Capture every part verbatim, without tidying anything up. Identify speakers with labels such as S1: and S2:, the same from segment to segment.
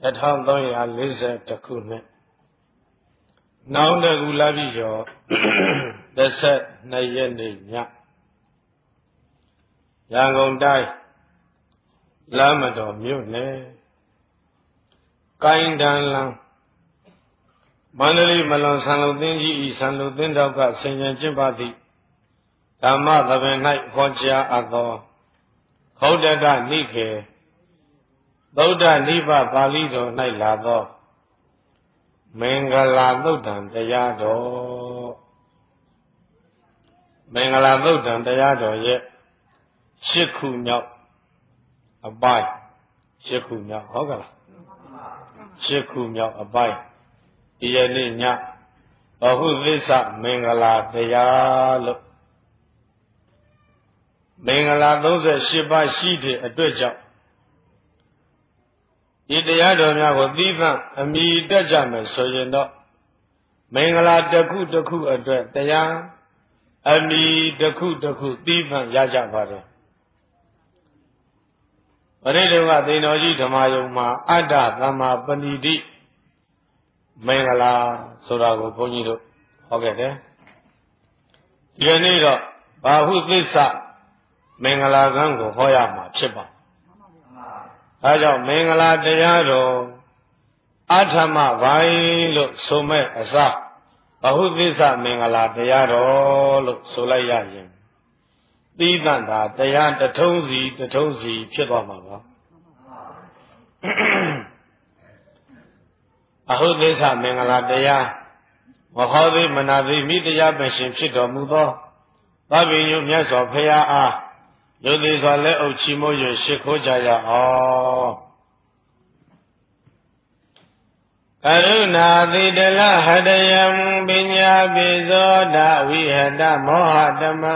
S1: một nghìn ba trăm bốn mươi mốtခုနှစ်နောင်တကူလာပြီကျော်32ရက်နေ့ညရန်ကုန်တိုင်းလမ်းမတော်မြို့နယ်ကိုင်းတန်းလမ်းမန္တလေးမလွန်ဆန်လုံသင်းကြီးဤဆန်လုံသင်းတော်ကဆင်ញံကျင့်ပါသည့်ဓမ္မသဘင်၌ဟောကြားအပ်သောခောတတနိခေသုဒ္ဓနိဗ္ဗပါဠိတော်၌လာသောမင်္ဂလာသုတ်တံတရားတော်မင်္ဂလာသုတ်တံတရားတော်ရဲ့ရှစ်ခုမြောက်အပိုင်းရှစ်ခုမြောက်ဟုတ်ကလားရှစ်ခုမြောက်အပိုင်းဒီယနေ့ညဘဟုသစ္စာမင်္ဂလာတရားလို့မင်္ဂလာသုံးဆယ်ရှစ်ပါးရှိတဲ့အတွက်ကြောင့်ဒီတရားတော်များကိုသိသအမိတက်ကြမယ်ဆိုရင်တော့မင်္ဂလာတစ်ခုတစ်ခုအတွက်တရားအမိတစ်ခုတစ်ခုသိသရကြပါတယ်ပရိဒေဝသေနောကြီးဓမ္မယုံမှာအတ္တသမ္မာပဏိတိမင်္ဂလာဆိုတာကိုဘုန်းကြီးတို့ဟောခဲ့တယ်ဒီနေ့တော့ဘာဟုသစ္စာမင်္ဂလာကံကိုဟောရမှာဖြစ်ပါအဲကြောင့်မင်္ဂလာတရားတော်အထမဘိုင်းလို့ဆိုမဲ့အစဘဟုသစ္စာမင်္ဂလာတရားတော်လို့ဆိုလိုက်ရရင်သီးသန့်တာတရားတထုံးစီတထုံးစီဖြစ်သွားမှာပါအဟုသစ္စာမင်္ဂလာတရားမဟောသေးမနာသေးမိတရားပင်ရှင်ဖြစ်တော်မူသောသဗ္ဗညုမြတ်စွာဘုရားအားယုတိစွာလက်အုပ်ချီးမွမ်း၍ရှိခိုးကြရအောင်ကရုဏာတိတလဟတယံပညာပိဇောဒဝိဟတမောဟတမံ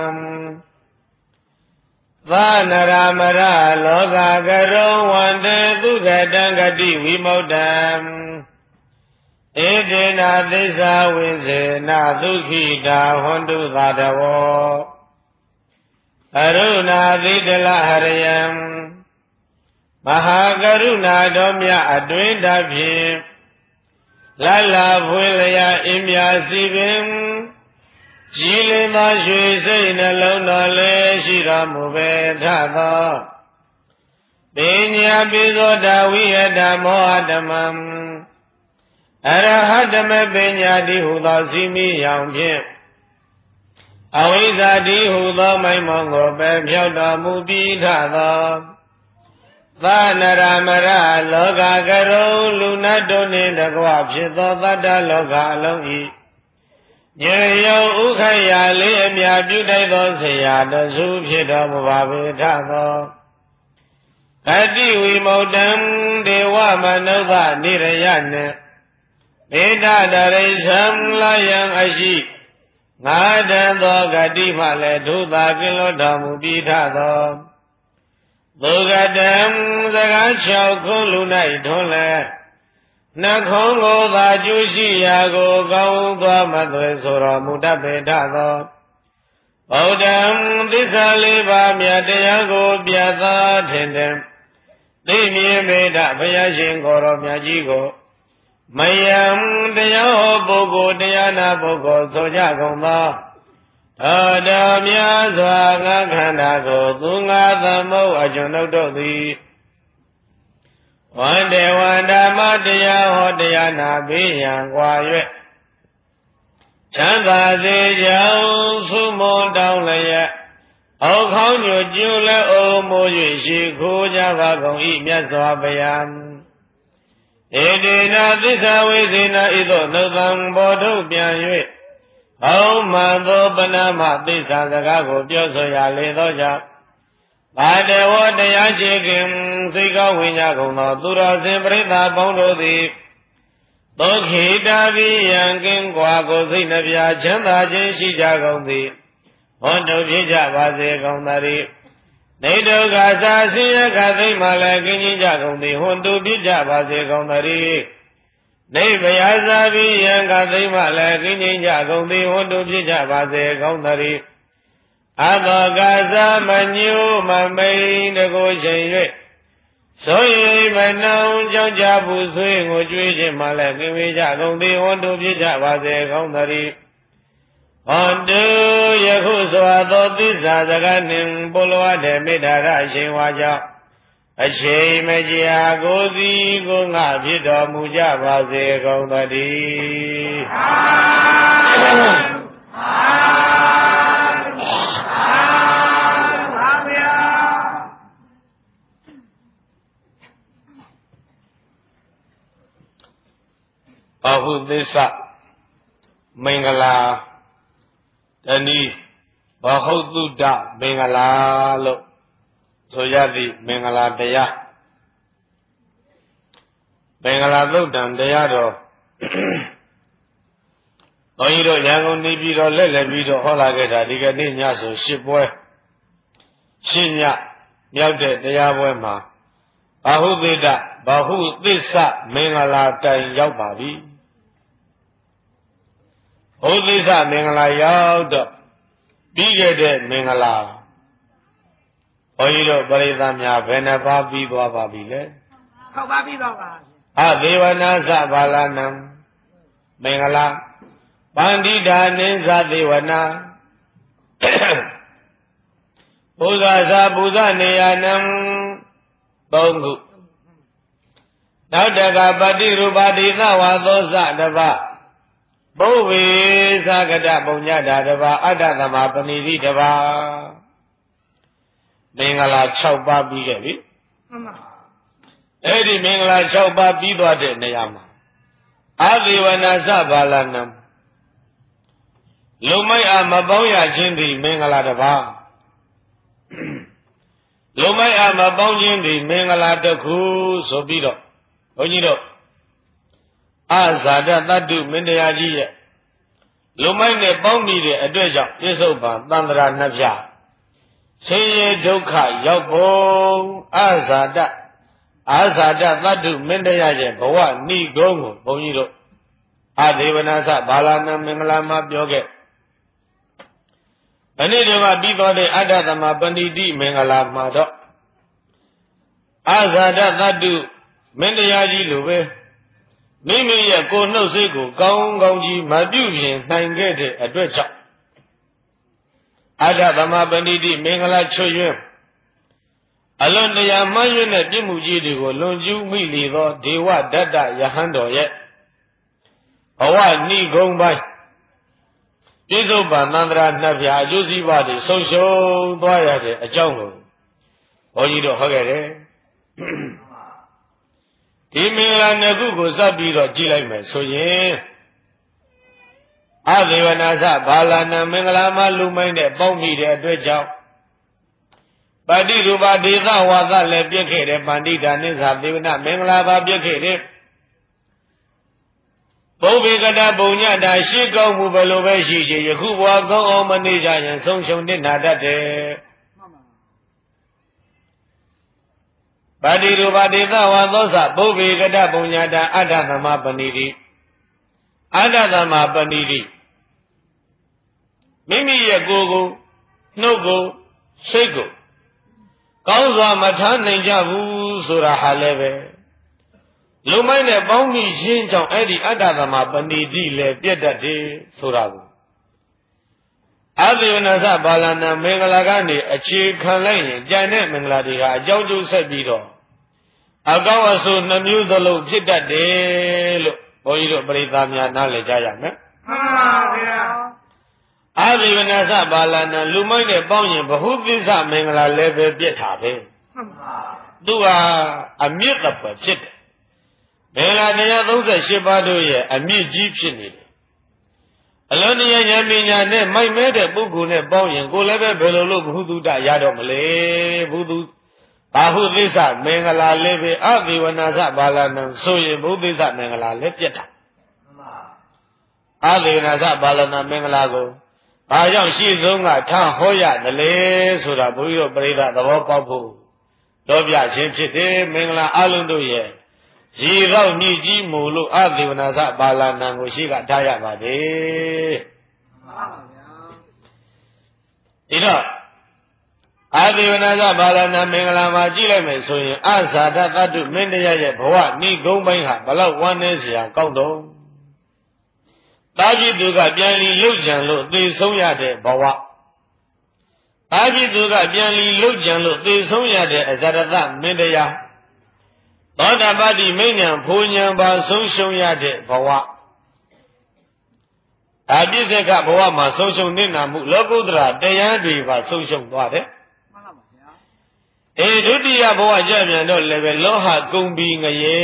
S1: သာနရမရလောကကရောဝန္တေသုခတံဂတိဝိမု ක්ත ံဧတေနသစ္စာဝိဇေနဒုက္ခိတာဟွန္တုသာတဝောကရုဏာတိတလဟရယံမဟာကရုဏာတော်မြတ်အတွင်းတဖြင့်လလဖွေလျာအင်းမြစီပင်ကြည်လင်သောရွှေစိတ်နှလုံးတော်လည်းရှိတော်မူပေထသောပညာပိဇောဒဝိဟတမောဟတမံအရဟတမပညာတိဟုသောစီမိရောင်ဖြင့်အဝိဇ္ဇာတိဟုသောမိုင်းမောင်ကိုပယ်ဖြောက်တော်မူပြီးထသောသာနရမရလောကကရုံလူနတ်တို့နှင့်တကွဖြစ်သောသတ္တလောကအလုံးဤညေယုဥခရာလေးအမြပြုတိုက်သောဆရာတဆူဖြစ်တော်မူပါပေထသောဂတိဝိမု ක්ත ံဒေဝမနုဿနိရယနှင့်ဘေဒတရိသံလာယံအရှိငါတန်သောဂတိမှလည်းဒုသာကင်းလွတ်တော်မူပြီးထသောသုဂတံစကား၆ခုလူ၌ထွန်းလဲနှခုံးကိုသာကျူးရှိရာကိုကောင်းသောမသွေဆိုတော်မူတတ်ပေထသောဗုဒ္ဓံသစ္စာလေးပါးမြတ်တရားကိုပြသထင်တယ်သိမြင်ပေထဘုရားရှင်ကိုယ်တော်မြတ်ကြီးကိုမယံတရားဟောပုဂ္ဂိုလ်တရားနာပုဂ္ဂိုလ်ဆိုကြကုန်သောသောတော်များစွာငါခန္ဓာကိုသူငါသမုတ်အကျွန်ုပ်တို့သည်ဝန္တေဝန္ဓမတရားဟောတရားနာပေးရန်ကွာ၍ချမ်းသာစေကြောင်းသုမွန်တောင်းလျက်အောက်ခေါင်းညွတ်ကျွလည်းအိုမိုး၍ရှိခိုးကြပါကုန်၏မြတ်စွာဘုရားဧတေနသစ္စာဝိဇေနဤသို့နှုတ်သံပေါ်ထုတ်ပြန်၍အောင်းမှန်သောပဏမသစ္စာစကားကိုပြောဆိုရလေသောကြောင့်ဘာတဝတရားရှိခင်စိတ်ကောင်းဝင်ကြကုန်သောသူတော်စင်ပရိသတ်ပေါင်းတို့သည်သောခိတာပိယံကင်းကွာကိုစိတ်နှပြချမ်းသာခြင်းရှိကြကုန်သည်ဟောတုဖြစ်ကြပါစေကုန်သတည်းနေဒုက္ခသာဆင်းရဲခသိမ့်မှလည်းကင်းကြီးကြကုန်သည်ဟွန်တုဖြစ်ကြပါစေကုန်သတည်းနေဗယာသာပိယံခသိမ့်မှလည်းကင်းကြီးကြကုန်သည်ဟွန်တုဖြစ်ကြပါစေကုန်သတည်းအသောကသာမညုမမိန်တကိုချိန်၍ဆိုရင်မနှောင်းကြောင့်ကြဘူးဆွေးကိုကြွေးခြင်းမှလည်းကင်ဝေးကြကုန်သည်ဝန်တို့ပြကြပါစေကောင်းသတည်းဟောတုယခုစွာသောသစ္စာစကားနှင့်ပုလဝတ္တမေတ္တာရအရှင်ဝါကြောင့်အရှိန်မကြာကိုစီကိုငါဖြစ်တော်မူကြပါစေကောင်းသတည်းဘာဟုသစ္စာမင်္ဂလာတဏီဘာဟုတုတ္တမင်္ဂလာလို့ဆိုရသည့်မင်္ဂလာတရားမင်္ဂလာသုတ်တံတရားတော်ဘုန်းကြီးတို့ရန်ကုန်နေပြီးတော့လက်လက်ပြီးတော့ဟောလာခဲ့တာဒီကနေ့ညဆိုရှစ်ပွဲရှစ်ညမြောက်တဲ့တရားပွဲမှာဘာဟုသေတဘာဟုသစ္စာမင်္ဂလာတိုင်ရောက်ပါပြီဘုသစ္စာမင်္ဂလာရောက်တော့ပြီးခဲ့တဲ့မင်္ဂလာဘုန်းကြီးတို့ပရိသတ်များဘယ်နှပါးပြီးသွားပါပြီလဲ
S2: ၆ပါးပြီးသွားပါ
S1: အဒေဝနာသဘာလနံမင်္ဂလာပန္တိတာနိသဒေဝနာဘုရားသာပူဇနေယနံသုံးခုနောက်တကပတိရူပတိသဝါသောသတပဘုဝေသကတပုံညတာတပါအတ္တသမပဏိတိတပါမင်္ဂလာ၆ပါးပြီးခဲ့ပြီမှန်ပါအဲ့ဒီမင်္ဂလာ၆ပါးပြီးသွားတဲ့နေရာမှာအာဇေဝနာသဘာလနံလူမိုက်အားမပေါင်းရခြင်းသည်မင်္ဂလာတစ်ပါးလူမိုက်အားမပေါင်းခြင်းသည်မင်္ဂလာတစ်ခုဆိုပြီးတော့ဘုန်းကြီးတို့အာဇာတတတ္တုမင်းတရားကြီးရဲ့လူမိုက်နဲ့ပေါင်းမိတဲ့အတွက်ကြောင့်ပြစ္ဆုတ်ပံသန္တရာနှစ်ဖြာဆင်းရဲဒုက္ခရောက်ပုံအာဇာတအာဇာတတတ္တုမင်းတရားရဲ့ဘဝဏိဂုံးကိုဘုန်းကြီးတို့အာဒေဝနာသဘာလနာမင်္ဂလာမှာပြောခဲ့အနည်းတော့ပြီးသွားတဲ့အတ္တသမပဏိတိမင်္ဂလာမှာတော့အာဇာတတတ္တုမင်းတရားကြီးလိုပဲမိမိရဲ့ကိုယ်နှုတ်စိတ်ကိုကောင်းကောင်းကြီးမပြုပြင်နိုင်ခဲ့တဲ့အတွက်ကြောင့်အတ္တသမပဏိတိမင်္ဂလာချွတ်ယွင်းအလွန်တရာမှန်းယွင်းတဲ့ပြစ်မှုကြီးတွေကိုလွန်ကျူးမိလေသောဒေဝဒတ္တယဟန်တော်ရဲ့ဘဝဏိဂုံးပိုင်းပြစ္ဆုတ်ပံသန္တရာနှစ်ဖြာအကျိုးစီးပွားတွေဆုံးရှုံးသွားရတဲ့အကြောင်းကိုဘုန်းကြီးတို့ဟောခဲ့တယ်ဒီမင်္ဂလာနှစ်ခုကိုစပ်ပြီးတော့ကြည့်လိုက်မယ်ဆိုရင်အဒေဝနာသဘာလနာမင်္ဂလာမှာလူမိုင်းတဲ့ပေါက်မိတဲ့အတွက်ကြောင့်ပတိရူပဒေသဝါသလည်းပြည့်ခဲ့တယ်ပန္တိတာနိသသေဝနာမင်္ဂလာပါပြည့်ခဲ့တယ်ဘုဗ္ဗေကတပုံညတာရှိကောင်းမှုဘယ်လိုပဲရှိချင်ယခုဘဝကောင်းအောင်မနေကြရင်ဆုံးရှုံးနေနာတတ်တယ်ပတိရူပဒေသဝါသောသဘုဗ္ဗေကတပုံညတာအတ္တသမပဏိတိအတ္တသမပဏိတိမိမိရဲ့ကိုယ်ကိုနှုတ်ကိုစိတ်ကိုကောင်းစွာမထားနိုင်ကြဘူးဆိုတာဟာလည်းပဲလူမိုက်နဲ့ပေါင်းမိခြင်းကြောင့်အဲ့ဒီအတ္တသမပဏိတိလည်းပြတ်တတ်တယ်ဆိုတာကိုအာသေဝနာသဘာလနာမင်္ဂလာကနေအခြေခံလိုက်ရင်ကြံတဲ့မင်္ဂလာတွေဟာအကြောင်းကျိုးဆက်ပြီးတော့အကောင်းအဆိုးနှမျိုးသလုံးဖြစ်တတ်တယ်လို့ဘုန်းကြီးတို့ပရိသတ်များနားလည်ကြရမယ်မှန်ပါဗျာအာသေဝနာသဘာလနာလူမိုက်နဲ့ပေါင်းရင်ဘ ഹു သစ္စာမင်္ဂလာလည်းပဲပြတ်တာပဲမှန်ပါသူဟာအမြင့်တပဖြစ်တယ်မင်္ဂလာတရားသုံးဆယ်ရှစ်ပါးတို့ရဲ့အမြင့်ကြီးဖြစ်နေတယ်အလုံးတရားဉာဏ်ပညာနဲ့မိုက်မဲတဲ့ပုဂ္ဂိုလ်နဲ့ပေါင်းရင်ကိုယ်လည်းပဲဘယ်လိုလို့ဘ ഹു တုတရတော့မလဲဘ ഹു တုဘာဟုသစ္စာမင်္ဂလာလည်းပဲအသေဝနာသဘာလနံဆိုရင်ဘုသစ္စာမင်္ဂလာလည်းပြတ်တာအသေဝနာသဘာလနာမင်္ဂလာကိုဘာကြောင့်ရှိဆုံးကထားဟောရတယ်လေဆိုတာဘုရားပရိသတ်သဘောပေါက်ဖို့တော့ပြခြင်းဖြစ်တယ်မင်္ဂလာအလုံးတို့ရဲ့ရေတော့မြည်ကြီးမို့လို့အသေဝနာသဘာလနံကိုရှိကထားရပါတယ်မှန်ပါဗျာဒီတော့အာသေဝနာသဘာလနာမင်္ဂလာမှာကြည့်လိုက်မယ်ဆိုရင်အဇာတသတ္တုမင်းတရားရဲ့ဘဝနိဂုံးပိုင်းဟာဘလောက်ဝမ်းနည်းစရာကောင်းတော့တာจิตသူကပြန်လီလှုပ်ကြံလို့သေဆုံးရတဲ့ဘဝတာจิตသူကပြန်လီလှုပ်ကြံလို့သေဆုံးရတဲ့အဇာတသမင်းတရားသောတာပတိမိညာဖိုလ်ညာပါဆုံးရှုံးရတဲ့ဘဝဒါပြစ္ဆေကဘဝမှာဆုံးရှုံးနေတာမှုလောကုတ္တရာတရားတွေပါဆုံးရှုံးသွားတယ်မှန်ပါဗျာအေဒုတိယဘဝကြပြန်တော့လည်းပဲလောဟကုန်ပြီးငရေ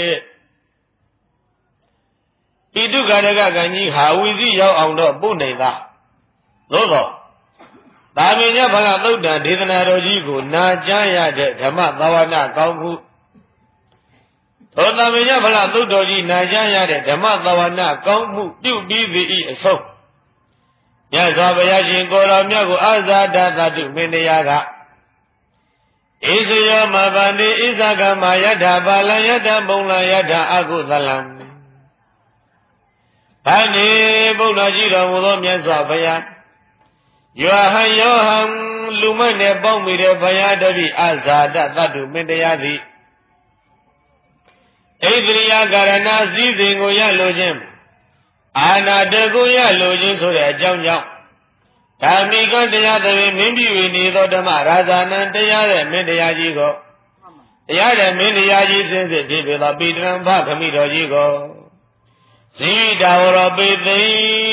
S1: ဤဒုက္ခရကကံကြီးဟာဝီစီရောက်အောင်တော့ပို့နိုင်တာသို့သောသာမညဖလားသုတ်တံဒေသနာတော်ကြီးကိုနာကြားရတဲ့ဓမ္မသာဝနာကောင်းမှုသောသာမညဖလားသုတ်တော်ကြီးနာကြားရတဲ့ဓမ္မသာဝနာကောင်းမှုပြုပြီးသည်ဤအဆုံးမြတ်စွာဘုရားရှင်ကိုယ်တော်မြတ်ကိုအာဇာတသတ္တုမင်းတရားကဣဇယောမဗန္တိဣဇကမယထာပါလယထာဘုံလယထာအကုသလံဗန္တိဘုရားကြီးတော်မူသောမြတ်စွာဘုရားယောဟံယောဟံလူမနဲ့ပေါင်းမိတဲ့ဘုရားတပည့်အာဇာတသတ္တုမင်းတရားသည်ဣန္ဒြိယကာရဏစည်းစိမ်ကိုရလိုခြင်းအာနာတကိုရလိုခြင်းဆိုတဲ့အကြောင်းကြောင့်ဓမ္မိကတရားတွေမင်းပြည့်နေသောဓမ္မရာဇာနံတရားတဲ့မင်းတရားကြီးကိုတရားတဲ့မင်းတရားကြီးစင်းစစ်ဖြစ်ပေသောပိတရံဖခမိတော်ကြီးကိုဇိတာဝရပေသိ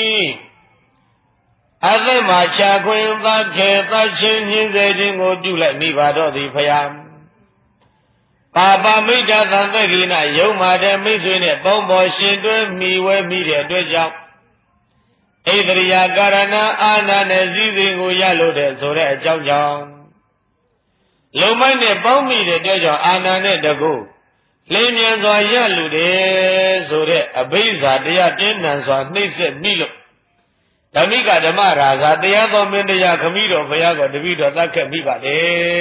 S1: အသက်မှာခြာခွင်သခေသချင်းညင်းစေခြင်းကိုပြုလိုက်မိပါတော့သည်ဖယားပါပမိတ်တသံသက္ကိနယုံမာတဲ့မိတ်ဆွေနဲ့ပေါင်းပေါ်ရှင်တွဲမိဝဲမိတဲ့အတွက်ကြောင့်ဣန္ဒြိယကာရဏအာနာနဲ့စည်းစိမ်ကိုရလို့တဲ့ဆိုတဲ့အကြောင်းကြောင့်လုံမိုက်နဲ့ပေါင်းမိတဲ့အတွက်ကြောင့်အာနာနဲ့တကုလင်းမြန်စွာရလို့တယ်ဆိုတဲ့အဘိဇာတရားပြင်းထန်စွာနှိမ့်ဆက်မိလို့ဓမ္မိကဓမ္မရာဇာတရားတော်မင်းတရားခမည်းတော်ဘုရားကတပည့်တော်သတ်ခဲ့မိပါလေ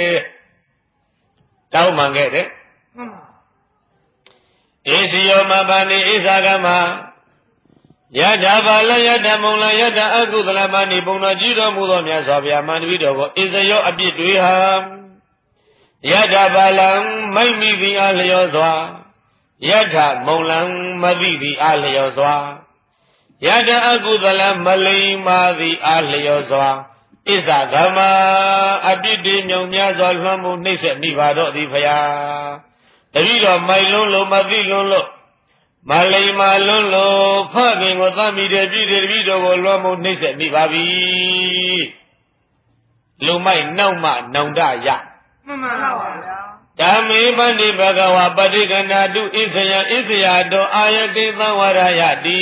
S1: တောင်းပန်ခဲ့တယ်ဧစီယောမဗန္တိဣဇာကမယထာဘာလယထာမုံလယထာအကုသလမဏိဘုံတော်ကြီးတော်မူသောမြတ်စွာဘုရားမန္တပိတော်ကိုဣဇယောအပြစ်တွေဟာယထာဘာလံမိုက်မိသည်အလျောစွာယထာမုံလံမသိသည်အလျောစွာယထာအကုသလမလိမ္မာသည်အလျောစွာဣဇာကမအပြစ်တွေမြောင်များစွာလွှမ်းမိုးနှိမ့်ဆက်မိပါတော့သည်ဖျားတပည့်တော်မိုက်လွန်းလို့မသိလွန်းလို့မလိမ္မာလွန်းလို့ဖခင်ကိုသတ်မိတဲ့ပြည့်တဲ့တပည့်တော်ကိုလွှမ်းမိုးနှိမ့်ဆက်မိပါပြီလူမိုက်နောက်မှနောင်တရမှန်ပါပါဗျာဓမ္မေပန္တိဘဂဝါပဋိကဏတုဣဇယဣဇယာတောအာယတိသံဝရယတိ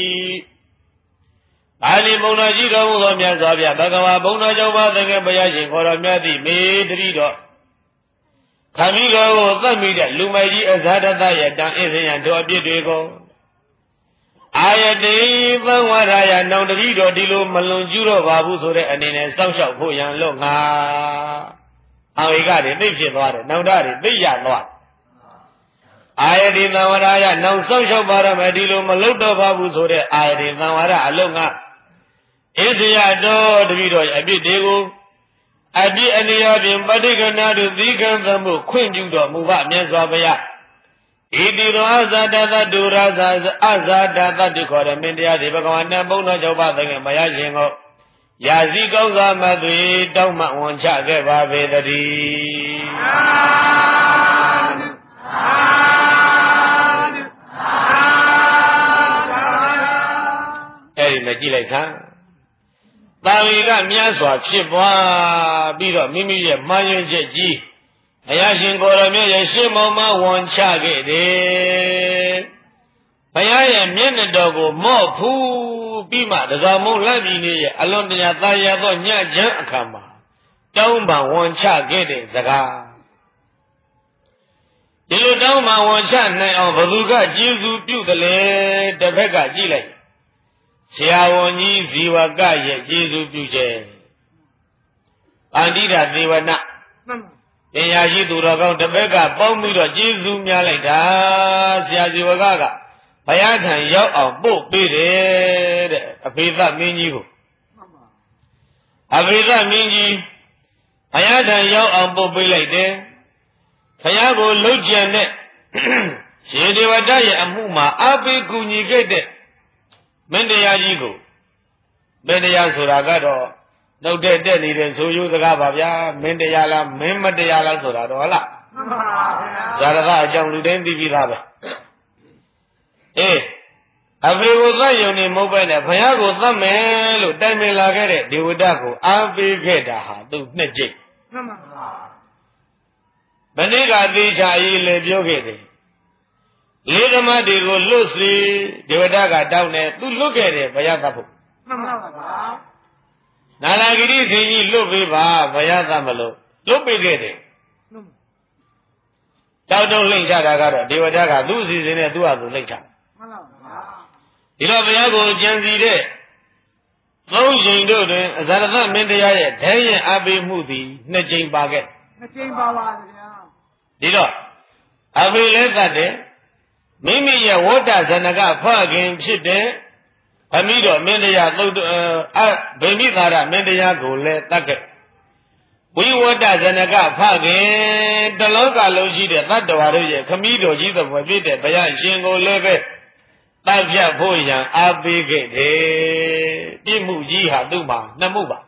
S1: အာလီဘုံတော်ကြီးတော်မူသောမြတ်စွာဘုရားဘဂဝါဘုံတော်ကြောင့်ပါသခင်ဘုရားရှင်ခေါ်တော်မြတ်သည့်မေတ္တိတော်ခမည်းတော်ကိုသတ်မိတဲ့လူမိုက်ကြီးအဇာတသရဲ့တန်ဣဇယံတို့အပြစ်တွေကိုအာယတိသံဝရယနောင်တတိတော်ဒီလိုမလွန်ကျူးတော့ပါဘူးဆိုတဲ့အနေနဲ့စောင့်ရှောက်ဖို့ရန်လို့ငါအာဝိကတွေသိဖြစ်သွားတယ်နောင်တတွေသိရသွားအာယတိသံဝရယနောင်စောင့်ရှောက်ပါရမယ်ဒီလိုမလုပ်တော့ပါဘူးဆိုတဲ့အာယတိသံဝရအလုံးငါဣဇယတော်တတိတော်ရဲ့အပြစ်တွေကိုအပြစ်အနေအချင်းပဋိကဏတုသီကံသမှုခွင့်ပြုတော်မူပါမြတ်စွာဘုရားဣတိရောအဇာတသတုရာဇာအဇာတသတုခေါ်တဲ့မင်းတရားဒီဘဂဝါနံဘုံတော်ကြောင့်ပါသခင်ဘုရားရှင်ကိုရာဇီကောင်းစွာမသွေတောင်းမှဝန်ချခဲ့ပါပေတည်းအဲ့ဒီနဲ့ကြည့်လိုက်စမ်းတာဝေကမြတ်စွာဖြစ်ပွားပြီးတော့မိမိရဲ့မှန်ရင်ချက်ကြီးဘုရားရှင်ကိုယ်တော်မြတ်ရဲ့ရှင်းမောင်မှဝန်ချခဲ့တယ်ဘုရားရဲ့မျက်နှာတော်ကိုမော့ဖူးပြီးမှတဇော်မုံလက်ပြည်နေရဲ့အလွန်တရာသာယာသောညချမ်းအခါမှာတောင်းပန်ဝန်ချခဲ့တဲ့စကားဒီလိုတောင်းပန်ဝန်ချနိုင်အောင်ဘသူကကျေးဇူးပြုတယ်လေတစ်ဖက်ကကြည့်လိုက်ဆရာဝန်ကြီးဇီဝကရဲ့ကျေးဇူးပြုချက်အန္တိဒသေဝနာပညာရှိသူတော်ကောင်းတစ်ဖက်ကပေါင်းပြီးတော့ကျေးဇူးများလိုက်တာဆရာဇီဝကကဘုရားထံရောက်အောင်ပို့ပေးတယ်တဲ့အဖေသမင်းကြီးကိုအဖေသမင်းကြီးဘုရားထံရောက်အောင်ပို့ပေးလိုက်တယ်ဘုရားကိုလှုပ်ကြံတဲ့ရေဒေဝတရဲ့အမှုမှာအားပေးကူညီခဲ့တဲ့မင်းတရားကြီးကိုမင်းတရားဆိုတာကတော့နှုတ်တဲ့တက်နေတဲ့ဆိုရိုးစကားပါဗျာမင်းတရားလားမင်းမတရားလားဆိုတာတော့ဟုတ်လားမှန်ပါဗျာဇာတကအကြောင်းလူတိုင်းသိပြီးသားပဲအေးအဖေကိုသတ်ယုံနေမဟုတ်ပဲနဲ့ဘုရားကိုသတ်မယ်လို့တိုင်ပင်လာခဲ့တဲ့ဒေဝတာကိုအားပေးခဲ့တာဟာသူ့နှစ်ကြိမ်မှန်ပါမနေ့ကသေချာရေးလည်းပြောခဲ့တယ်လေးဓမ္မတွေကိုလွတ်စီဒေဝတာကတောင်းတယ်သူလွတ်ခဲ့တယ်ဘုရားသတ်ဖို့မှန်ပါပါနာလာဂိရိခင်ကြီးလွတ်ပေးပါဘုရားသတ်မလို့လွတ်ပေးခဲ့တယ်တောက်တုံးလှိမ့်ချတာကတော့ဒေဝတာကသူ့အစီအစဉ်နဲ့သူ့ဟာသူလှိမ့်ချမှန်ပါပါဒီတော့ဘုရားကိုကြံစီတဲ့သုံးချိန်တို့တွင်အဇာရသမင်းတရားရဲ့ဒဲရင်အပေးမှုသည်နှစ်ချိန်ပါခဲ့နှစ်ချိန်ပါပါဗျာဒီတော့အဖေလည်းသတ်တယ်မိမိရဲ့ဝဋ္ဌဇနကဖခင်ဖြစ်တဲ့အမိတော်မင်းတရားသုတ်အဗိမိသာရမင်းတရားကိုလည်းတတ်ခဲ့ဝိဝဋ္ဌဇနကဖခင်တလောကလုံးရှိတဲ့တတ္တဝါတို့ရဲ့ခမည်းတော်ကြီးသဖွယ်ဖြစ်တဲ့ဘုရားရှင်ကိုလည်းပဲတတ်ပြတ်ဖို့ရန်အားပေးခဲ့တယ်ပြစ်မှုကြီးဟာသူ့မှာနှစ်မှုပါ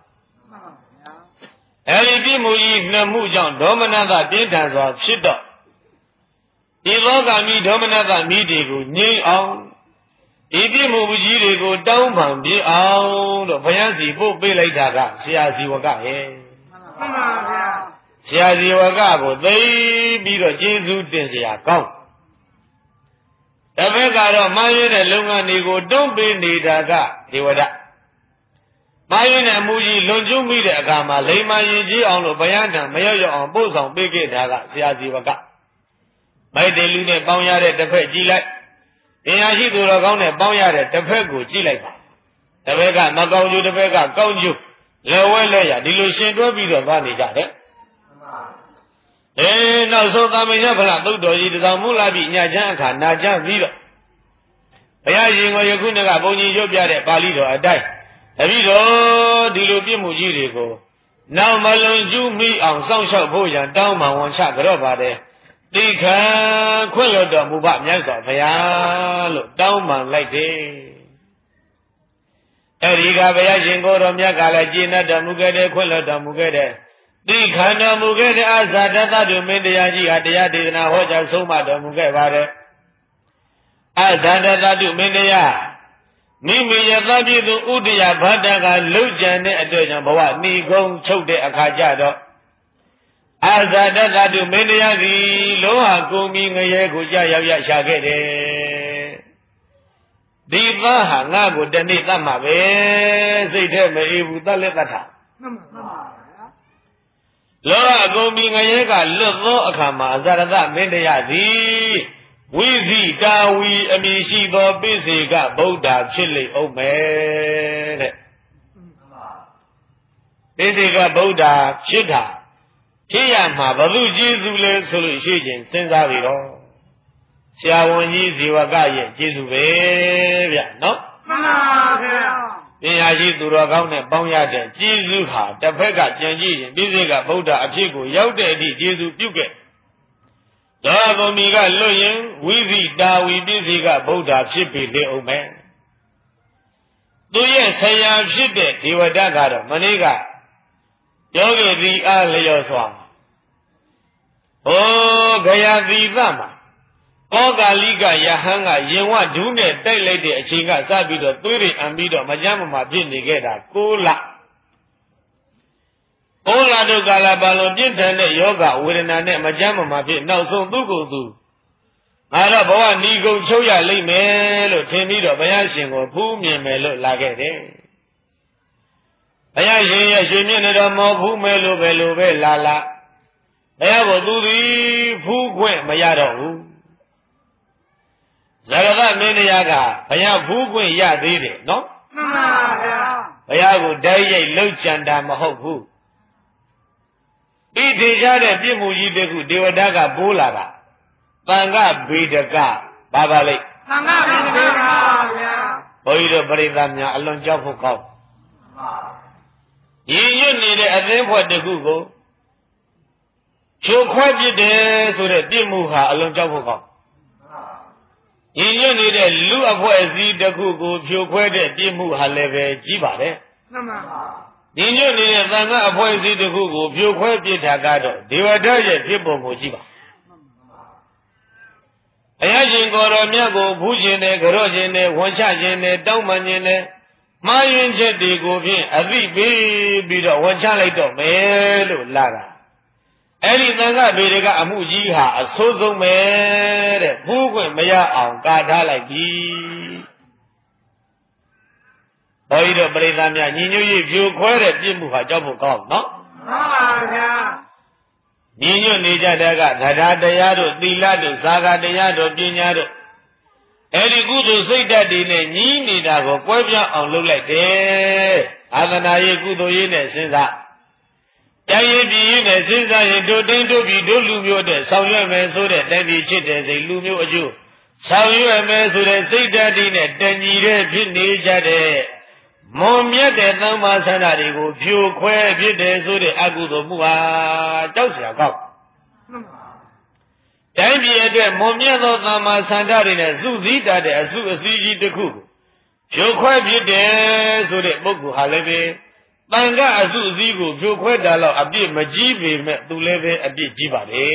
S1: အဲဒီပြစ်မှုကြီးနှစ်မှုကြောင့်ဒေါမနတပြင်းထန်စွာဖြစ်တော့ဒီလောကမိဒေါမနတမိတွေကိုငြိမ်းအောင်ဒီပြစ်မှုကြီးတွေကိုတောင်းပန်ပြအောင်လို့ဘုရားစီပို့ပေးလိုက်တာကဆရာဇီဝကရဲ့မှန်ပါဗျာဆရာဇီဝကကိုသိပြီးတော့ကျေးဇူးတင်စရာကောင်းတပည့်ကတော့မှားရတဲ့လုပ်ငန်းတွေကိုတွန်းပေးနေတာကဒေဝဒမှားရတဲ့အမှုကြီးလွန်ကျူးမိတဲ့အခါမှာလိမ္မာရင်ကြီးအောင်လို့ဘုရားထံမရောက်ရောက်အောင်ပို့ဆောင်ပေးခဲ့တာကဆရာဇီဝကမိုက်တယ်လူနဲ့ပေါင်းရတဲ့တစ်ဖက်ကြည့်လိုက်အင်အားရှိသူတော်ကောင်းနဲ့ပေါင်းရတဲ့တစ်ဖက်ကိုကြည့်လိုက်ပါတစ်ဖက်ကမကောင်းကျိုးတစ်ဖက်ကကောင်းကျိုးလဲဝဲလဲရဒီလိုရှင်တွဲပြီးတော့သွားနေကြတယ်အဲနောက်ဆုံးသာမညဖလားသုတ်တော်ကြီးတဆောင်မူလာပြီးညချမ်းအခါနာချမ်းပြီးတော့ဘုရားရှင်ကိုယခုနေ့ကဘုန်းကြီးရုပ်ပြတဲ့ပါဠိတော်အတိုင်းတပည့်တော်ဒီလိုပြည့်မှုကြီးတွေကိုနောက်မလွန်ကျူးမိအောင်စောင့်ရှောက်ဖို့ရန်တောင်းပန်ဝန်ချကြတော့ပါတယ်တိခံခွင့်လွတ်တော်မူပါမြတ်စွာဘုရားလို့တောင်းပန်လိုက်တယ်အဲဒီကဘုရားရှင်ကိုယ်တော်မြတ်ကလည်းကျေနပ်တော်မူခဲ့တဲ့ခွင့်လွတ်တော်မူခဲ့တဲ့တိခံတော်မူခဲ့တဲ့အာဇာတသတ္တမင်းတရားကြီးဟာတရားဒေသနာဟောကြားဆုံးမတော်မူခဲ့ပါတယ်အာဇာတသတ္တမင်းတရားမိမိရဲ့သတိသူဥဒယဘဒ္ဒကလှုပ်ကြံတဲ့အတွက်ကြောင့်ဘဝဏီကုံချုပ်တဲ့အခါကျတော့အာဇာတသတ္တမင်းတရားသည်လောဟကုံပြီးငရဲကိုကြာရောက်ရရှာခဲ့တယ်ဒီသားဟာငါ့ကိုတနေ့သတ်မှာပဲစိတ်ထဲမအေးဘူးတတ်လက်တတ်တာမှန်ပါမှန်ပါလောဟကုံပြီးငရဲကလွတ်သောအခါမှာအဇာရသမင်းတရားသည်ဝိဇိတာဝီအမည်ရှိသောပိစေကဗုဒ္ဓဖြစ်လိမ့်အောင်မယ်တဲ့ပိစေကဗုဒ္ဓဖြစ်တာဖြစ်ရမှာဘုသူကျေးဇူးလဲဆိုလို့ရှိချင်းစဉ်းစားပြီးတော့ဆရာဝန်ကြီးဇီဝကရဲ့ကျေးဇူးပဲဗျနော်မှန်ပါဗျာပညာရှိသူတော်ကောင်းနဲ့ပေါင်းရတဲ့ကျေးဇူးဟာတစ်ဖက်ကကြံကြည့်ရင်ပိစေကဗုဒ္ဓအဖြစ်ကိုရောက်တဲ့အထိကျေးဇူးပြုခဲ့သောဗုံမီကလွတ်ရင်ဝိဇိတာဝီပိစေကဗုဒ္ဓဖြစ်ပြီလေအောင်မယ်သူရဲ့ဆရာဖြစ်တဲ့ဒေဝဒကတော့မနေ့ကပြောခဲ့သည်အားလျော်စွာဟောဂယာတိသမှာဩကာလိကယဟန်ကရင်ဝဒူးနဲ့တိုက်လိုက်တဲ့အချိန်ကစပြီးတော့သွေးတွေအံပြီးတော့မကြမ်းမမာဖြစ်နေခဲ့တာကိုးလကိုးလတို့ကာလပါလုံးပြင်းထန်တဲ့ယောဂဝေဒနာနဲ့မကြမ်းမမာဖြစ်နောက်ဆုံးသူ့ကိုယ်သူငါတော့ဘဝဏီကုံချုပ်ရလိမ့်မယ်လို့ထင်ပြီးတော့ဘုရားရှင်ကိုဖူးမြင်မယ်လို့လာခဲ့တယ်ဘုရားရှင်ရဲ့ရှင်မြင့်နေတော်မောဖူးမယ်လို့ပဲလို့ပဲလာလာဘုရားကိုသူသည်ဖူးခွင့်မရတော့ဘူးဇဂဗမင်းတရားကဘုရားဖူးခွင့်ရသေးတယ်နော်မှန်ပါဗျာဘုရားကိုတိုက်ရိုက်လှုပ်ကြံတာမဟုတ်ဘူးဤထေကြတဲ့ပြစ်မှုကြီးတခုဒေဝဒကပိုးလာတာသံဃဗေဒကဘာပါလိမ့်သံဃဗေဒကပါဗျာဘုန်းကြီးတို့ပရိသတ်များအလွန်ကြောက်ဖို့ကောင်းရည်ရွတ်နေတဲ့အသင်းဖွဲ့တစ်ခုကိုဖြိုခွဲပြစ်တယ်ဆိုတဲ့ပြစ်မှုဟာအလွန်ကြောက်ဖို့ကောင်းညီညွတ်နေတဲ့လူအဖွဲ့အစည်းတစ်ခုကိုဖြိုခွဲတဲ့ပြစ်မှုဟာလည်းပဲကြီးပါတယ်
S2: မှန်ပါ
S1: ညီညွတ်နေတဲ့သံဃာအဖွဲ့အစည်းတစ်ခုကိုဖြိုခွဲပြစ်တာကတော့ဒေဝတာရဲ့ပြစ်ပုံကိုကြီးပါအရာရှင်ကိုယ်တော်မြတ်ကိုဖူးခြင်းနဲ့ကြော့ခြင်းနဲ့ဝန်ချခြင်းနဲ့တောင်းပန်ခြင်းနဲ့မှားယွင်းချက်တွေကိုဖြင့်အသိပေးပြီးတော့ဝန်ချလိုက်တော့မယ်လို့လာတာအဲ့ဒီသံဃာတွေကအမှုကြီးဟာအဆိုးဆုံးပဲတဲ့ဖူးခွင့်မရအောင်ကာထားလိုက်ပြီဘုန်းကြီးတို့ပရိသတ်များညီညွတ်ရေးဖြိုခွဲတဲ့ပြစ်မှုဟာကြောက်ဖို့ကောင်းနော်
S2: မှန်ပါဗျာ
S1: ညီညွတ်နေကြတဲ့ကသဒ္ဓတရားတို့သီလတို့ဇာကတရားတို့ပညာတို့အဲ့ဒီကုသိုလ်စိတ်ဓာတ်တွေနဲ့ညီးနေတာကိုကွဲပြားအောင်လုပ်လိုက်တယ်အာသနာရေးကုသိုလ်ရေးနဲ့စဉ်းစားတရားရေးပြည်ရေးနဲ့စဉ်းစားရင်တို့တိုင်းတို့ပြည်တို့လူမျိုးတဲ့ဆောင်ရွက်မယ်ဆိုတဲ့တိုင်းပြည်ချစ်တဲ့စိတ်လူမျိုးအကျိုးဆောင်ရွက်မယ်ဆိုတဲ့စိတ်ဓာတ်တွေနဲ့တညီတဲ့ဖြစ်နေကြတဲ့မွန်မြတ်တဲ့သမ္မာဆန္ဒတွေကိုဖြိုခွဲဖြစ်တယ်ဆိုတဲ့အကုသိုလ်မှုဟာကြောက်စရာကောင်းတိုင်းပြည်အတွက်မွန်မြတ်သောသမ္မာဆန္ဒတွေနဲ့စုစည်းတတ်တဲ့အစုအစည်းကြီးတစ်ခုကိုဖြိုခွဲဖြစ်တယ်ဆိုတဲ့ပုဂ္ဂိုလ်ဟာလည်းပဲတန်ခါအစုအစည်းကိုဖြိုခွဲတာတော့အပြစ်မကြီးပေမဲ့သူလည်းပဲအပြစ်ကြီးပါလေ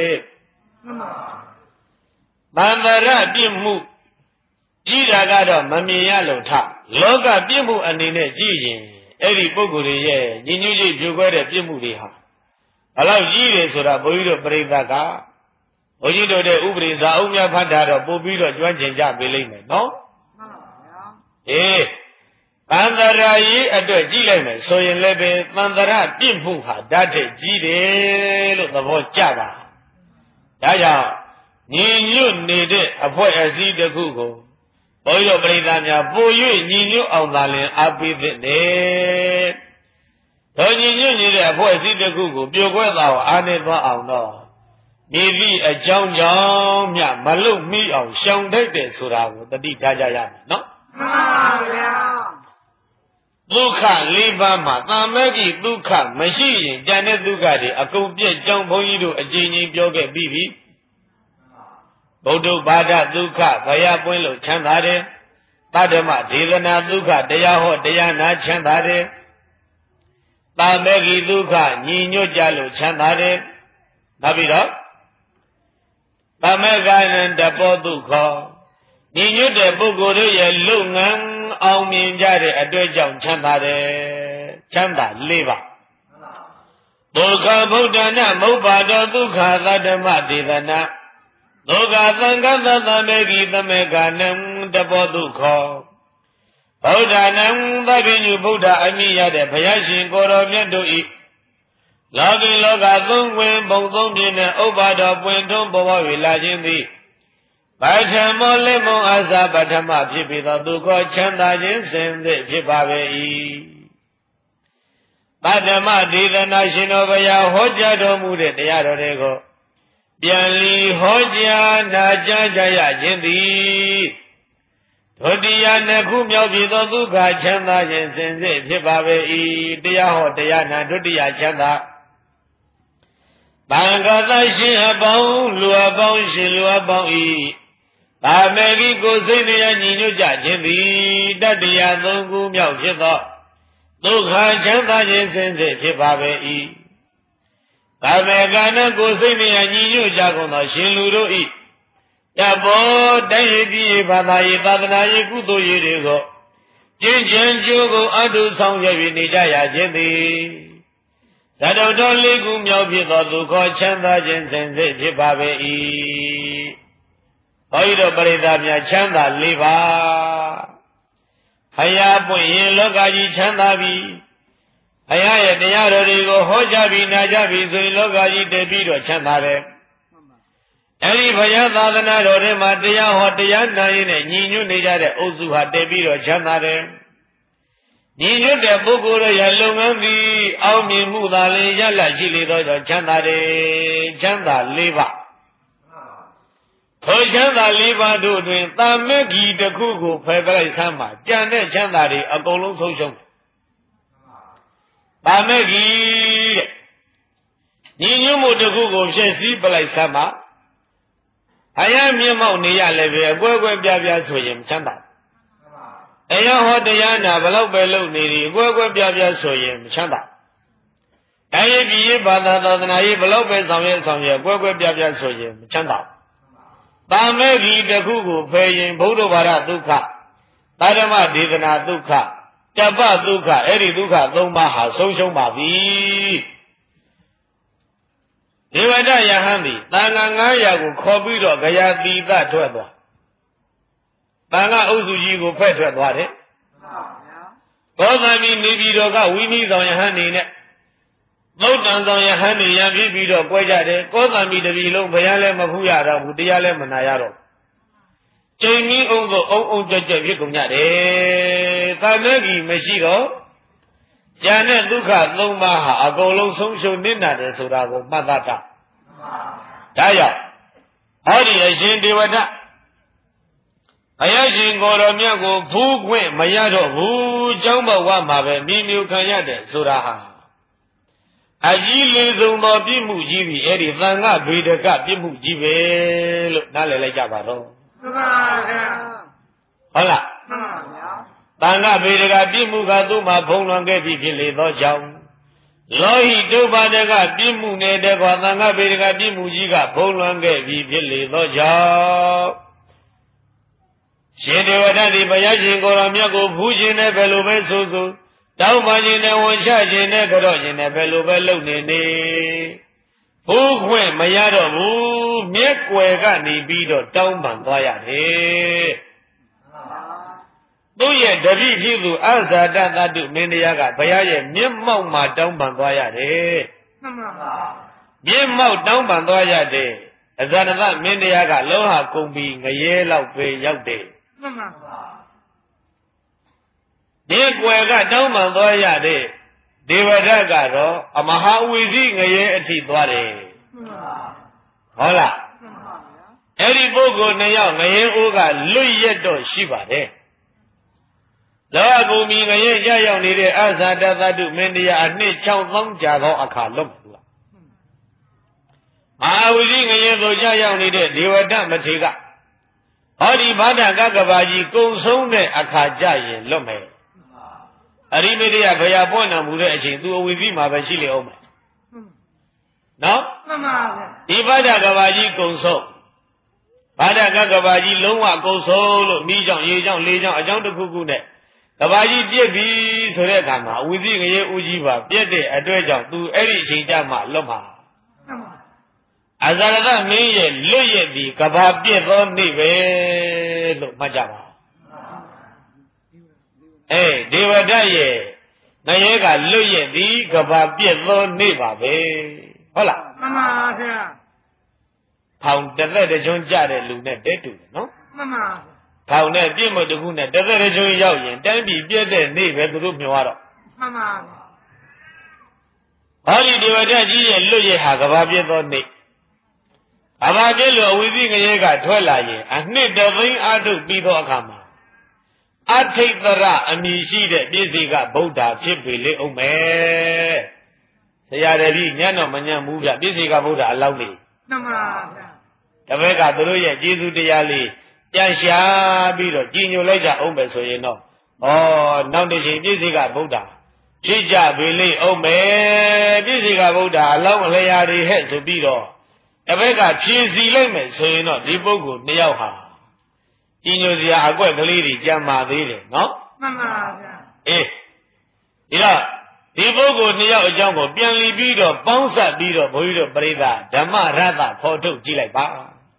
S1: တန်တရပြစ်မှုကြီးတာကတော့မမြင်ရလို့ထလောကပြစ်မှုအနေနဲ့ကြည့်ရင်အဲ့ဒီပုဂ္ဂိုလ်တွေရဲ့ညီညွတ်ရေးဖြိုခွဲတဲ့ပြစ်မှုတွေဟာဘလောက်ကြီးတယ်ဆိုတာဘုန်းကြီးတို့ပြိဿကဘုန်းကြီးတို့တဲ့ဥပရိဇာအုံမြတ်ဖတ်တာတော့ပို့ပြီးတော့ကျွမ်းကျင်ကြပေးလိမ့်မယ်နော်မှန်ပါဗျာအေးသံတရာရေးအတွက်ကြည့်လိုက်မယ်ဆိုရင်လည်းပဲသံတရာပြစ်မှုဟာဓာတ်ထက်ကြီးတယ်လို့သဘောကျပါဒါကြောင့်ညီညွတ်နေတဲ့အဖွဲ့အစည်းတစ်ခုကိုဘုန်းကြီးတို့ပြိဿများပို၍ညီညွတ်အောင်သာလင်အားပေးသင့်တယ်။တို့ညီညွတ်နေတဲ့အဖွဲ့အစည်းတစ်ခုကိုပြိုကွဲသွားအောင်အားနည်းသွားအောင်တော့ဒီသည့်အကြောင်းကြောင့်မြမလုတ်မိအောင်ရှောင်တိုက်တယ်ဆိုတာကိုတတိထားကြရမယ်နော်
S2: ။မှန်ပါဗျာ
S1: ။ဒုက္ခလေးပါးမှာသံမေကိဒုက္ခမရှိရင်ဉာဏ်နဲ့ဒုက္ခတွေအကုန်ပြည့်ကြောင်းဘုန်းကြီးတို့အကြိမ်ကြိမ်ပြောခဲ့ပြီးပြီ။ဗုဒ္ဓဘာသာဒုက္ခဘယပွင့်လို့ချမ်းသာတယ်တတ္တမဒေသနာဒုက္ခတရားဟောတရားနာချမ်းသာတယ်တာမေဂိဒုက္ခညီညွတ်ကြလို့ချမ်းသာတယ်နောက်ပြီးတော့တမေကနံတပောဒုက္ခညီညွတ်တဲ့ပုဂ္ဂိုလ်တို့ရဲ့လုပ်ငန်းအောင်မြင်ကြတဲ့အတွက်ကြောင့်ချမ်းသာတယ်ချမ်းသာ၄ပါးဒုက္ခဗုဒ္ဓနာမုပ္ပါဒောဒုက္ခသတ္တမဒေသနာဒုက္ခသံဃသသမေကိသမေကနံတပောဒုက္ခဗုဒ္ဓနံသဗ္ဗညုဗုဒ္ဓအမိရတဲ့ဘုရားရှင်ကိုယ်တော်မြတ်တို့ဤလောကီလောကသုံးဝင်ဘုံသုံးပြင်းနဲ့ဥပ္ပါဒောပွင့်ထုံးဘဝဝေလာခြင်းသည်ပထမောလိမောအစာပထမဖြစ်ပြီးသောဒုက္ခချမ်းသာခြင်းစင်စစ်ဖြစ်ပါပေ၏ပထမဒေသနာရှင်တော်ဘုရားဟောကြားတော်မူတဲ့တရားတော်တွေကိုပြန်လီဟောကြားနာကြားကြရခြင်းသည်ဒုတိယနှစ်ခုမြောက်ဖြစ်သောဒုက္ခချမ်းသာခြင်းစင်စစ်ဖြစ်ပါပေ၏တရားဟောတရားနာဒုတိယချမ်းသာတန်ခါသရှင်အပေါင်းလူအပေါင်းရှင်လူအပေါင်းဤသာမေကိကိုစိတ်တရားညီညွတ်ကြခြင်းသည်တတိယသုံးခုမြောက်ဖြစ်သောဒုက္ခချမ်းသာခြင်းစင်စစ်ဖြစ်ပါပေ၏သာမေကနကိုစိတ်တရားညီညွတ်ကြကုန်သောရှင်လူတို့ဤတဘောတိုင်းပြည်ဘာသာရေးသာသနာရေးကုသိုလ်ရေးတွေကိုကျင့်ကြံကြိုးကိုအတုဆောင်ရွက်နေကြရခြင်းသည်သတ္တတော်လေးခုမြောက်ဖြစ်သောဒုက္ခချမ်းသာခြင်းစင်စစ်ဖြစ်ပါပေ၏ဘုရားတော်ပရိသတ်များချမ်းသာ၄ပါးဖယားပွင့်ရင်လောကကြီးချမ်းသာပြီဘုရားရဲ့တရားတော်တွေကိုဟောကြားပြီးနာကြားပြီးဆိုရင်လောကကြီးတည်ပြီးတော့ချမ်းသာတယ်အဲဒီဘုရားသာသနာတော်ထဲမှာတရားဟောတရားနာရင်းနဲ့ညီညွတ်နေကြတဲ့အုပ်စုဟာတည်ပြီးတော့ချမ်းသာတယ်ညီညွတ်တဲ့ပုဂ္ဂိုလ်ရဲ့လုပ်ငန်းသည်အောင်မြင်မှုသာလျှင်ရလရှိလေသောကြောင့်ချမ်းသာတယ်ချမ်းသာ၄ပါးထိုချမ်းသာ၄ပါးတို့တွင်တာမက်ကြီးတစ်ခုကိုဖယ်ပလိုက်ဆမ်းမှာကြံတဲ့ချမ်းသာတွေအကုန်လုံးဆုံးရှုံးတာမက်ကြီးတဲ့ညီညွတ်မှုတစ်ခုကိုဖြည့်ဆည်းပလိုက်စမ်းပါအယံမျက်မှောက်နေရလည်းပဲအကွဲကွဲပြားပြားဆိုရင်မချမ်းသာအယံဟောတရားနာဘလောက်ပဲလုပ်နေဒီအကွဲကွဲပြားပြားဆိုရင်မချမ်းသာတိုင်းပြည်ရေးဘာသာသာသနာရေးဘလောက်ပဲဆောင်ရွက်ဆောင်ရွက်အကွဲကွဲပြားပြားဆိုရင်မချမ်းသာတာမေဂီတစ်ခုကိုဖယ်ရင်ဘုဒ္ဓဘာသာဒုက္ခသာဓမဒေသနာဒုက္ခတပ္ပဒုက္ခအဲ့ဒီဒုက္ခသုံးပါးဟာဆုံးရှုံးပါပြီဒေဝဒယဟန်သည်တန်ခါငါးရာကိုခေါ်ပြီးတော့ဂယာတိသထွက်သွားတန်ခါအုပ်စုကြီးကိုဖက်ထွက်သွားတယ်ဘောဇာမီနေပြည်တော်ကဝိနည်းဆောင်ယဟန်နေနဲ့သုတ်တန်ဆောင်ယဟန်နေရံပြီးပြီးတော့ပွဲကြတယ်ကောသမီတပြည်လုံးဘုရားလည်းမဖူးရတော့ဘူးတရားလည်းမနာရတော့ချိန်ကြီးအောင်ကိုအုံအုံကြွကြွဖြစ်ကုန်ကြတယ်သာမေကြီးမရှိတော့ဉာဏ်နဲ့ဒုက္ခသုံးပါးဟာအကုန်လုံးဆုံးရှုံးနေတာတယ်ဆိုတာကိုမှတ်သားတာဒါကြောင့်ဟောဒီအရှင်ဒေဝဒအယရှင်ကိုယ်တော်မြတ်ကိုဖူးခွင့်မရတော့ဘူးကျောင်းဘဝမှာပဲမိမျိုးခံရတယ်ဆိုတာဟာအကြီးလေးဆုံးသောပြစ်မှုကြီးပြီအဲ့ဒီသံဃာဗေဒကပြစ်မှုကြီးပဲလို့နားလည်လိုက်ကြပါတော့
S2: မှန်ပါဗျာ
S1: ဟုတ်လား
S2: မှန်ပါဗျာ
S1: သံဃာဗေဒကပြစ်မှုကသူ့မှာဖုံးလွှမ်းခဲ့ပြီဖြစ်လေသောကြောင့်လောဟိတုပ္ပါဒကပြစ်မှုနဲ့တည်းကသံဃာဗေဒကပြစ်မှုကြီးကဖုံးလွှမ်းခဲ့ပြီဖြစ်လေသောကြောင့်ရှင်ဒေဝဒတိဘုရားရှင်ကိုယ်တော်မြတ်ကိုဖူးခြင်းနဲ့ဘယ်လိုပဲဆိုဆိုတောင်းပန်ခြင်းနဲ့ဝန်ချခြင်းနဲ့ကြော့ခြင်းနဲ့ဘယ်လိုပဲလုပ်နေနေဘိုးခွင့်မရတော့ဘူးမြက်ွယ်ကနေပြီးတော့တောင်းပန်သွားရတယ်သူ့ရဲ့တပိဖြစ်သူအဇာတသတ္တုမင်းတရားကဘုရားရဲ့မျက်မှောက်မှာတောင်းပန်သွားရတယ်
S2: မှန်ပါပါ
S1: မျက်မှောက်တောင်းပန်သွားရတယ်အဇာတသမင်းတရားကလောဟကုန်ပြီးငရဲလောက်ပဲရောက်တယ်
S2: မှန်ပါပါ
S1: ဒီကွယ်ကတောင်းပန်သွားရတဲ့ဒေဝဒတ်ကတော့အမဟာဝီစီငရဲအထိသွားတယ်ဟုတ်လားအဲ့ဒီပုဂ္ဂိုလ်နှစ်ယောက်ငရဲအိုးကလွတ်ရက်တော့ရှိပါတယ်လောကကုမီငရဲကြရောက်နေတဲ့အဇာတသတ္တုမင်းတရားအနှစ်၆သောင်းကြာသောအခါလုံးသူကမဟာဝီစီငရဲကိုကြရောက်နေတဲ့ဒေဝဒတ်မထေရကဟောဒီဘာဒကကဘာကြီးကုံဆုံးတဲ့အခါကြရင်လွတ်မယ်အရိမေတ္တရဘုရားပွင့်တော်မူတဲ့အချိန်သူအဝိဇ္ဇိမှာပဲရှိလေအောင်မယ်နော်
S2: မှန်ပါဗျာ
S1: ဒီဘာဒကဘာကြီးကုံဆုံးဘာဒကကဘာကြီးလုံးဝကုံဆုံးလို့မိကြောင့်ရေကြောင့်လေကြောင့်အကြောင်းတစ်ခုခုနဲ့ကဘာကြီးပြည့်ပြီဆိုတဲ့အခါမှာအဝိဇ္ဇိငရေဦးကြီးပါပြည့်တဲ့အတွက်ကြောင့်သူအဲ့ဒီအချိန်ကြမှာလွတ်မှာ
S2: မှန်ပါ
S1: အဇာရတမင်းရဲ့လွတ်ရည်ဒီကဘာပြည့်သောနေ့ပဲလို့မှတ်ကြပါအေးဒေဝဒတ်ရဲ့ငရဲကလွတ်ရည်ဒီကဘာပြည့်သောနေ့ပါပဲဟုတ်လား
S2: မှန်ပါဗျာ
S1: ထောင်တစ်သက်တစ်ကျွန်းကြတဲ့လူနဲ့တဲတူတယ်နော်
S2: မှန်ပါ
S1: ထောင်နဲ့ပြည့်မတခုနဲ့တစ်သက်တစ်ကျွန်းရောက်ရင်တိုင်းပြည်ပြည့်တဲ့နေ့ပဲသူတို့မျှော်ရတော့
S2: မှန်ပါ
S1: ဟောဒီဒေဝဒတ်ကြီးရဲ့လွတ်ရည်ဟာကဘာပြည့်သောနေ့ကဘာပြည့်လို့အဝိဇ္ဇိငရဲကထွက်လာရင်အနှစ်တသိန်းအထုပ်ပြီးသောအခါမှာအထိတ်တရအမည်ရှိတဲ့ပြည့်စေကဗုဒ္ဓဖြစ်ပြီလေအောင်မယ်ဆရာတပည့်ညံ့တော့မညံ့ဘူးဗျပြည့်စေကဗုဒ္ဓအလောက်နေ
S2: မှန်ပါဗျာ
S1: တပည့်ကသူတို့ရဲ့ကျေးဇူးတရားလေးပြန်ရှာပြီးတော့ကြည်ညိုလိုက်ကြအောင်မယ်ဆိုရင်တော့ဩနောက်တစ်ချိန်ပြည့်စေကဗုဒ္ဓဖြစ်ကြပြီလေအောင်မယ်ပြည့်စေကဗုဒ္ဓအလောက်အလျာတွေဟဲ့ဆိုပြီးတော့တပည့်ကဖြည့်စီလိုက်မယ်ဆိုရင်တော့ဒီပုဂ္ဂိုလ်နှစ်ယောက်ဟာကြည်ညိုစရာအကွက်ကလေးတွေကြံပါသေးတယ်နော်
S2: မှန်ပါဗျာ
S1: အေးဒီတော့ဒီပုဂ္ဂိုလ်နှစ်ယောက်အကြောင်းကိုပြန်လီပြီးတော့ပေါင်းစပ်ပြီးတော့ဘုန်းကြီးတို့ပရိသတ်ဓမ္မရတ္တဖော်ထုတ်ကြည့်လိုက်ပါ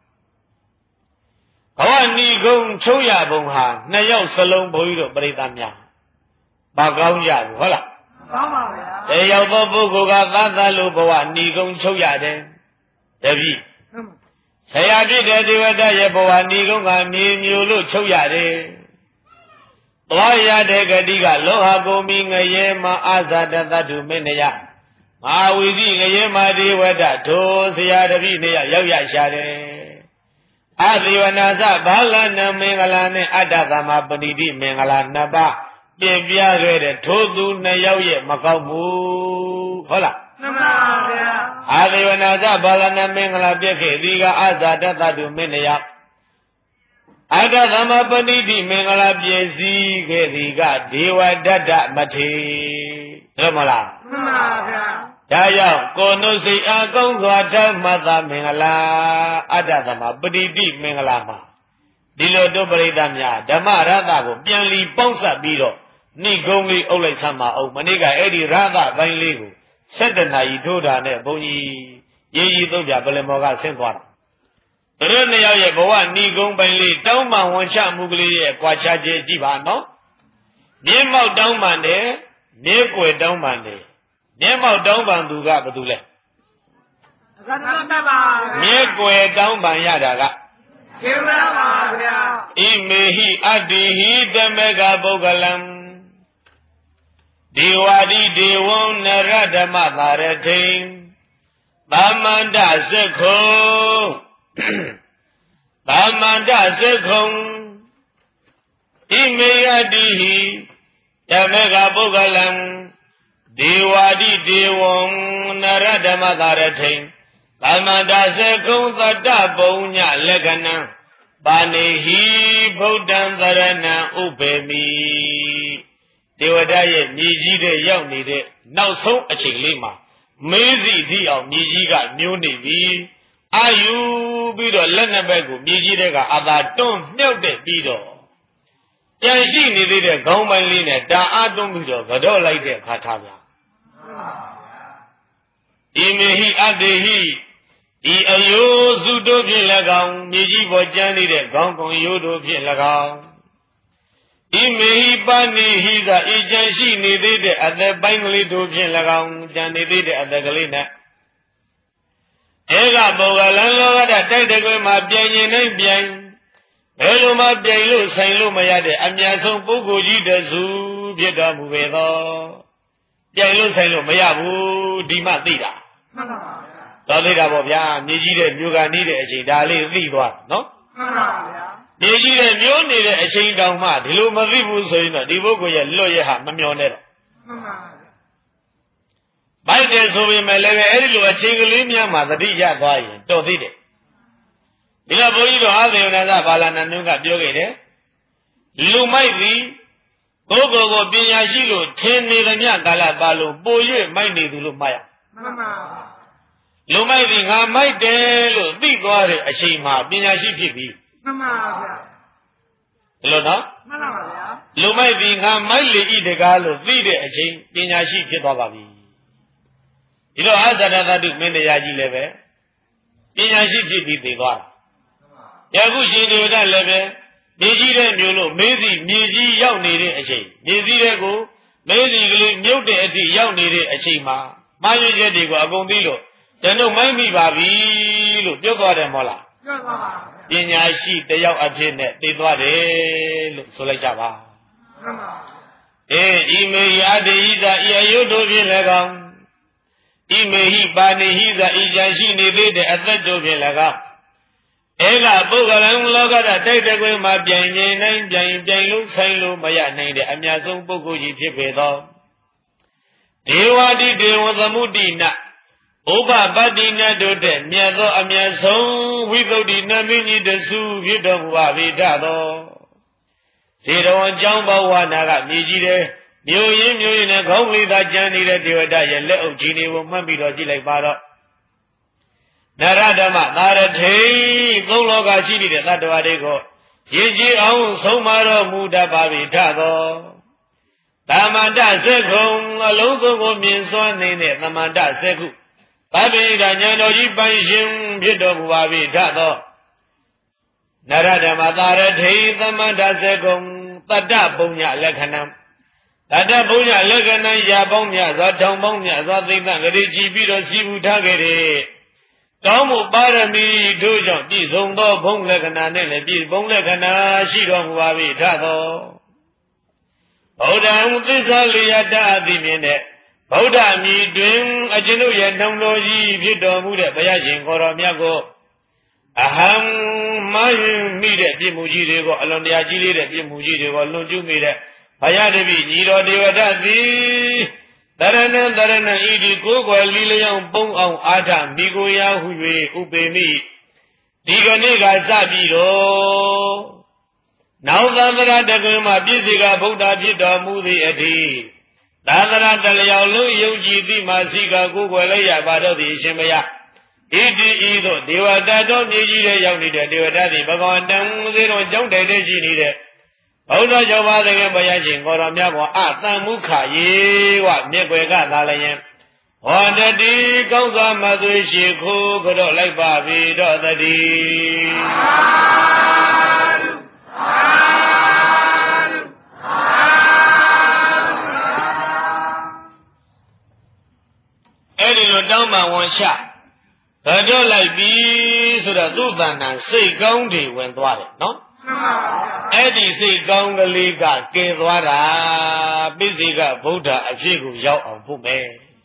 S1: ဘဝဏီကုံချုပ်ရပုံဟာနှစ်ယောက်စလုံးဘုန်းကြီးတို့ပရိသတ်များမကောင်းကြဘူးဟုတ်လား
S2: ကောင်းပါဗျာ
S1: တယောက်သောပုဂ္ဂိုလ်ကသတ်သတ်လို့ဘဝဏီကုံချုပ်ရတယ်တပည့်ဆရာဖြစ်တဲ့ဒေဝဒတ်ရဲ့ဘဝဏီကုံကမြေမျိုးလို့ချုပ်ရတယ်သွားရတဲ့ဂတိကလောဟကုံမီငရဲမှာအာဇာတသတ္တုမင်းရမဟာဝီစီငရဲမှာဒေဝဒတ်ထိုဆရာတပည့်နေရရောက်ရရှာတယ်အသေဝနာသဘာလနမင်္ဂလာနဲ့အတ္တသမပဏိတိမင်္ဂလာနှစ်ပါးပြင်ပြခဲ့တဲ့ထိုသူနှစ်ယောက်ရဲ့မကောက်ဘူးဟုတ်လား
S2: မှန်ပါဗျာ
S1: အာသေဝနာသဘာလနာမင်္ဂလာပြည့်ခဲ့ဒီကအဇာတတတုမင်းတယောက်အတ္တသမပတိတိမင်္ဂလာပြည့်စည်ခဲ့ဒီကဒေဝဒတ္တမထေဟုတ်မလား
S2: မှန်ပါဗျာ
S1: ဒါကြောင့်ကိုနုစိတ်အကောင်းစွာဓမ္မသမင်္ဂလာအတ္တသမပတိတိမင်္ဂလာမှာဒီလိုတို့ပရိသတ်များဓမ္မရသကိုပြန်လီပေါင်းစပ်ပြီးတော့ဏိဂုံးလေးအုပ်လိုက်ဆမ်းပါအောင်မနေ့ကအဲ့ဒီရသပိုင်းလေးကိုစက်တနာကြီးထိုးတာနဲ့ဘုန်းကြီးရေးကြီးသုံးပြပလင်မော်ကဆင်းသွားတာသူတို့နှစ်ယောက်ရဲ့ဘဝဏိဂုံးပိုင်းလေးတောင်းပန်ဝန်ချမှုကလေးရဲ့ကွာခြားခြင်းကြည့်ပါနော်မြင်းမောက်တောင်းပန်တယ်မြင်းကွယ်တောင်းပန်တယ်မြင်းမောက်တောင်းပန်သူကဘယ်သူလဲ
S2: သတ္တမပါ
S1: မြင်းကွယ်တောင်းပန်ရတာက
S2: ဒေဝရပါဗျာ
S1: ဣမေဟိအတ္တိဟိတမေကပုဂ္ဂလံဒေဝတိဒေဝံနရဓမ္မသာရထိံသမန္တစက္ခုံသမန္တစက္ခုံဣမေယတိဟိတမေကပုဂ္ဂလံဒေဝတိဒေဝံနရဓမ္မသာရထိံသမန္တစက္ခုံသတ္တပုံညလက္ခဏံပါဏိဟိဗုဒ္ဓံသရဏံဥပေမိဒေဝဒရဲ့မြေကြီးတဲ့ရောက်နေတဲ့နောက်ဆုံးအချိန်လေးမှာမေးစီသည့်အောင်မြေကြီးကမျိုးနေပြီအာယူပြီးတော့လက်နှစ်ဘက်ကိုမြေကြီးတဲ့ကအသာတွန်းမြုပ်တဲ့ပြီးတော့ကြံရှိနေသေးတဲ့ခေါင်းပိုင်းလေးနဲ့တာအားတွန်းပြီးတော့ကတော့လိုက်တဲ့အခါထားဗျာဣမေဟိအတ္တိဟိဤအယိုးစုတို့ဖြင့်၎င်းမြေကြီးပေါ်ကျမ်းနေတဲ့ခေါင်းကုံရိုးတို့ဖြင့်၎င်းဣမေဟိပါဏိဟိကဤကြံရှိနေသေးတဲ့အသက်ပိုင်းကလေးတို့ဖြင့်၎င်းကြံနေသေးတဲ့အသက်ကလေးနဲ့ဧကပုဂ္ဂလံလောကတိုက်တကွယ်မှာပြိုင်ရင်နိုင်ပြိုင်ဘယ်လိုမှပြိုင်လို့ဆိုင်လို့မရတဲ့အမြတ်ဆုံးပုဂ္ဂိုလ်ကြီးတစုဖြစ်တော်မူပေသောပြိုင်လို့ဆိုင်လို့မရဘူးဒီမှသိတာ
S2: မှန်ပါပါ
S1: တော်သေးတာပေါ့ဗျာမြေကြီးတဲ့မြို့ကနီးတဲ့အချိန်ဒါလေးသိသွားနော်
S2: မှန်ပါဗျာ
S1: မြေကြီးတဲ့မြို့နေတဲ့အချိန်တောင်မှဒီလိုမသိဘူးဆိုရင်တော့ဒီပုဂ္ဂိုလ်ရဲ့လွတ်ရဟာမမျောနဲ့တော့
S2: မှန်ပါဗျာ
S1: ဘိုက်တယ်ဆိုပေမဲ့လည်းအဲ့ဒီလိုအချိန်ကလေးများမှာသတိရသွားရင်တော်သေးတယ်ဒီတော့ဘုန်းကြီးတို့အာသေဝနာသဘာလနာနုကပြောခဲ့တယ်လူမိုက်သည်ကိုယ်ကိုယ်ကိုပညာရှိလို့ထင်နေသမျှကာလပါလို့ပို၍မိုက်နေသူလို့မှတ်ရ
S2: မှန်ပါ
S1: လူမိုက်သည်ငါမိုက်တယ်လို့သိသွားတဲ့အချိန်မှာပညာရှိဖြစ်ပြီ
S2: မှန်ပါဗျာ
S1: ဘယ်လိုနော်
S2: မှန်ပါဗျာ
S1: လူမိုက်သည်ငါမိုက်လေဤတကားလို့သိတဲ့အချိန်ပညာရှိဖြစ်သွားပါပြီဒီတော့အဇာတသတုမင်းတရားကြီးလည်းပဲပညာရှိဖြစ်ပြီးသိသွားတာယခုရှင်ဒေဝဒလည်းပဲမြေကြီးတဲ့မျိုးလို့မေးစီမြေကြီးရောက်နေတဲ့အချိန်မြေစည်းတဲ့ကိုမေးစီကလေးမြုပ်တဲ့အထိရောက်နေတဲ့အချိန်မှာမှားရချက်တွေကိုအကုန်သိလို့ကျွန်တော်မိုက်မိပါပြီလို့ပြောသွားတယ်မဟုတ်လား
S2: ပြောသွားပါ
S1: ပညာရှိတယောက်အဖြစ်နဲ့သိသွားတယ်လို့ဆိုလိုက်ကြပါ
S2: မှန်ပါ
S1: အေးဤမေယတေဤသာဤအယုတို့ဖြင့်၎င်းဣမေဟိပါဏိဟိသာဤကြံရှိနေသေးတဲ့အသက်တို့ဖြင့်၎င်းဧကပုဂ္ဂလံလောကဓာတ်တိုက်တကွေမှာပြိုင်နေနိုင်ပြိုင်ပြိုင်လို့ဆိုင်လို့မရနိုင်တဲ့အမြတ်ဆုံးပုဂ္ဂိုလ်ကြီးဖြစ်ပေသောဒေဝတိဒေဝသမုဒ္ဒိနဥပပတ္တိနတို့တဲ့မြတ်သောအမြတ်ဆုံးဝိသုဒ္ဓိနမင်းကြီးတစုဖြစ်တော်မူပါ၏ထသောဇေတဝန်ကျောင်းဘဝနာကမြေကြီးတဲ့မြို့ရင်းမြို့ရင်းနဲ့ခေါင်းလေးသာကျန်နေတဲ့ဒေဝဒရဲ့လက်အုပ်ကြီးတွေကိုမှတ်ပြီးတော့ကြည့်လိုက်ပါတော့နရဓမ္မသာရထိသုံးလောကရှိနေတဲ့သတ္တဝါတွေကိုရည်ကြည်အောင်ဆုံးမတော်မူတတ်ပါ၏ထသောသမန္တစက္ခုံအလုံးစုံကိုမြင်စွမ်းနေတဲ့သမန္တစက္ခုဗဗ္ဗိဒဉာဏ်တော်ကြီးပိုင်ရှင်ဖြစ်တော်မူပါ၏ထသောနရဓမ္မသာရထိသမန္တစက္ခုံတတ္တပုံညလက္ခဏံတတ္တပုံညလက္ခဏံရာပေါင်းများစွာထောင်ပေါင်းများစွာသိမ့်သဂရေကြည်ပြီးတော့စီဘူးထားခဲ့တယ်တောင်းမှုပါရမီတို့ကြောင့်ပြည့်စုံသောဘုံလက္ခဏာနဲ့လည်းပြည့်ဘုံလက္ခဏာရှိတော်မူပါ၏ထသောဗုဒ္ဓံသစ္စာလျာတအသိမြင်တဲ့ဗုဒ္ဓမြည်တွင်အကျွန်ုပ်ရဲ့နှုံတော်ကြီးဖြစ်တော်မူတဲ့ဘုရားရှင်ကိုယ်တော်မြတ်ကိုအဟံမာယမိတဲ့ပြည့်မှုကြီးတွေကိုအလွန်တရာကြီးလေးတဲ့ပြည့်မှုကြီးတွေကိုလွန်ကျူးမိတဲ့ဘုရားတပည့်ညီတော်ဒေဝဒသည်တရဏံတရဏံဤဒီကိုယ်ွယ်လီလျောင်းပုံအောင်အာထမိကိုရာဟု၍ဥပေမိဒီကနေ့ကစပြီးတော့နောက်သန္တရာတကွင်းမှာပြည့်စေကဗုဒ္ဓဖြစ်တော်မူသည့်အထိသန္တရာတလျောက်လုံးယုံကြည်သည်မှာစိကကိုယ်ွယ်လည်းရပါတော့သည်အရှင်ဘုရားဣတိဤသို့ဒေဝတာတော်မြေကြီးတဲ့ရောက်နေတဲ့ဒေဝတာသည်ဘဂဝန္တံစေတော်ကြောင့်တိုင်တဲ့ရှိနေတဲ့ဘုရားကျော်ပါတဲ့ဘုရားရှင်ကိုတော်မြတ်ကအတန်မုခယေဝမြက်ွယ်ကသာလျင်ဟောတတိကောင်းစွာမသွေရှိခိုးကြော့လိုက်ပါပြီတော့တတိအဲ့ဒီလိုတောင်းပန်ဝန်ချကြော့လိုက်ပြီဆိုတော့သူ့တဏ္ဍာစိတ်ကောင်းတွေဝင်သွားတယ်နော်အဲ့ဒီစိတ်ကောင်းကလေးကကဲသွားတာပိစိကဗုဒ္ဓအဖြစ်ကိုရောက်အောင်ဖို့မယ်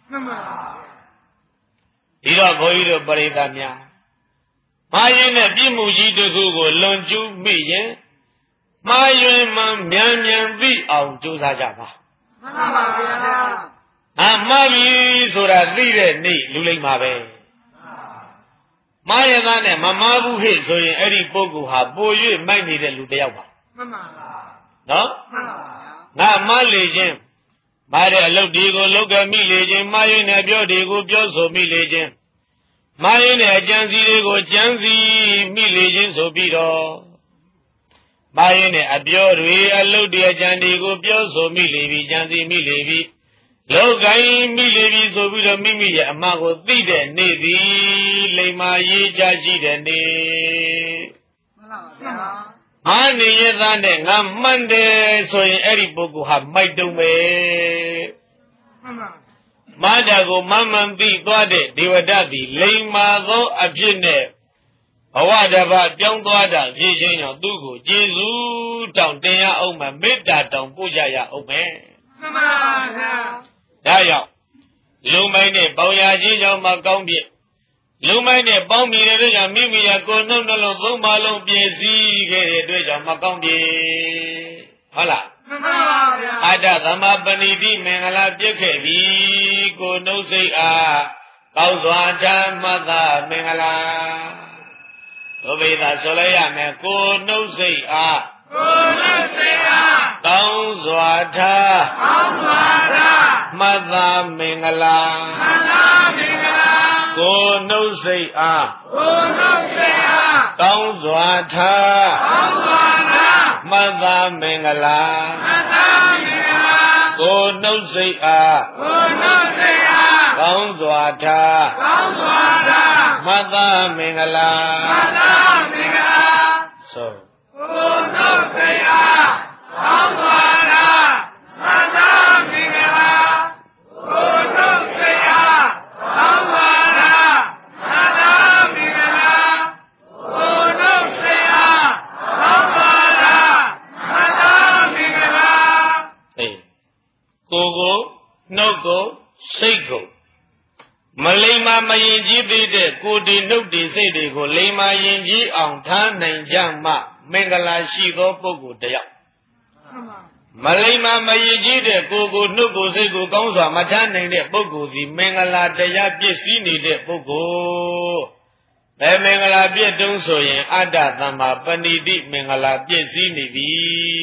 S1: ဒီတော့ဘုန်းကြီးတို့ပရိသတ်များမှားရင်နဲ့ပြည့်မှုကြီးတစ်ခုကိုလွန်ကျူးမိရင်မှားယွင်းမှမြန်မြန်သိအောင်ကြိုးစားကြပါမှန်ပါဗျာအမှားပြီဆိုတာသိတဲ့နေ့လူလိမ့်မှာပဲမှားရသားနဲ့မမှားဘူးဟဲ့ဆိုရင်အဲ့ဒီပုဂ္ဂိုလ်ဟာပို၍မိုက်နေတဲ့လူတစ်ယောက်ပါမှန်ပါဗျာနော်မှန်ပါဗျာငါမှားလေခြင်းမှားတဲ့အလုပ်တွေကိုလုပ်ကြမိလေခြင်းမှားရင်းနဲ့ပြောတွေကိုပြောဆိုမိလေခြင်းမှားရင်းနဲ့အကြံစီတွေကိုကြံစီမိလေခြင်းဆိုပြီးတော့မှားရင်းနဲ့အပြောတွေအလုပ်တွေအကြံတွေကိုပြောဆိုမိလေပြီကြံစီမိလေပြီလောက်ကိုင်းမိလေပြီဆိုပြီးတော့မိမိရဲ့အမှားကိုသိတဲ့နေ့သည်လိမ္မာရေးကြရှိတဲ့နေ့မှန်ပါဗျာအားနေရသားနဲ့ငါမှန်တယ်ဆိုရင်အဲ့ဒီပုဂ္ဂိုလ်ဟာမိုက်တုံးပဲမှန်ပါမာတာကိုမမှန်သိသွားတဲ့ဒေဝဒတ်သည်လိမ္မာသောအဖြစ်နဲ့ဘဝတပတ်ပြောင်းသွားတာဖြစ်ခြင်းကြောင့်သူ့ကိုကျေးဇူးတောင်းတင်ရအောင်မယ်မေတ္တာတောင်းပို့ကြရအောင်မယ်မှန်ပါဗျာဒါကြောင့်လူမိုင်းနဲ့ပေါင်ရခြင်းကြောင့်မကောင်းပြည့်လူမိုင်းနဲ့ပေါင်းမိတဲ့အတွက်ကြောင့်မိမိရဲ့ကိုယ်နှုတ်နှလုံးသုံးပါလုံးပြည့်စည်ခဲ့တဲ့အတွက်ကြောင့်မကောင်းပြည့်ဟုတ်လားမှန်ပါဗျာအတ္တသမပဏိတိမင်္ဂလာပြည့်ခဲ့ပြီကိုယ်နှုတ်စိတ်အားကောင်းစွာဓမ္မသာမင်္ဂလာဘုဗေဒဆိုလိုက်ရမယ်ကိုယ်နှုတ်စိတ်အားကိုယ်နှုတ်စိတ်အားကောင်းစွာထားကောင်းစွာထားမသာမင်္ဂလာမသာမင်္ဂလာကိုယ်နှုတ်စိတ်အားကိုယ်နှုတ်စိတ်အားကောင်းစွာထားကောင်းစွာထားမသာမင်္ဂလာမသာမင်္ဂလာကိုယ်နှုတ်စိတ်အားကိုယ်နှုတ်စိတ်အားကောင်းစွာထားကောင်းစွာထားမသာမင်္ဂလာမသာမင်္ဂလာဆိုကိုယ်နှုတ်စိတ်အားကောင်းစွာထားမသာမင်္ဂလာကိုယ်နှုတ်စိတ်အားကောင်းစွာထားမသာမင်္ဂလာကိုယ်နှုတ်စိတ်အားကောင်းစွာထားမသာမင်္ဂလာအေးကိုယ်ကိုနှုတ်ကိုစိတ်ကိုမလိမ္မာမယင်ကြီးသေးတဲ့ကိုယ်ဒီနှုတ်ဒီစိတ်တွေကိုလိမ္မာယင်ကြီးအောင်ထားနိုင်ကြမှမင်္ဂလာရှိသောပုဂ္ဂိုလ်တယောက်မလိမ္မာမယင်ကြီးတဲ့ကိုယ်ကိုနှုတ်ကိုစိတ်ကိုကောင်းစွာမထားနိုင်တဲ့ပုဂ္ဂိုလ်စီမင်္ဂလာတရားပြည့်စည်နေတဲ့ပုဂ္ဂိုလ်ဘယ်မင်္ဂလာပြည့်တုံးဆိုရင်အတ္တသမ္မာပဏိတိမင်္ဂလာပြည့်စည်နေပြီ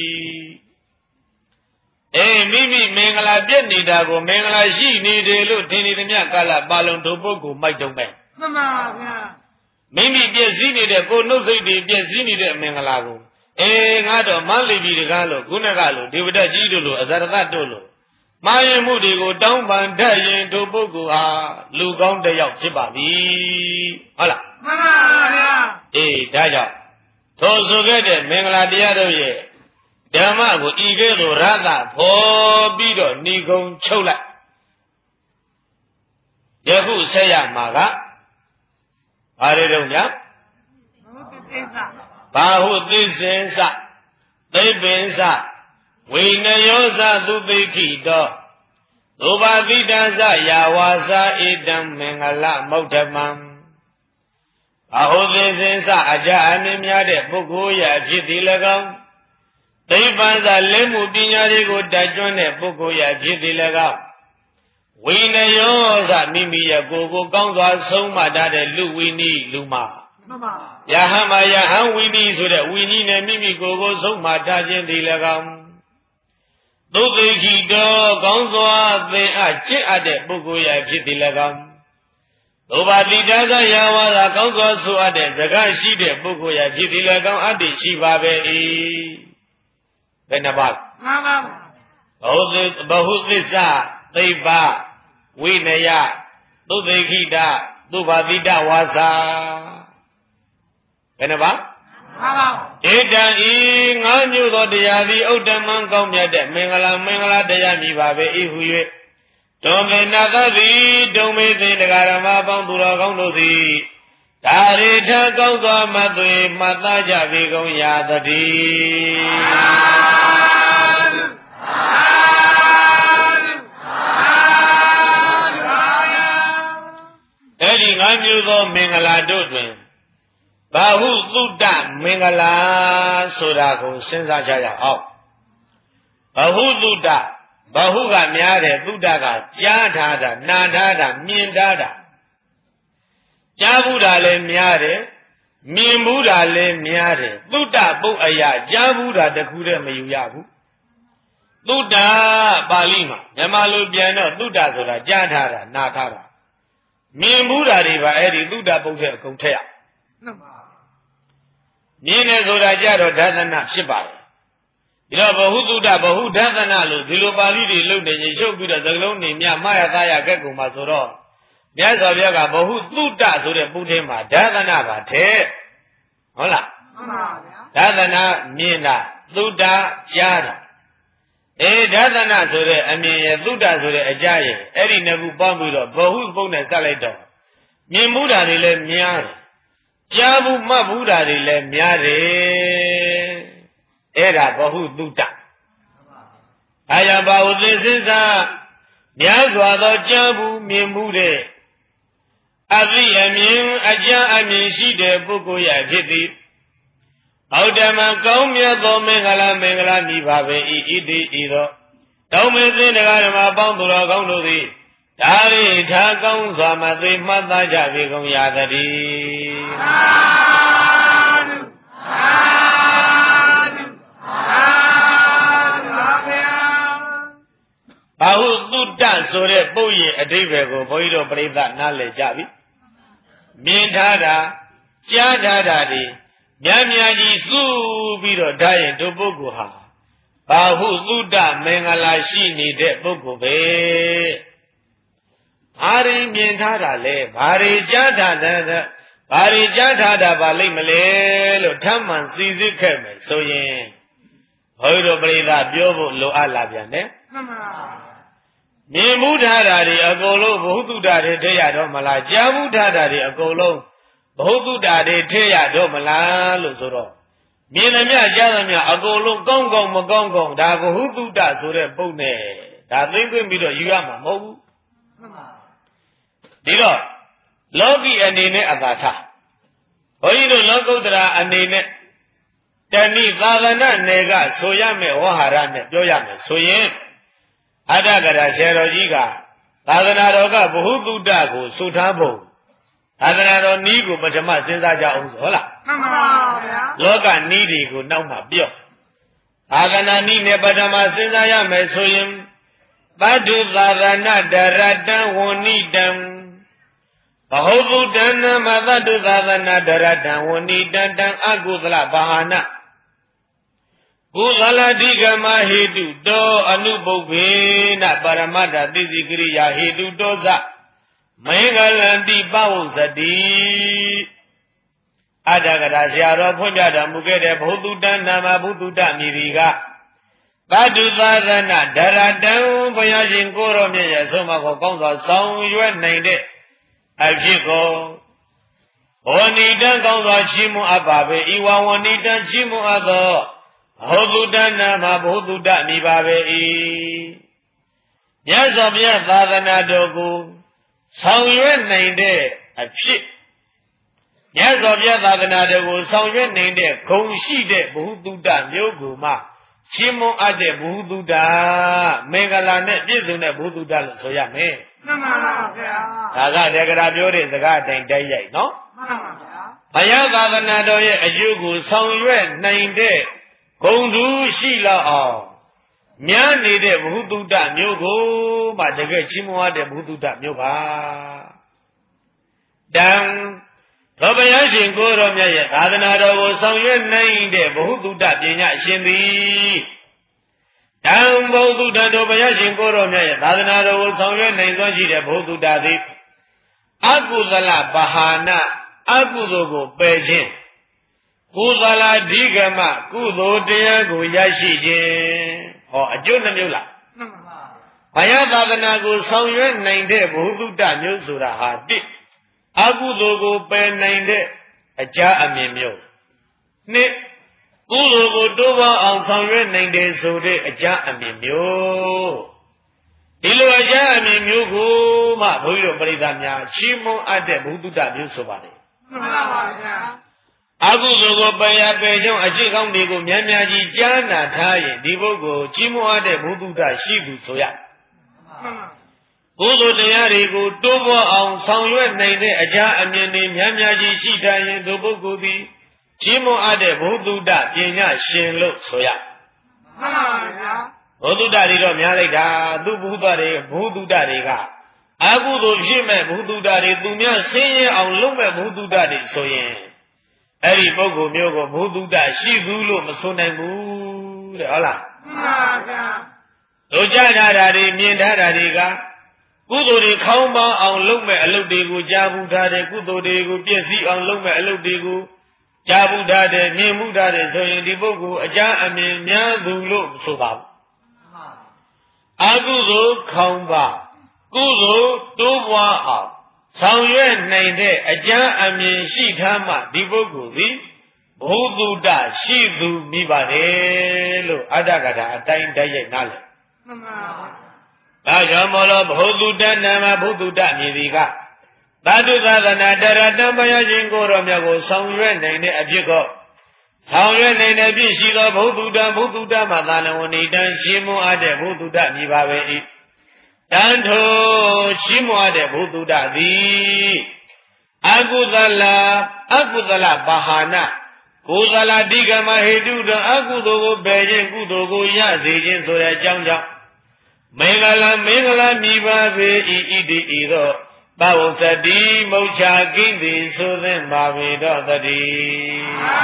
S1: အေးမိမိမင်္ဂလာပြည့်နေတာကိုမင်္ဂလာရှိနေတယ်လို့ထင်နေသမျှကာလပါလုံးတို့ပုဂ္ဂိုလ်မိုက်တုံးပဲမှန်ပါဗျာမိမိပြည့်စည်နေတဲ့ကိုယ်နှုတ်စိတ်တွေပြည့်စည်နေတဲ့မင်္ဂလာကိုအေးငါတော့မန္လိပြီတကားလို့ခုနကလို့ဒေဝဒတ်ကြီးတို့လို့အဇရတတို့လို့မှားရင်မှုတွေကိုတောင်းပန်တတ်ရင်တို့ပုဂ္ဂိုလ်ဟာလူကောင်းတစ်ယောက်ဖြစ်ပါပြီဟုတ်လားမှန်ပါဗျာအေးဒါကြောင့်ထိုဆိုခဲ့တဲ့မင်္ဂလာတရားတို့ရဲ့ဓမ္မကိုဤကဲ့သို့ရသဖော်ပြီးတော့ဏီကုံချုပ်လိုက်ယခုဆက်ရမှာကဘာတွေတော့ညဘာဟုသိစေစသိပင်စဝိနယောဇသုသိခိတောသုဘာတိတံစယာဝါစာဣတံမင်္ဂလမௌဓမံဘာဟုသိစေစအကြအမြင်များတဲ့ပုဂ္ဂိုလ်ရဲ့အဖြစ်ဒီ၎င်းသိပ္ပံစလက်မှုပညာတွေကိုတတ်ကျွမ်းတဲ့ပုဂ္ဂိုလ်ရဲ့အဖြစ်ဒီ၎င်းဝိနယောသမိမိရဲ့ကိုယ်ကိုကောင်းစွာဆုံးမတတ်တဲ့လူဝိနည်းလူမ
S2: မှန်ပါ
S1: ယဟမယဟံဝိနည်းဆိုတဲ့ဝိနည်းနဲ့မိမိကိုယ်ကိုဆုံးမတတ်ခြင်းဒီ၎င်းသုသိခိတောကောင်းစွာသင်အပ်ကျင့်အပ်တဲ့ပုဂ္ဂိုလ်ရဲ့ဖြစ်ဒီ၎င်းသောဘာတိတသယဝါဒကောင်းစွာဆိုအပ်တဲ့စကားရှိတဲ့ပုဂ္ဂိုလ်ရဲ့ဖြစ်ဒီ၎င်းအတ္တိရှိပါပဲ၏ဘယ်နှပါ
S2: မှန်ပါ
S1: ဘဟုသဘဟုသစ္စာသိပ္ပဝိနယသုသိခိတသုဘာတိတဝါစာဘယ်နှပါ
S2: မှန်ပါ
S1: ဧတံဤငါးမျိုးသောတရားသည်ဥဒ္ဓမံကောင်းမြတ်တဲ့မင်္ဂလာမင်္ဂလာတရားမြည်ပါပဲဤဟု၍တုံမေနသတိတုံမေသိတရားဓမ္မပေါင်းသူတော်ကောင်းတို့သည်ဒါရိထကောင်းစွာမသွေမှတ်သားကြပေကုန်ရာတည်းအဲ့ဒီငါးမျိုးသောမင်္ဂလာတို့တွင်ဘာဟုသုတ္တမင်္ဂလာဆိုတာကိုစဉ်းစားကြရအောင်ဘာဟုသုတ္တဘာဟုကများတယ်သုတ္တကကြားထားတာနာထားတာမြင်ထားတာကြားဘူးတာလည်းများတယ်မြင်ဘူးတာလည်းများတယ်သုတ္တပုတ်အရာကြားဘူးတာတခုတည်းမယူရဘူးသုတ္တပါဠိမှာမြန်မာလိုပြန်တော့သုတ္တဆိုတာကြားထားတာနာထားတာမြင်ဘူးတာတွေပါအဲ့ဒီသုတ္တပုတ်တဲ့အကုန်ထက်ရမြင်တယ်ဆိုတာကြတော့ဓာသနာဖြစ်ပါတယ်ဒီတော့ဘဟုသုတ္တဘဟုဓာသနာလို့ဒီလိုပါဠိတွေလုပ်နေရင်ချုပ်ပြီးတော့သကလုံးနေမြမှားရသားရကက်ကုန်မှာဆိုတော့မြတ်စွာဘုရားကဘဟုသုတ္တဆိုတဲ့ပုထဲမှာဓာသနာပါတဲ့ဟုတ်လား
S2: မှန်ပါဗျာ
S1: ဓာသနာမြင်တာသုတ္တကြားတာအေးဓာသနာဆိုတဲ့အမြင်ရသုတ္တဆိုတဲ့အကြားရအဲ့ဒီနှစ်ခုပေါင်းပြီးတော့ဘဟုပုနဲ့စက်လိုက်တော့မြင်မှုတာတွေလည်းများတယ်ကြားဘူးမှတ်ဘူးတာတွေလည်းများတယ်အဲ့ဒါဘဟုသုတ္တအာယဘာဝသစ္စာများစွာသောကြားဘူးမြင်မှုတဲ့အသိအမြင်အကြအမြင်ရှိတဲ့ပုဂ္ဂိုလ်ရဲ့ဖြစ်သည်ဩတ္တမကောင်းမြတ်သောမင်္ဂလာမင်္ဂလာမြည်ပါပဲဤဣတိဤသောတောင်းမေသင်တရားဓမ္မပေါင်းသူတော်ကောင်းတို့သည်ဒါရိထာကောင်းစွာမသိမှတ်သားကြပေကုန်ရာတည်းသာဓုသာဓုသာဓုပါဗျာဘာဟုသုတ္တဆိုတဲ့ပုတ်ရဲ့အဓိပ္ပာယ်ကိုဘုန်းကြီးတို့ပြိဿနားလည်ကြပြီမြင်ထားတာကြားထားတာတွေများများကြီးစုပြီးတော့ဒါရင်တို့ပုဂ္ဂိုလ်ဟာဘာဟုသုတ္တမင်္ဂလာရှိနေတဲ့ပုဂ္ဂိုလ်ပဲဘာတွေမြင်ထားတာလဲဘာတွေကြားထားတာဘာတွေကြားထားတာပါလိမ့်မလဲလို့ထမ်းမှန်စီစစ်ခဲ့မယ်ဆိုရင်ဘုန်းကြီးတို့ပြိဿပြောဖို့လိုအပ်လာပြန်တယ်
S2: မှန်ပါ
S1: မြင်မှုထားတာတွေအကုန်လုံးဘုဟုတ္တတွေထည့်ရတော့မလားကြားမှုထားတာတွေအကုန်လုံးဘုဟုတ္တတွေထည့်ရတော့မလားလို့ဆိုတော့မြင်သမျှကြားသမျှအကုန်လုံးကောင်းကောင်းမကောင်းကောင်းဒါဘုဟုတ္တဆိုတဲ့ပုံနဲ့ဒါသိသိပြီးတော့ယူရမှာမဟုတ်ဘူး
S2: မှန်ပါ
S1: ဒီတော့လောကီအနေနဲ့အသာထားဘုန်းကြီးတို့လောကုတ္တရာအနေနဲ့တဏိသာသနာနယ်ကဆိုရမယ်ဝဟာရနဲ့ပြောရမယ်ဆိုရင်အတ္တကရာဆရာတော်ကြီးကသာသနာတော်ကဘဟုသုတ္တကိုဆိုထားဖို့သာသနာတော်နီးကိုပထမစဉ်းစားကြအောင်ဆိုဟုတ်လား
S2: မှန်ပါဗျာ
S1: လောကနီးတွေကိုနောက်မှပြောသာသနာနီးနဲ့ပထမစဉ်းစားရမယ်ဆိုရင်သတ္တုသာသနာတရတံဝဏိတံဘဟုသုတ္တနာမသတ္တုသာသနာတရတံဝဏိတံတံအကုသလဘာဟာနကုသလတိကမဟေတုတောအနုပုပ္ပေနပရမတ္တသိသိကရိယာဟေတုတောဇမင်္ဂလံတိပဝုဇတိအတ္တကရာဆရာတော်ဖွင့်ပြတော်မူခဲ့တဲ့ဘုသူတ္တနာမဘုသူတ္တမြည်ဒီကသတ္တုသာသနာဒရတံဘုရားရှင်ကိုရောမြတ်ရဲ့ဆုံးမကိုကောင်းစွာဆောင်ရွက်နိုင်တဲ့အဖြစ်ကိုဝဏိတံကောင်းစွာချီးမွမ်းအပ်ပါပဲဤဝဝဏိတံချီးမွမ်းအပ်သောဘုသူတ္တနာမဘုသူတ္တမြည်ပါပဲ၏မြတ်စွာဘုရားသာသနာတော်ကိုဆောင်ရွက်နိုင်တဲ့အဖြစ်မြတ်စွာဘုရားသာသနာတော်ကိုဆောင်ရွက်နိုင်တဲ့ဂုဏ်ရှိတဲ့ဘုသူတ္တမျိုးကိုမှရှင်းမွန်အပ်တဲ့ဘုသူတ္တမင်္ဂလာနဲ့ပြည့်စုံတဲ့ဘုသူတ္တလို့ဆိုရမယ်
S2: မှန်ပါဗျာ
S1: ဒါကတက္ကရာပြောတဲ့စကားအတိုင်းတိုက်ရိုက်နော်
S2: မှန်ပါဗျာ
S1: ဘုရားသာသနာတော်ရဲ့အကျိုးကိုဆောင်ရွက်နိုင်တဲ့ဂုဏ်ထူးရှိလောက်အောင်မြတ်နေတဲ့ဘုသူတ္တမျိုးကိုမှတကယ်ချီးမွမ်းတဲ့ဘုသူတ္တမျိုးပါတံသောဘုရားရှင်ကိုရောမြတ်ရဲ့သာသနာတော်ကိုဆောင်ရွက်နိုင်တဲ့ဘုသူတ္တပညာရှင်သည်တံဘုသူတ္တတော်ဘုရားရှင်ကိုရောမြတ်ရဲ့သာသနာတော်ကိုဆောင်ရွက်နိုင်သောရှိတဲ့ဘုသူတ္တသည်အကုသလပဟာနအကုသိုလ်ကိုပယ်ခြင်းကုသလဓိကမကုသိုလ်တရားကိုရရှိခြင်းဟောအကျိုးနှမျိုးလား
S2: မှန်ပါ
S1: ဘုရားသာသနာကိုဆောင်ရွက်နိုင်တဲ့ဘုသူတ္တမျိုးဆိုတာဟာတိအကုသိုလ်ကိုပယ်နိုင်တဲ့အကြအမြင်မျိုးနှစ်ကုသိုလ်ကိုတိုးပွားအောင်ဆောင်ရွက်နိုင်တဲ့ဆိုတဲ့အကြအမြင်မျိုးဒီလိုအကြအမြင်မျိုးကိုမှဘုန်းကြီးတို့ပရိသတ်များချီးမွမ်းအပ်တဲ့ဘုသူတ္တမျိုးဆိုပါတယ်
S2: မှန်ပါပါဗျာ
S1: အကုသိုလ်ကိုပယ်ရပယ်ကြောင့်အကျင့်ကောင်းတွေကိုများများကြီးကြားနာထားရင်ဒီပုဂ္ဂိုလ်ချီးမွမ်းအပ်တဲ့ဘုသူတ္တရှိသူဆိုရ
S2: မှန်ပါ
S1: ဘုသိုလ်တရားတွေကိုတိုးပွားအောင်ဆောင်ရွက်နိုင်တဲ့အကြအမြင်တွေများများကြီးရှိထားရင်ဒီပုဂ္ဂိုလ်သည်ချီးမွမ်းအပ်တဲ့ဘုသူတ္တပညာရှင်လို့ဆိုရ
S2: မှန်ပါဗျာ
S1: ဘုသူတ္တတွေတော့များလိုက်တာသူဘုသူတ္တတွေဘုသူတ္တတွေကအကုသိုလ်ဖြစ်မဲ့ဘုသူတ္တတွေသူများဆင်းရဲအောင်လုပ်မဲ့ဘုသူတ္တတွေဆိုရင်အဲ့ဒီပုဂ္ဂိုလ်မျိုးကိုဘုသူတ္တရှိသူလို့မဆိုနိုင်ဘူးတဲ့ဟုတ်လား
S2: မှန်ပါဗျာ
S1: တို့ကြားထားတာတွေမြင်ထားတာတွေကကုသိုလ်တွေခေါင်းပေါင်းအောင်လုပ်မဲ့အလုပ်တွေကိုကြားဘူးထားတယ်ကုသိုလ်တွေကိုပြည့်စည်အောင်လုပ်မဲ့အလုပ်တွေကိုကြားဘူးထားတယ်မြင်မှုထားတယ်ဆိုရင်ဒီပုဂ္ဂိုလ်အကြအမြင်များသူလို့ဆိုပါဘူးအကုသိုလ်ခေါင်းပါကုသိုလ်တိုးပွားအောင်ဆောင်ရွက်နိုင်တဲ့အကြအမြင်ရှိထားမှဒီပုဂ္ဂိုလ်သည်ဘုသူတ္တရှိသူမိပါတယ်လို့အတ္တကထာအတိုင်းတိုက်ရိုက်နားလည်
S2: မှန်ပါ
S1: ဒါကြောင့်မလို့ဘုသူတ္တနာမဘုသူတ္တမြည်သည်ကသာဓုသာသနာတရတံဘုရားရှင်ကိုရောမြတ်ကိုဆောင်ရွက်နိုင်တဲ့အဖြစ်ကိုဆောင်ရွက်နိုင်တဲ့အဖြစ်ရှိသောဘုသူတ္တဘုသူတ္တမှာသာလဝဏိတံရှိမွန်အပ်တဲ့ဘုသူတ္တမြည်ပါပဲ၏တန်ထိုရှိမွန်အပ်တဲ့ဘုသူတ္တသည်အကုသလအကုသလပဟာနကုသလဓိကမဟေတုတအကုသိုလ်ကိုပယ်ခြင်းကုသိုလ်ကိုရစေခြင်းဆိုတဲ့အကြောင်းကြောင့်မင်္ဂလာမင်္ဂလာမြည်ပါပေ၏ဣတိဤသို့သဝသတိမုတ်ချကိဉ္စီဆိုသင့်ပါပေတော့တည်း
S2: သာ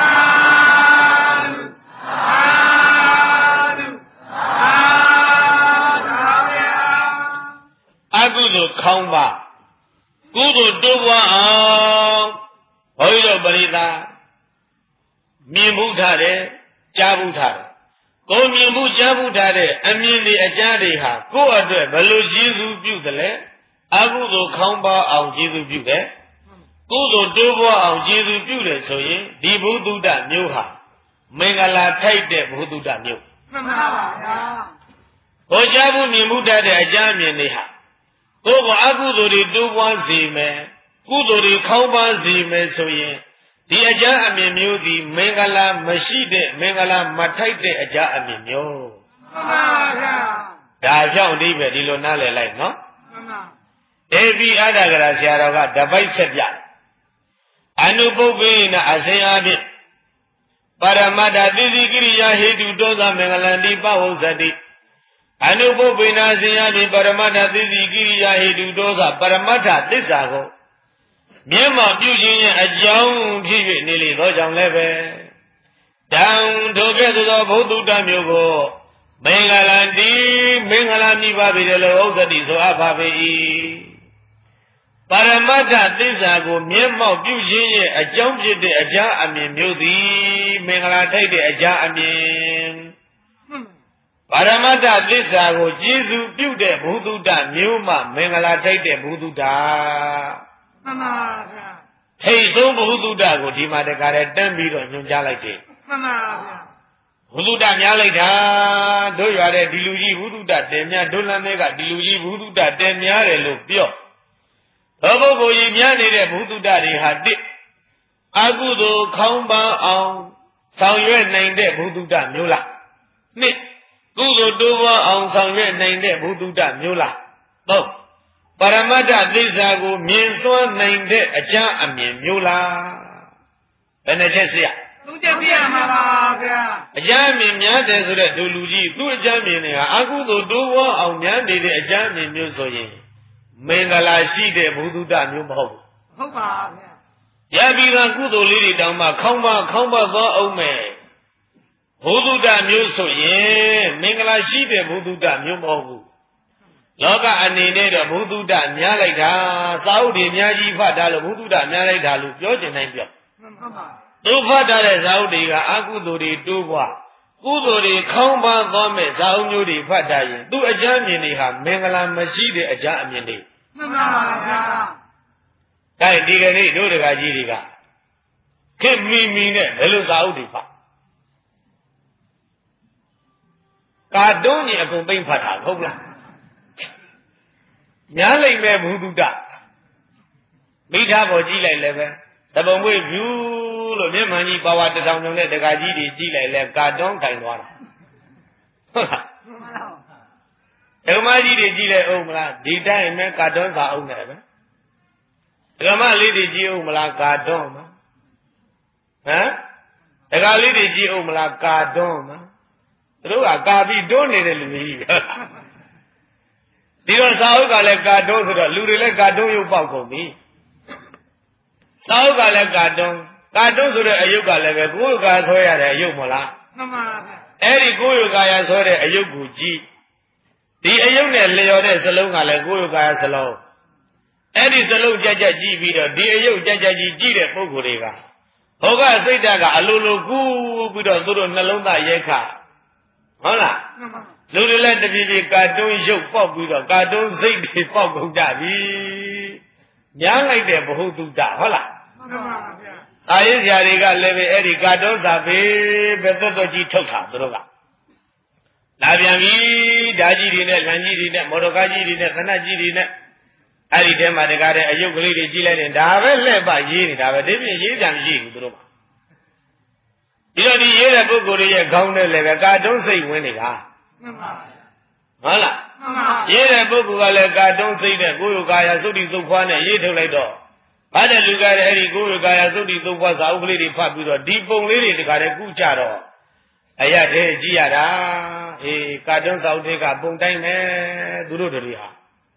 S2: ဓုသာဓုသာဗျာ
S1: အကုသိုလ်ခေါင်းပါကုသိုလ်တိုးပွားအောင်ဘုန်းကြီးတို့ပရိသတ်မြင်မှုထားတယ်ကြားမှုထားတယ်ကိုမြင်မှုကြားမှုထားတဲ့အမြင်တွေအကြားတွေဟာကိုယ့်အတွက်ဘယ်လိုကျေးဇူးပြုသလဲအကုသိုလ်ခေါင်းပါအောင်ကျေးဇူးပြုတယ်ကုသိုလ်တိုးပွားအောင်ကျေးဇူးပြုတယ်ဆိုရင်ဒီဘုသူတ္တမျိုးဟာမင်္ဂလာထိုက်တဲ့ဘုသူတ္တမျိုး
S2: မှန်ပါပါဗျာ
S1: ဟောကြားမှုမြင်မှုတတ်တဲ့အကြားမြင်တွေဟာကိုယ်ကအကုသိုလ်တွေတိုးပွားစေမယ်ကုသိုလ်တွေခေါင်းပါစေမယ်ဆိုရင်ဒီအကြအမြင်မျိုးဒီမင်္ဂလာမရှိတဲ့မင်္ဂလာမထိုက်တဲ့အကြအမြင်မျိုး
S2: မှန်ပါဗျာ
S1: ဒါကြောင့်ဒီပဲဒီလိုနားလည်လိုက်နော်
S2: မှန်ပါ
S1: ဒေဝိအတ္တကရာဆရာတော်ကတပိုက်ဆက်ပြအနုပုပ္ပိနအစဉ်အဖြင့်ပရမတ္ထသီတိကိရိယာဟေတုတောသမင်္ဂလန္တိပဝုဇ္ဇတိအနုပုပ္ပိနအစဉ်အဖြင့်ပရမတ္ထသီတိကိရိယာဟေတုတောသပရမတ္ထသစ္စာကိုမျက်မှောက်ပြုခြင်းရဲ့အကြောင်းဖြစ်၍နေလေသောကြောင့်လည်းပဲတံထိုကဲ့သို့သောဘုသူတ္တမျိုးကိုမင်္ဂလာတိမင်္ဂလာမြည်ပါပေတယ်လို့ဥစ္စတိဆိုအပ်ပါပေ၏ပရမတ္ထသစ္စာကိုမျက်မှောက်ပြုခြင်းရဲ့အကြောင်းဖြစ်တဲ့အကြအမြင်မျိုးသည်မင်္ဂလာထိုက်တဲ့အကြအမြင်ပရမတ္ထသစ္စာကိုကျေးဇူးပြုတဲ့ဘုသူတ္တမျိုးမှမင်္ဂလာထိုက်တဲ့ဘုသူတ္တ
S2: မှန်ပါဗျာ
S1: ထိတ်ဆုံးဘုသူတ္တကိုဒီမှာတကားတည်းတန်းပြီးတော့ညွှန်ကြားလိုက်တယ်
S2: မှန်ပါဗျာ
S1: ဘုသူတ္တများလိုက်တာတို့ရွာတဲ့ဒီလူကြီးဘုသူတ္တတင်များဒုလန်တွေကဒီလူကြီးဘုသူတ္တတင်များတယ်လို့ပြောသောပုဂ္ဂိုလ်ကြီးများနေတဲ့ဘုသူတ္တတွေဟာတစ်အကုသိုလ်ခေါင်းပန်းအောင်ဆောင်ရွက်နိုင်တဲ့ဘုသူတ္တမျိုးလားနှစ်ကုသိုလ်တိုးပွားအောင်ဆောင်ရွက်နိုင်တဲ့ဘုသူတ္တမျိုးလားသုံးပရမတ္ထသစ္စာကိုမြင်စွမ်းနိုင်တဲ့အကြမ်းအမြင်မျိုးလားဘယ်နှချက်စီရ
S2: သုံးချက်ပြရမှာပါဗျာ
S1: အကြမ်းအမြင်များတယ်ဆိုတဲ့ဒုလူကြီးသူ့အကြမ်းမြင်တွေဟာအကုသိုလ်တိုးဝအောင်များနေတဲ့အကြမ်းအမြင်မျိုးဆိုရင်မင်္ဂလာရှိတဲ့ဘုဒ္ဓမျိုးမဟုတ်ဘူး
S2: ဟုတ်ပါဗျာ
S1: ရပြီကကုသိုလ်လေးတွေတောင်မှခေါင်းပါခေါင်းပါသွားအောင်မယ်ဘုဒ္ဓမျိုးဆိုရင်မင်္ဂလာရှိတဲ့ဘုဒ္ဓမျိုးမဟုတ်ဘူးလောကအနေနဲ့တော့ဘုဒ္ဓများလိုက်တာစာအုပ်တွေအများကြီးဖတ်တာလို့ဘုဒ္ဓများလိုက်တာလို့ပြောချင်နိုင်ပြော
S2: ဟုတ်ပါ
S1: သူဖတ်ထားတဲ့စာအုပ်တွေကအကုသိုလ်တွေတိုးပွားကုသိုလ်တွေခေါင်းပါသွားမဲ့စာအုပ်မျိုးတွေဖတ်တာရင်သူ့အကြမ်းမြင်တွေဟာမင်္ဂလာမရှိတဲ့အကြမ်းအမြင်တွေ
S2: မှန်ပါဗျာ
S1: ဒါဒီကနေ့တို့တကကြီးတွေကခေမီမီနဲ့ဘယ်လိုစာအုပ်တွေဖတ်ကာတွန်းကြီးအကုန်သိမ့်ဖတ်တာဟုတ်လားညားလိုက်မဲ့ဘုဒ္ဓမိသားပေါ်ကြည့်လိုက်လည်းပဲသဘုံမွေးဖြူလို့မျက်မှန်ကြီးပါဝါတထောင်ထောင်နဲ့တကကြီးတွေကြည့်လိုက်လဲကာတွန်းကင်သွားတာဟုတ်လားဓမ္မကြီးတွေကြည့်လိုက်အောင်မလားဒီတိုင်းမဲ့ကာတွန်းစာအုပ်နဲ့ပဲဓမ္မလေးတွေကြည့်အောင်မလားကာတွန်းမှာဟမ်တကလေးတွေကြည့်အောင်မလားကာတွန်းမှာသူတို့ကကာပြီးတွန်းနေတဲ့လူကြီးပဲဒီတော့စာအုပ်ကလည်းကာတွန်းဆိုတော့လူတွေလည်းကာတွန်းရုပ်ပေါက်ကုန်ပြီစာအုပ်ကလည်းကာတွန်းကာတွန်းဆိုတဲ့အယုတ်ကလည်းပဲကိုယ်ကာဆွဲရတဲ့အယုတ်မလား
S2: မှန်ပါဗျာ
S1: အဲ့ဒီကိုယ်ကာယဆွဲတဲ့အယုတ်ကိုကြည့်ဒီအယုတ်နဲ့လျော်တဲ့စလုံးကလည်းကိုယ်ကာယစလုံးအဲ့ဒီစလုံးကြက်ကြက်ကြည့်ပြီးတော့ဒီအယုတ်ကြက်ကြက်ကြီးကြည့်တဲ့ပုဂ္ဂိုလ်တွေကဟောကစိတ်ဓာတ်ကအလိုလိုကူးပြီးတော့သူတို့နှလုံးသားရိုက်ခဟုတ်လား
S2: မှန်ပါ
S1: လူတွေလည်းတပြေးပြေးကာတွန်းရုပ်ပေါက်ပြီးတော့ကာတွန်းစိတ်တွေပေါက်ကုန်ကြပြီညားလိုက်တဲ့ဘ ഹു တုတ္တဟုတ်လား
S2: မှန်ပါဗျာ
S1: အာရေးဆရာတွေကလည်းပဲအဲ့ဒီကာတွန်းစာပေပဲသက်တော်ကြီးထုတ်တာသူတို့ကလာပြန်ပြီဓာကြီးတွေနဲ့လမ်းကြီးတွေနဲ့မော်တော်ကားကြီးတွေနဲ့သနတ်ကြီးတွေနဲ့အဲ့ဒီထဲမှာတကားတဲ့အယုတ်ကလေးတွေကြီးလိုက်တယ်ဒါပဲလှဲ့ပရေးနေတာပဲဒီပြင်ရေးကြံမရှိဘူးသူတို့ကဒီတော့ဒီရေးတဲ့ပုဂ္ဂိုလ်တွေရဲ့ခေါင်းနဲ့လည်းပဲကာတွန်းစိတ်ဝင်နေတာ
S2: မှန်ပါ
S1: ဟုတ်လား
S2: မှန်ပါ
S1: ရေးတဲ့ပုဂ္ဂိုလ်ကလည်းကာတွန်းစိတ်နဲ့ကိုယ်ယုကာယသုတိသုတ်ဖွားနဲ့ရေးထုတ်လိုက်တော့ဘာတဲ့လူကလည်းအဲ့ဒီကိုယ်ယုကာယသုတိသုတ်ဖွားစာအုပ်ကလေးတွေဖတ်ပြီးတော့ဒီပုံလေးတွေတကားလည်းကုကြတော့အရတဲ့ကြည့်ရတာအေးကာတွန်းစာအုပ်တွေကပုံတိုင်းပဲသူတို့တွေဟာ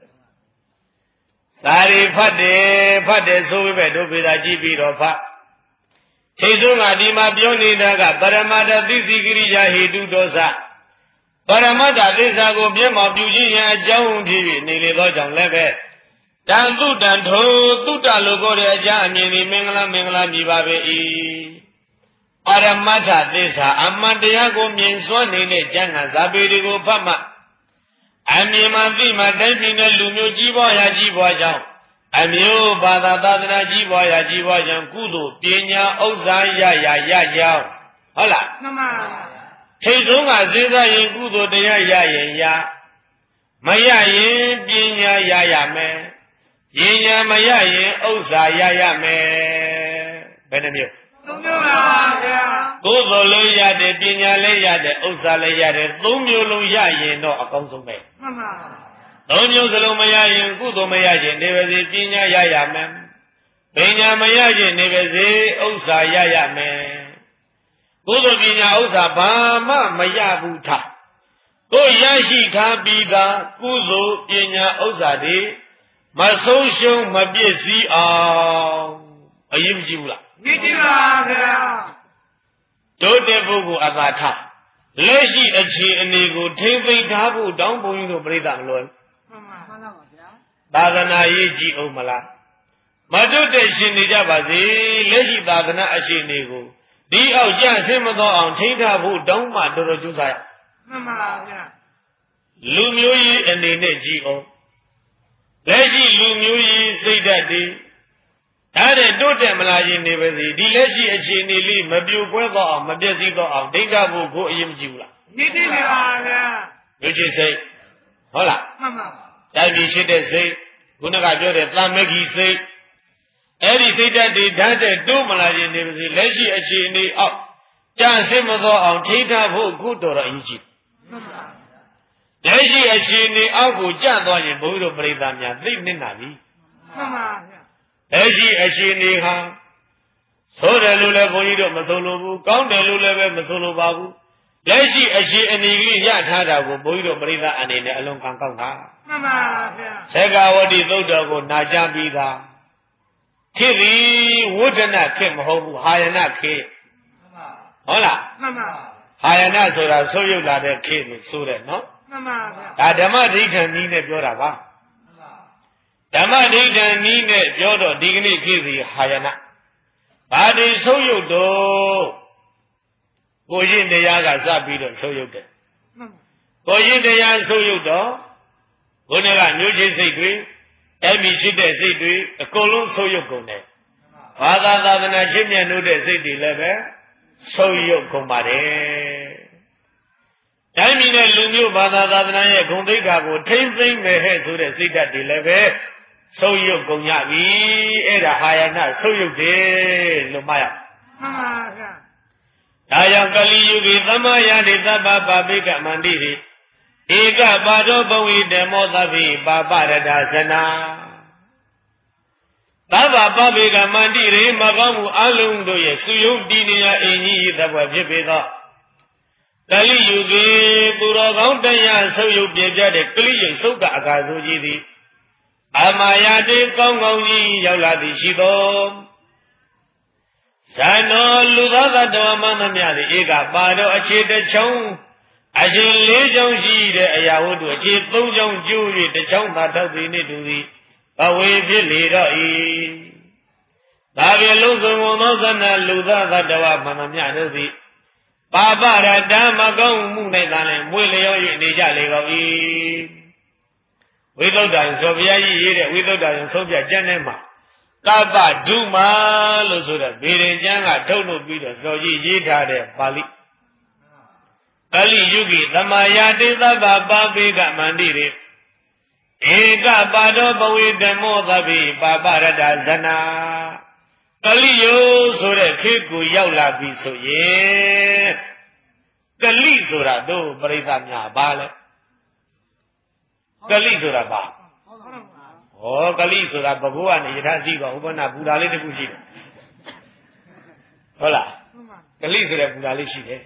S1: စာရီဖတ်တယ်ဖတ်တယ်ဆိုပေမဲ့တို့ပေသာကြည့်ပြီးတော့ဖတ်ချိန်ဆုံးကဒီမှာပြောနေတာကပရမတ္ထသိသိကိရိယာဟိတုဒောသပရမတ္ထသစ္စာကိုမျက်မှောက်ပြုခြင်းရန်အကြောင်းဖြစ်ပြီးနေလေသောကြောင့်လည်းပဲတန်တုတန်ထိုတုတလို့ခေါ်တဲ့အကြအမြင်ဒီမင်္ဂလာမင်္ဂလာမြည်ပါပေ၏ပရမတ္ထသစ္စာအမှန်တရားကိုမြင်စွမ်းနေတဲ့ဉာဏ်ကဇာပေတွေကိုဖတ်မှအမြင်မှသိမှတိုင်းပြည်နဲ့လူမျိုးကြီးပွားရာကြီးပွားကြောင်းအမျိုးဘာသာသာသနာကြီးပွားရာကြီးပွားကြောင်းကုသိုလ်ပညာဥစ္စာရရရကြောင်းဟုတ်လား
S2: မှန်ပါ
S1: ထိတ်ဆုံးကစေစားရင်ကုသိုလ်တရားရရင်ရမရရင်ပညာရရမယ်ပညာမရရင်ဥစ္စာရရမယ်ဘယ်နှမျိုး
S2: သုံးမျိုးပါဗျာ
S1: ကုသိုလ်လည်းရတယ်ပညာလည်းရတယ်ဥစ္စာလည်းရတယ်သုံးမျိုးလုံးရရင်တော့အကောင်းဆုံးပဲ
S2: မှန်ပါ
S1: သုံးမျိုးစလုံးမရရင်ကုသိုလ်မရရင်နေပါစေပညာရရမယ်ပညာမရရင်နေပါစေဥစ္စာရရမယ်ကုသိုလ်ပညာဥစ္စာဘာမှမရဘူးထားကိုရရှိထားပြီးသားကုသိုလ်ပညာဥစ္စာတွေမဆုံးရှုံးမပြည့်စည်အောင်အရေးမကြီးဘူးလား
S2: ကြည့်ကြပါဗျာ
S1: တို့တဲ့ပုဂ္ဂိုလ်အသာထားလက်ရှိအခြေအနေကိုထိမ့်သိမ်းထားဖို့တောင်းပုံကြီးတို့ပြိဿမလို့
S2: မှန်ပါမှန်ပါဗျာ
S1: သာသနာရေးကြည့်အောင်မလားမတို့တဲ့ရှင်နေကြပါစေလက်ရှိသာသနာအခြေအနေကိုဒီအောက်ကျဆင်းမသောအောင်ထိန်းထားဖို့တောင်းမှတော်တော်ကြိုးစားရ
S2: မှန်ပါဗျာ
S1: လူမျိုးကြီးအနေနဲ့ကြည့်အောင်လက်ရှိလူမျိုးကြီးစိတ်ဓာတ်တွေအဲ့ဒါတိုးတက်မလာရင်နေပါစေဒီလက်ရှိအခြေအနေလေးမပြိုကွဲတော့အောင်မပြည့်စည်တော့အောင်ဒိဋ္ဌာဖို့ကိုအရင်မကြည့်ဘူးလား
S2: ကြည့်ကြပါဗျာ
S1: လူကြီးစိတ်ဟုတ်လား
S2: မှန်ပါ
S1: တိုင်းပြည်ရှိတဲ့စိတ်ခုနကပြောတဲ့သာမဂီစိတ်အဲ့ဒီစိတ်ဓာတ်တွေဓာတ်တဲ့တိုးမလာရင်နေပါစေလက်ရှိအခြေအနေအောက်ကြာဆင်းမသောအောင်ထိထားဖို့ခုတော်တော်အရေးကြီးလက်ရှိအရှင်နေအောက်ကိုကျသွားရင်ဘုန်းကြီးတို့ပြိဿများသိနေနာပြီ
S2: မှန်ပါဗျာ
S1: လက်ရှိအရှင်နေဟာဆိုတယ်လို့လည်းဘုန်းကြီးတို့မဆိုလိုဘူးကောင်းတယ်လို့လည်းပဲမဆိုလိုပါဘူးလက်ရှိအရှင်အနေကြီးရထားတာကိုဘုန်းကြီးတို့ပြိဿအနေနဲ့အလုံးကံကောက်တာ
S2: မှန်ပါဗျာ
S1: သက္ကဝတိသုတ်တော်ကိုနာကြားပြီးသားခေတိဝဋ္ဌနခေမဟုတ်ဘူးဟာယနာခေဟုတ်လား
S2: မှန်ပါ
S1: ဟာယနာဆိုတာဆိုးရုပ်လာတဲ့ခေလို့ဆိုတယ်နော်
S2: မှန်ပါဗျာ
S1: ဒါဓမ္မဒိဋ္ဌံနည်းနဲ့ပြောတာပါဓမ္မဒိဋ္ဌံနည်းနဲ့ပြောတော့ဒီကနေ့ခေစီဟာယနာဘာဒီဆိုးရုပ်တော့ကိုရင်တရားကစပြီးတော့ဆိုးရုပ်တယ်ကိုရင်တရားဆိုးရုပ်တော့ဘုန်းကမျိုးချင်းစိတ်တွေတိုက်ပြီးရှိတဲ့စိတ်တွေအကုန်လုံးဆိုးရုပ်ကုန်တယ်ဘာသာသာသနာရှင်းမြတ်လို့တဲ့စိတ်တွေလည်းပဲဆိုးရုပ်ကုန်ပါတယ်တိုင်းပြည်နဲ့လူမျိုးဘာသာသာသနာရဲ့ဂုဏ်သိက္ခာကိုထိမ့်သိမ့်မယ်ဟဲ့ဆိုတဲ့စိတ်ဓာတ်တွေလည်းပဲဆိုးရုပ်ကုန်ကြပြီအဲ့ဒါဟာယနာဆိုးရုပ်တယ်လို့မှတ်ရ
S2: မှန်ပါဗျာ
S1: ဒါကြောင့်ကလိယုဂိသမ္မာယတိသဗ္ဗပါပိကမန္တိဟိဧကပါတောဘဝိဓမ္မောသဗ္ဗိပါပရဒဇနာသဗ္ဗပပိကမန္တိရေမကောင်းမှုအလုံးတို့ရဲ့စုယုံတည်နေရာအင်ကြီးသဘောဖြစ်ပေသောကလိယုဂေသူတော်ကောင်းတရားဆုပ်ယုပ်ပြပြတဲ့ကလိယုဆုပ်ကအကာဆိုကြီးသည်အမာယာတေကောင်းကောင်းကြီးရောက်လာသည်ရှိသောဇန်တော်လူသောသတ္တဝါမန္တမြသည်ဧကပါတော်အခြေတချောင်းအရှင်လေးချောင်းရှိတဲ့အရာဝတ္ထုအခြေသုံးချောင်းကျိုး၍တစ်ချောင်းသာထောက်သည်နှင့်တူသည်ဘဝေဖြစ်လေတော့၏ဒါဖြင့်လုံးစုံသောသနလူသောသတ္တဝါမန္တမြတို့သည်ပါပရတ္တမကောင်းမှု၌သာလည်းမွေလျော၍နေကြလေကုန်၏ဝိသုဒ္ဓံဆိုဘုရားကြီးရေးတဲ့ဝိသုဒ္ဓံဆုံးဖြတ်ကျမ်းထဲမှာကပ္ပဒုမာလို့ဆိုတဲ့ဗေဒင်ကျမ်းကထုတ်လုပ်ပြီးတော့စောကြီးရေးထားတဲ့ပါဠိကလိယုဂိသမာယာတိသဗ္ဗပါပိကမန္တိရေဧကပါတောဘဝေဓမ္မောသဗ္ဗိပါပရတဇနာကလိယုဆိုတဲ့ခေတ်ကိုရောက်လာပြီဆိုရင်ကလိဆိုတာတို့ပရိသတ်များဘာလဲကလိဆိုတာဘာဩကလိဆိုတာဘဂဝါနေယထာရှိပါဥပနာပူတာလေးတခုရှိတယ်ဟုတ်လားကလိဆိုတဲ့ပူတာလေးရှိတယ်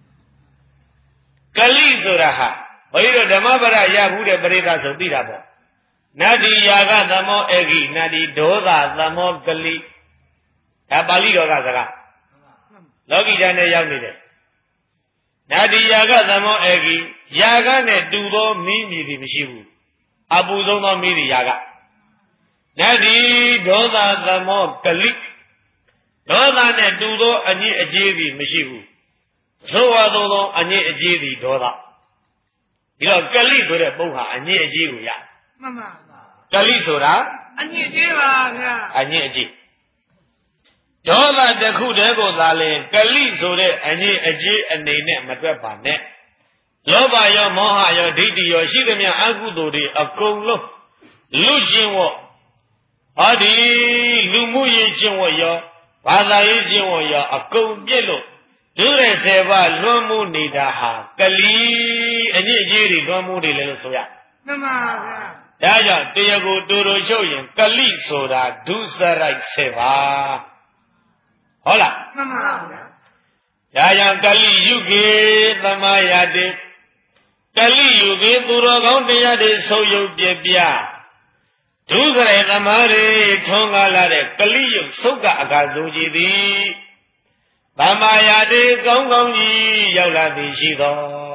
S1: ကလိဆိုတာဟာဘုန်းကြီးတို့ဓမ္မပဒရဘူးတဲ့ပရိသတ်ဆိုသိတာပေါ့နတ္တိယာကသမောအေဂိနတ္တိဒောသသမောကလိဒါပါဠိတော်ကစကားလောကီကျမ်းနဲ့ရောက်နေတယ်နတ္တိယာကသမောအေဂိယာကနဲ့တူသောမိမိတွေမရှိဘူးအပူဆုံးသောမိတွေယာကနတ္တိဒောသသမောကလိဒေါသနဲ့တူသောအညစ်အကြေးတွေမရှိဘူးသို့ဝါသောသောအညစ်အကြေးတွေဒေါသဒီတော့ကလိဆိုတဲ့ပုံဟာအညစ်အကြေးကိုရ
S2: မှန်ပါ
S1: ကလိဆိုတာ
S2: အညစ်အကြေးပါဗျာ
S1: အညစ်အကြေးဒေါသတစ်ခုတည်းကိုသာလဲကလိဆိုတဲ့အညစ်အကြေးအနေနဲ့မတွက်ပါနဲ့လောဘရောမောဟရောဒိဋ္ဌိရောရှိသမျှအကုသိုလ်တွေအကုန်လုံးလူကျင့်ဝတ်ဟောဒီလူမှုရေးကျင့်ဝတ်ရောဘာသာရေးကျင့်ဝတ်ရောအကုန်ပြည့်လို့ဒုရစေဘလွန်မှုနေတာဟာကလိအညစ်အကြေးတွေလွန်မှုတွေလည်းလို့ဆိုရ
S2: မှန်ပါဗျာ
S1: ဒါကြောင့်တရားကိုတူတူချုပ်ရင်ကလိဆိုတာဒုစရိုက်စေပါဟုတ်လား
S2: မှန်ပါဗျာ
S1: ဒါကြောင့်ကလိယုဂေသမာယာတိကလိယုဂေသူတော်ကောင်းတရားတွေဆုံးယုတ်ပြပြဒုစရိုက်သမားတွေထွန်းကားလာတဲ့ကလိယုသုတ်ကအကာဆိုကြည်သည်သမာယာတိကောင်းကောင်းကြီးရောက်လာသည်ရှိသော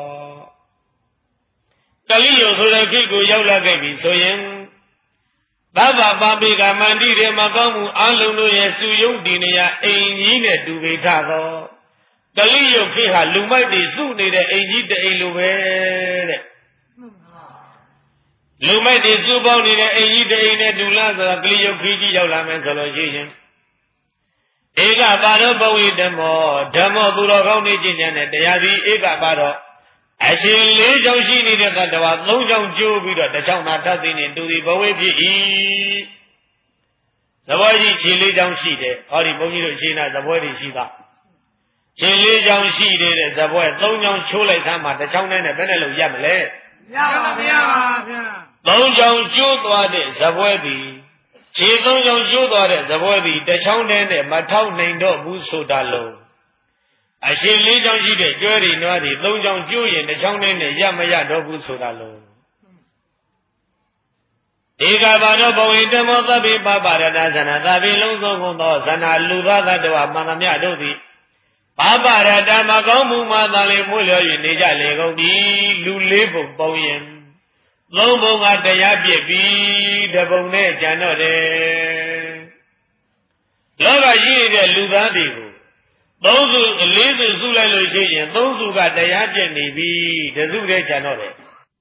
S1: ကလိယုဆိုတဲ့ခေတ်ကိုရောက်လာခဲ့ပြီဆိုရင်သဗ္ဗပါပိကမန္တိရေမကောင်းမှုအလုံးတို့ရဲ့စုယုံတည်နေရာအိမ်ကြီးနဲ့တူပေထသောကလိယုခေတ်ဟာလူမိုက်တွေစုနေတဲ့အိမ်ကြီးတအိမ်လိုပဲတဲ့လူမိုက်တွေစုပေါင်းနေတဲ့အိမ်ကြီးတအိမ်နဲ့တူလားဆိုတာကလိယုခေတ်ကြီးရောက်လာမယ်ဆိုလို့ရှိရင်ဧကပါတော်ဘဝိဓမ္မောဓမ္မောသူတော်ကောင်းနေခြင်းနဲ့တရားစီဧကပါတော်အရှင်လေးချောင်းရှိနေတဲ့သတ္တဝါသုံးချောင်းကျိုးပြီးတော့တစ်ချောင်းသာတတ်သိနေတူသည်ဘဝေဖြစ်၏သဘောကြီးခြေလေးချောင်းရှိတယ်ဟောဒီဘုန်းကြီးတို့ရှင်းတာသဘောတွေရှိတာခြေလေးချောင်းရှိတဲ့သဘောသုံးချောင်းချိုးလိုက်သမ်းမှာတစ်ချောင်းနဲ့ဘယ်နဲ့လို့ရမလဲ
S2: ရပါဗျာဗျာ
S1: သုံးချောင်းကျိုးသွားတဲ့ဇပွဲသည်ခြေသုံးချောင်းကျိုးသွားတဲ့ဇပွဲသည်တစ်ချောင်းတည်းနဲ့မထောက်နိုင်တော့ဘူးဆိုတာလုံးအရှင်လေးချောင်းရှိတဲ့ကျွဲရီနွားတွေသုံးချောင်းကျိုးရင်တစ်ချောင်းတည်းနဲ့ရမရတော့ဘူးဆိုတာလုံးဧကဘာသောဘဝိတမောသဗ္ဗေပပရတသနာသဗ္ဗေလုံးစုံကုန်သောဇနာလူသားသတ္တဝါမှန်သမျှတို့သည်ပပရတမကောင်းမှုမှသာလေမှုလျော်၍နေကြလေကုန်ပြီလူလေးပုံပေါင်းရင်သုံးပုံကတရားပြည့်ပြီတပုံနဲ့ကြံတော့တယ်လောကရှိတဲ့လူသားတွေကိုသုံးစုလေးစုစုလိုက်လို့ရှိရင်သုံးစုကတရားပြည့်နေပြီတစုတည်းကြံတော့တယ်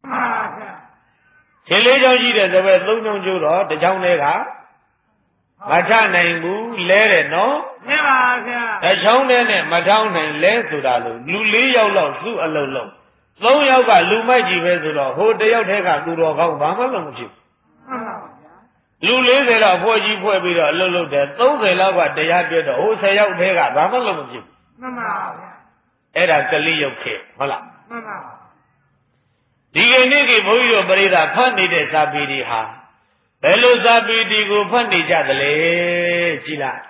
S1: ခြေလေးချောင်းရှိတဲ့ဇပွဲသုံးချောင်းကျိုးတော့တစ်ချောင်းတည်းကမထနိုင်ဘူးလဲတယ်နော်
S2: မှန်ပါဗျာ
S1: တစ်ချောင်းတည်းနဲ့မထောင်းနိုင်လဲဆိုတာလို့လူလေးယောက်လောက်စုအလုံးလုံးသုံးယောက်ကလူမိုက်ကြီးပဲဆိုတော့ဟိုတယောက်တည်းကသူတော်ကောင်းဘာမှမလုပ်ဖြစ်
S2: မှန်ပါဗျာ
S1: လူလေးဆယ်လောက်ဖွဲ့ကြီးဖွဲ့ပြီးတော့အလုံးလုံးတယ်သုံးဆယ်လောက်ကတရားပြတော့ဟိုဆယ်ယောက်တည်းကဘာမှလုပ်မဖြစ်
S2: မှန်ပါဗျာ
S1: အဲ့ဒါကလိရုပ်ခေဟုတ်လား
S2: မှန်ပါ
S1: ဒီကနေ့ကဘုန်းကြီးတို့ပရိသတ်ဖတ်နေတဲ့စာပေတွေဟာဘယ်လိုစာပေတွေကိုဖတ်နေကြသလဲကြည်လား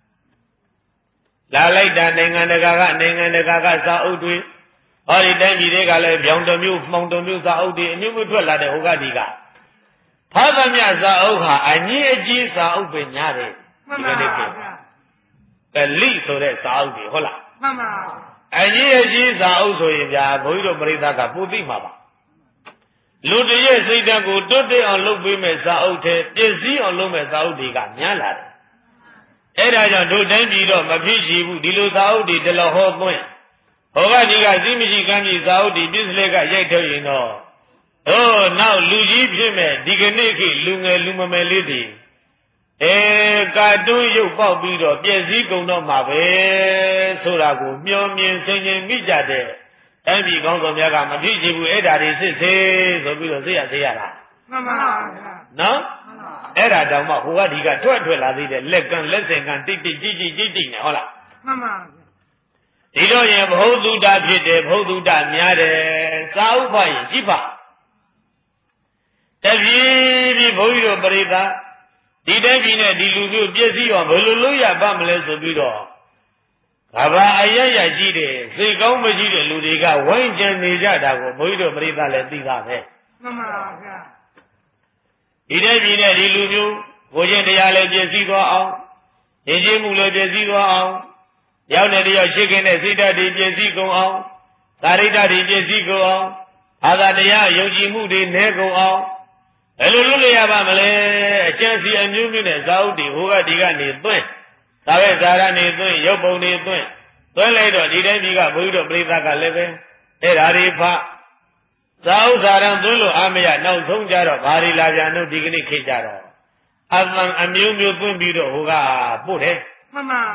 S1: လာလိုက်တာနိုင်ငံတကာကနိုင်ငံတကာကစာအုပ်တွေဟောဒီတိုင်းပြည်တွေကလည်းပြောင်းတမျိုးမှောင်တမျိုးစာအုပ်တွေအမျိုးမျိုးထွက်လာတဲ့ဟိုကဒီကဖတ်သမျှစာအုပ်ဟာအညီအကြီးစာအုပ်ပဲများတယ်
S2: မှန်ပါဗျာ
S1: ကလိဆိုတဲ့စာအုပ်တွေဟုတ်လား
S2: မှန်ပါ
S1: အညီအကြီးစာအုပ်ဆိုရင်ဗျာဘုန်းကြီးတို့ပရိသတ်ကပူသိမှာပါလူတရဲ့စိတ်ဓာတ်ကိုတွတ်တက်အောင်လုပ်ပေးမဲ့စာအုပ်ထဲပြည့်စည်အောင်လုပ်မဲ့စာအုပ်တွေကများလာတယ်။အဲဒါကြောင့်တို့တိုင်းပြည်တော့မဖြစ်ရှိဘူးဒီလိုစာအုပ်တွေတလဟောသွင်းဟောကဒီကစီးမရှိကမ်းကြီးစာအုပ်တွေပြည့်စလက်ကရိုက်ထုတ်ရင်တော့ဟိုနောက်လူကြီးဖြစ်မဲ့ဒီကနေ့ခေတ်လူငယ်လူမမယ်လေးတွေအဲကာတွန်းရုပ်ပေါက်ပြီးတော့ပြည့်စည်ကုန်တော့မှာပဲဆိုတာကိုမျှော်မြင်ဆင်ခြင်မိကြတဲ့အဲ့ဒီကောင်းဆောင်များကမဖြစ်ချင်ဘူးအဲ့ဒါတွေစစ်စေဆိုပြီးတော့သိရသိရတာ
S2: မှန်ပါဗျာ
S1: နော်အဲ့ဒါတောင်မှဟိုကဒီကထွက်ထွက်လာသေးတယ်လက်ကန်းလက်စင်ကန်းတိတ်တိတ်ကြည်ကြည်ကြည်ကြည်နေဟုတ်လား
S2: မှန်ပါဗျာ
S1: ဒီတော့ရင်ဘ ഹു တုတဖြစ်တယ်ဘ ഹു တုတများတယ်စာဥပရင်ကြည့်ပါတပြေးပြေးဘုန်းကြီးတို့ပရိသတ်ဒီတိုင်းပြည်နဲ့ဒီလူမျိုးပြည့်စည်အောင်ဘယ်လိုလုပ်ရပါမလဲဆိုပြီးတော့ဘာဘာအရရရှိတဲ့စိတ်ကောင်းမရှိတဲ့လူတွေကဝိုင်းကျန်နေကြတာကိုဘုန်းကြီးတို့ပရိသတ်လည်းသိတာပဲ
S2: မှန်ပါဗျာ
S1: ဒီတဲ့ပြည်နဲ့ဒီလူမျိုးကိုချင်းတရားလည်းပြည့်စည်သွားအောင်ရင်းချင်းမှုလည်းပြည့်စည်သွားအောင်ရောက်တဲ့တယောက်ရှိခင်တဲ့စိတ်ဓာတ်တွေပြည့်စည်ကုန်အောင်သာရိတ္တတွေပြည့်စည်ကုန်အောင်အာသာတရားယုံကြည်မှုတွေနည်းကုန်အောင်ဘယ်လိုလုပ်ရပါမလဲအကျဉ်းစီအမျိုးမျိုးနဲ့ဇာဥတီဟိုကဒီကနေသွင်းသာဝေဇာရနေသွင်းရုပ်ပုံနေသွင်းသွင်းလိုက်တော့ဒီတိုင်းကြီးကဘုရားတို့ပြိဿကလည်းပဲအဲ့ဓာရီဖသာဥဇာရံသွင်းလို့အာမရနောက်ဆုံးကြတော့ဘာရီလာကြတို့ဒီကနေ့ခေတ်ကြတော့အသံအမျိုးမျိုးသွင်းပြီးတော့ဟိုကပို့တယ်
S2: မှန်ပါ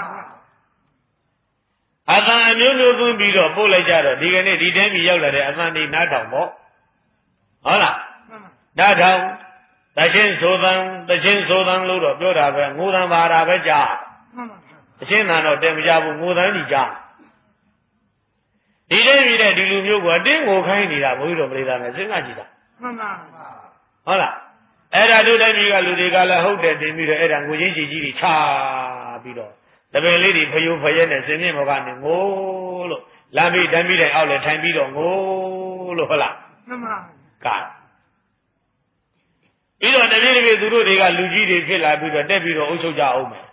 S1: အသံအမျိုးမျိုးသွင်းပြီးတော့ပို့လိုက်ကြတော့ဒီကနေ့ဒီတိုင်းကြီးရောက်လာတဲ့အသံဒီနားထောင်ပေါ့ဟုတ်လားနားထောင်တချင်းဆိုသံတချင်းဆိုသံလို့တော့ပြောတာပဲငိုသံပါတာပဲကြားအရှင်းသံတော့တင်မကြဘူးငိုသံကြီးကြားဒီတဲ့ပြည်တဲ့ဒီလူမျိုးကအတင်းငိုခိုင်းနေတာဘုရားတော်ပြိဿနဲ့စဉ်းစားကြည့်တာ
S2: မှန်ပါ
S1: ဟုတ်လားအဲ့ဒါတို့တဲ့ပြည်ကလူတွေကလည်းဟုတ်တယ်တင်ပြီးတော့အဲ့ဒါငိုချင်းချီကြီးတွေချပြီးတော့တပင်လေးတွေဖယိုးဖရဲနဲ့စင်မြင့်ဘောကနေငိုလို့လမ်းပြီးတမ်းပြီးတဲ့အောက်လည်းထိုင်ပြီးတော့ငိုလို့ဟုတ်လား
S2: မှန်ပါ
S1: ကပြီးတော့တပြည့်တပြည့်သူတို့တွေကလူကြီးတွေဖြစ်လာပြီးတော့တက်ပြီးတော့အုပ်ချုပ်ကြအောင်မယ်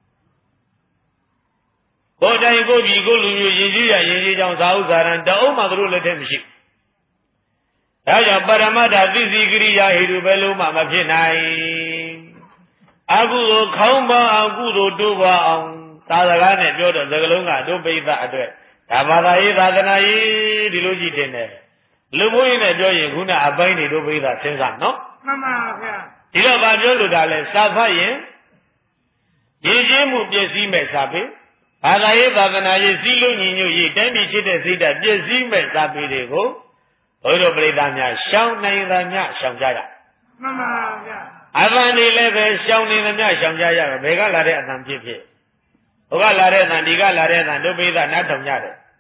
S1: ကိုယ်တိုင်ကိုပြည်ကိုလူမျိုးရင်ကြီးရရင်ကြီးကြောင့်သာဥဇာရံတအုပ်မှသူတို့လက်ထက်မရှိဒါကြောင့်ပရမတ္ထသိစီကရိယာဟိတုဘယ်လိုမှမဖြစ်နိုင်အကုသိုလ်ခေါင်းပေါအောင်ကုသိုလ်တိုးပွားအောင်သာသကားနဲ့ပြောတော့သကလုံးကတို့ပိဋကအတွက်ဒါဘာသာရေးသာသနာရေးဒီလိုကြည့်တင်တယ်လူမျိုးရေးနဲ့ပြောရင်ခုနအပိုင်းတွေတို့ပိဋကစဉ်းစားနော်
S2: မှန်ပါဗျာ
S1: ဒီတော့ဗာပြောလို့ဒါလဲစာဖတ်ရင်ရည်ချင်းမှုပြည့်စည်မဲ့စာပေဘာသာရေးသာသနာရေးစီးလုံးညီညွတ်ရေးတိုင်းပြည်ချစ်တဲ့စိတ်ဓာတ်ပြည့်စည်မဲ့စာပေတွေကိုဘုရားပရိသတ်များရှောင်နိုင်သမျှရှောင်ကြရ
S2: မှန်ပါဗျာ
S1: အသံတွေလည်းပဲရှောင်နေသမျှရှောင်ကြရမယ်ဘယ်ကလာတဲ့အသံဖြစ်ဖြစ်ဟိုကလာတဲ့အသံဒီကလာတဲ့အသံတို့ပိသနားထောင်ကြတယ်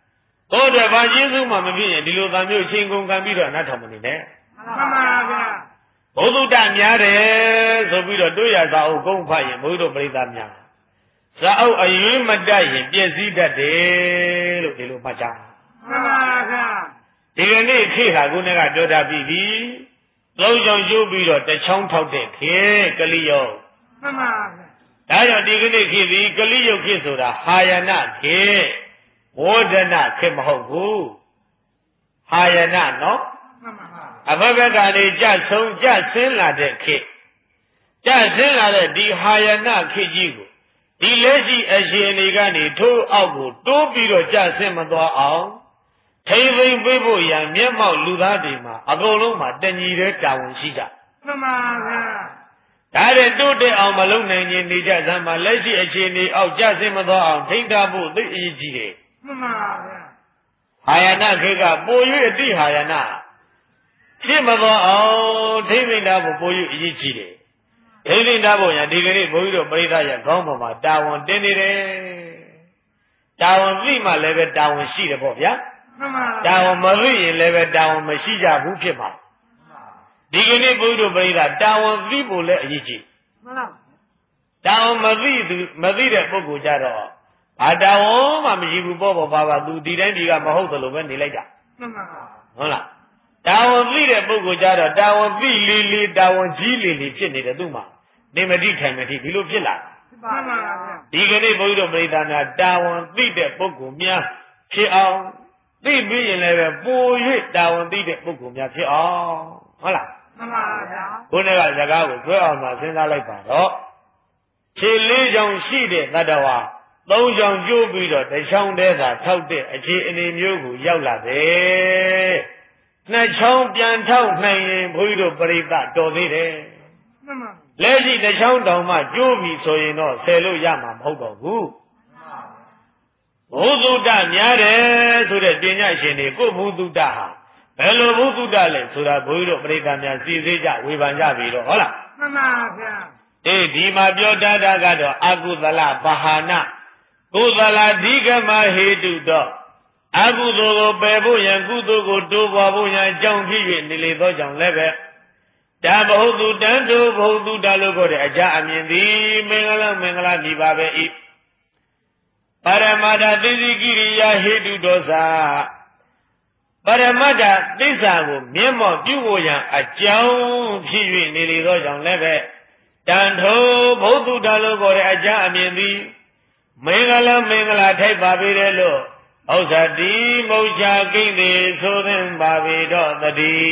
S1: ကိုယ်တည်းဘာကျေးဇူးမှမဖြစ်ရင်ဒီလိုတန်မျိုးချင်းကုန်ကံပြီးတော့အနတ်ထောင်မနေနဲ့
S2: မှန်ပါဗျာ
S1: ဘုဒ္ဓတများတယ်ဆိုပြီးတော့တို့ရစာအုပ်ကုန်းဖတ်ရင်ဘုဒ္ဓပရိသတ်များစာအုပ်အရွေးမတက်ရင်ပြည့်စည်တတ်တယ်လို့ဒီလိုမှတ်ကြ
S2: မှန်ပါဗျာ
S1: ဒီကနေ့ခေတ်ဟာခုနကပြောတာပြီးပြီလုံးချောင်ကျိုးပြီးတော့တချောင်းထောက်တဲ့ခေတ်ကလိယော
S2: မှန်ပါဗျာ
S1: ဒါကြောင့်ဒီကနေ့ခေတ်ဒီကလိယုတ်ခေတ်ဆိုတာဟာယနာခေတ်ဝေဒနာခေတ်မဟုတ်ဘူးဟာယနာနော်
S2: မှန်ပါ
S1: အဘဘကနေကြဆုံးကြဆင်းလာတဲ့ခေတ်ကြဆင်းလာတဲ့ဒီဟာယနာခေတ်ကြီးကိုဒီလက်ရှိအရှင်တွေကနေထိုးအောက်ကိုတိုးပြီးတော့ကြဆင်းမသွားအောင်ထိမ့်သိမ့်ပေးဖို့ရန်မျက်မှောက်လူသားတွေမှာအကုန်လုံးမှာတညီတဲ့တာဝန်ရှိကြ
S2: မှန်ပါဗျာ
S1: ဒါတဲ့တိုးတက်အောင်မလုပ်နိုင်ရင်နေကြစမ်းမှာလက်ရှိအခြေအနေအောက်ကြဆင်းမသွားအောင်ထိမ့်ထားဖို့သိအရေးကြီးတယ်
S2: မှန်ပါဗျာ
S1: ဟာယနာခေတ်ကပို၍အတိဟာယနာဖြစ်မသွားအောင်ထိမ့်သိမ့်ထားဖို့ပို၍အရေးကြီးတယ်ထိမ့်သိမ့်ထားဖို့ရဒီကနေ့ဘုန်းကြီးတို့ပရိသတ်ရခေါင်းပေါ်မှာတာဝန်တင်နေတယ်တာဝန်သိမှလည်းပဲတာဝန်ရှိတယ်ပေါ့ဗျာတာဝန်မသိရင်လည်းပဲတာဝန်မရှိကြဘူးဖြစ်ပါဒီကနေ့ဘုရားတို့ပရိသတ်တာဝန်သိဖို့လည်းအရေးကြီး
S2: မှန်ပါ
S1: တာဝန်မသိသူမသိတဲ့ပုဂ္ဂိုလ်ကြတော့ဘာတာဝန်မှမရှိဘူးပေါ့ပေါ့ပါပါသူဒီတိုင်းဒီကမဟုတ်သလိုပဲနေလိုက်ကြ
S2: မှန်ပါ
S1: ဟုတ်လားတာဝန်သိတဲ့ပုဂ္ဂိုလ်ကြတော့တာဝန်သိလီလီတာဝန်ကြီးလီလီဖြစ်နေတယ်သူ့မှာနေမတိထိုင်မတိဒီလိုဖြစ်လာ
S2: မှန်ပါဗျာ
S1: ဒီကနေ့ဘုရားတို့ပရိသတ်များတာဝန်သိတဲ့ပုဂ္ဂိုလ်များဖြစ်အောင်သိပြီးရင်လည်းပဲပို၍တာဝန်သိတဲ့ပုဂ္ဂိုလ်များဖြစ်အောင်ဟုတ်လား
S2: မှန်ပါဗျာ
S1: ခုနကစကားကိုဆွဲအောင်မှစဉ်းစားလိုက်ပါတော့ခြေလေးချောင်းရှိတဲ့တတ္တဝါသုံးချောင်းကျိုးပြီးတော့တစ်ချောင်းတည်းသာထောက်တဲ့အခြေအနေမျိုးကိုရောက်လာတယ်နှစ်ချောင်းပြန်ထောက်နိုင်ရင်ဘုရားတို့ပရိသတ်တော်သေးတယ်
S2: မှန်ပါ
S1: လက်ရှိတစ်ချောင်းတောင်မှကျိုးပြီဆိုရင်တော့ဆယ်လို့ရမှာမဟုတ်တော့ဘူးဘုသူတ္တများတယ်ဆိုတဲ့ပညာရှင်တွေကိုဘုသူတ္တဟာဘယ်လိုဘုသူတ္တလဲဆိုတာဘုရားတို့ပရိသတ်များစီစေးကြဝေဖန်ကြပြီတော့ဟုတ်လား
S2: မှန်ပါဗျာ
S1: အေးဒီမှာပြောတတ်တာကတော့အကုသလပဟာနာကုသလဓိကမဟေတုတော့အကုသိုလ်ကိုပယ်ဖို့ရန်ကုသိုလ်ကိုတိုးပွားဖို့ရန်အကြောင်းဖြစ်၍နေလေသောကြောင့်လည်းပဲဒါဘဟုတုတံတို့ဘဟုတုတလို့ခေါ်တဲ့အကြအမြင်သည်မင်္ဂလာမင်္ဂလာဒီပါပဲဤပရမတ္ထသိသိကိရိယာဟေတုတောသာပရမတ္ထသစ္စာကိုမျက်မှောက်ပြုဖို့ရန်အကြောင်းဖြစ်၍နေလေသောကြောင့်လည်းပဲတန်ထိုဘုသူတလို့ခေါ်တဲ့အကြအမြင်သည်မင်္ဂလာမင်္ဂလာထိုက်ပါပေတယ်လို့ဥစ္စာတိမုတ်ချကိမ့်သည်ဆိုသင်ပါပေတော့တ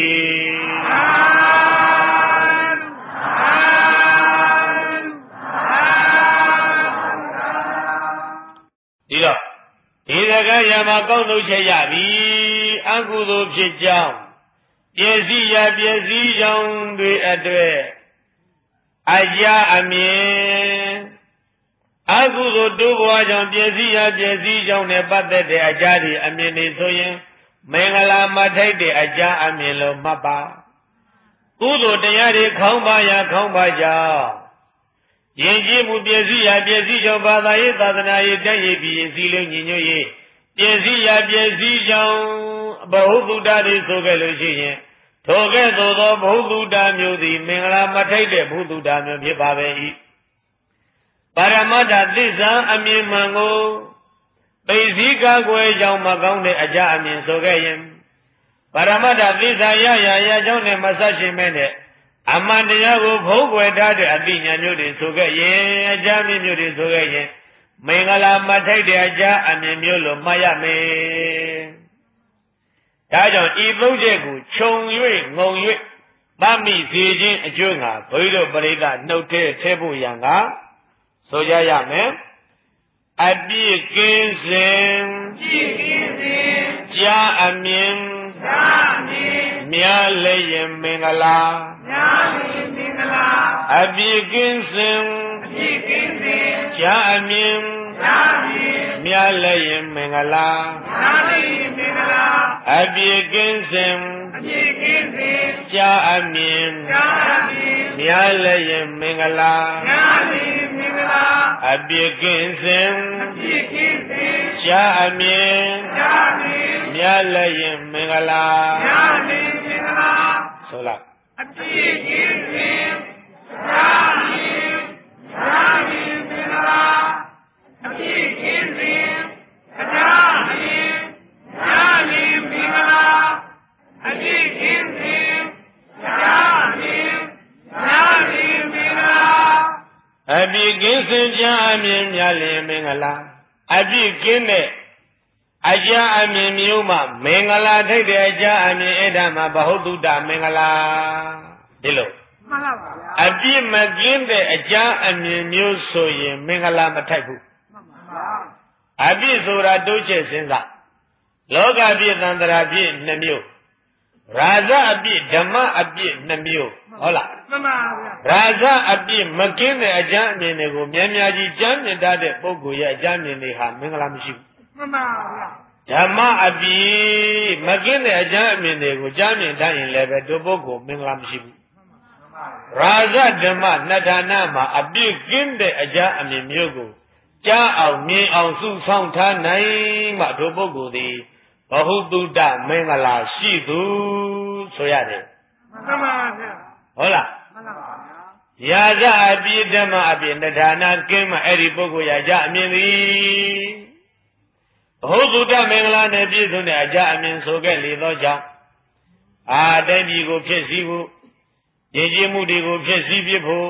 S1: ည်းဒီတော့ဒီစကားရမှာကောင်းထုတ်ချက်ရပြီအကုသိုလ်ဖြစ်ကြောင်းပျက်စီးရပျက်စီးကြောင်းတွေအတွေ့အကြအမြင်အကုသိုလ်တိုးပွားကြောင့်ပျက်စီးရပျက်စီးကြောင်းနဲ့ပတ်သက်တဲ့အကြတွေအမြင်တွေဆိုရင်မင်္ဂလာမထိုက်တဲ့အကြအမြင်လို့မှတ်ပါကုသိုလ်တရားတွေခေါင်းပါရခေါင်းပါကြောင့်ယဉ်ကျေးမှုပျက်စီးရပျက်စီးကြောင့်ဘာသာရေးသာသနာရေးတန်ရေးပြီးစီလုံးညီညွတ်ရေးပျက်စီးရပျက်စီးကြောင့်ဘဟုသုတ္တတွေဆိုခဲ့လို့ရှိရင်ထိုကဲ့သို့သောဘဟုသုတ္တမျိုးသည်မင်္ဂလာမထိုက်တဲ့ဘုသုတ္တမျိုးဖြစ်ပါပဲ၏ပရမတ္ထသစ္စာအမြင်မှန်ကိုသိသိကကွယ်ကြောင့်မကောင်းတဲ့အကြအမြင်ဆိုခဲ့ရင်ပရမတ္ထသစ္စာရရရကြောင့်နဲ့မဆက်ရှင်မဲ့တဲ့အမှန်တရားကိုဖုံးကွယ်ထားတဲ့အသိဉာဏ်မျိုးတွေဆိုခဲ့ရင်အကြအမြင်မျိုးတွေဆိုခဲ့ရင်မင်္ဂလာမထိုက်တဲ့အကြအမြင်မျိုးလို့မှတ်ရမယ်ဒါကြောင့်ဤသုံးချက်ကိုခြုံ၍ငုံ၍သတ်မိစေခြင်းအကျိုးငါဘုရားတို့ပရိသတ်နှုတ်ထဲထဲဖို့ရန်ကဆိုကြရမယ်အပြည့်ကင်းစင်
S2: ပြည့်ကင်းစင်
S1: ကြာအမြင်
S2: ကြာအမြင်
S1: မြတ်လည်းရင်မင်္ဂလာ
S2: မြတ်လည်းမင်္ဂလာ
S1: အပြည့်ကင်းစင်
S2: အပြည့်ကင်းစင်
S1: ကြာအမြင်
S2: ကြာအမြင်
S1: မြတ်လည်းရင်မင်္ဂလာ
S2: မြတ်လည်းမင်္ဂလာ
S1: အပြည့်ကင်းစင်
S2: အပြည့်ကင်းစင်
S1: ကြာအမြင်
S2: ကြာအမြင်
S1: မြတ်လည်းရင်မင်္ဂလာ
S2: မြတ်လည်းမင်္ဂလာ
S1: အပြည့်ကင်းစင်
S2: အပြည့်ကင်းစင်
S1: ကြာအမြင်
S2: ကြာအမြင်
S1: မြတ်လည်းရင်မင်္ဂလာ
S2: မြာတိမင်္ဂလာ
S1: ဆိုလိုက်
S2: အပြည့်ကင်းစဉ်ရာရင်ရာရင်မင်္ဂလာအပြည့်ကင်းစဉ်ရာရင်ရာရင်မင်္ဂလာအပြည့်ကင်းစဉ်ရာရင်ရာရင်မင်္ဂလာ
S1: အပြည့်ကင်းစင်ကြအမြင်မြတ်လျင်မင်္ဂလာအပြည့်ကင်းတဲ့အကြအမြင်မျိုးမှမင်္ဂလာထိတ်တဲ့အကြအမြင်အဲ့ဒါမှဘဟုတုတမင်္ဂလာဒီလို
S2: မှန်ပါပါဗျာ
S1: အပြည့်မကင်းတဲ့အကြအမြင်မျိုးဆိုရင်မင်္ဂလာမထိုက်ဘူး
S2: မှန်ပါပါ
S1: အပြည့်ဆိုတာတိုးချက်စဉ်းစားလောကပြည့်သန္တရာပြည့်နှစ်မျိုးရာဇအပြည့်ဓမ္မအပြည့်နှစ်မျိုးဟုတ်လား
S2: မှန်ပါဗျာ
S1: ရာဇအပြည့်မကင်းတဲ့အကြအမြင်တွေကိုများများကြီးကြမ်းမြင်တတ်တဲ့ပုဂ္ဂိုလ်ရဲ့အကြအမြင်တွေဟာမင်္ဂလာမရှိဘူး
S2: မှန်ပါဗျာ
S1: ဓမ္မအပြည့်မကင်းတဲ့အကြအမြင်တွေကိုကြားမြင်တတ်ရင်လည်းပဲတို့ပုဂ္ဂိုလ်မင်္ဂလာမရှိဘူးရာဇဓမ္မနှစ်ဌာနမှာအပြည့်ကင်းတဲ့အကြအမြင်မျိုးကိုကြားအောင်မြင်အောင်စုဆောင်ထားနိုင်မှတို့ပုဂ္ဂိုလ်သည်ဘဟုတုတမင်္ဂလာရှိသူဆိုရတယ်
S2: မှန်ပါဗျာ
S1: ဟုတ်လား
S2: မှန်ပါဗျာ
S1: ရာဇအပြည့်ဓမ္မအပြည့်နှစ်ဌာနကင်းမှအဲ့ဒီပုဂ္ဂိုလ်ရာဇအမြင်သည်ဘဟုတုတမင်္ဂလာနဲ့ပြည့်စုံတဲ့အကြအမြင်ဆိုခဲ့လေသောကြောင့်အာတည်းဒီကိုဖြစ်စည်းဖို့ရည်ကြည်မှုတွေကိုဖြစ်စည်းပြဖို့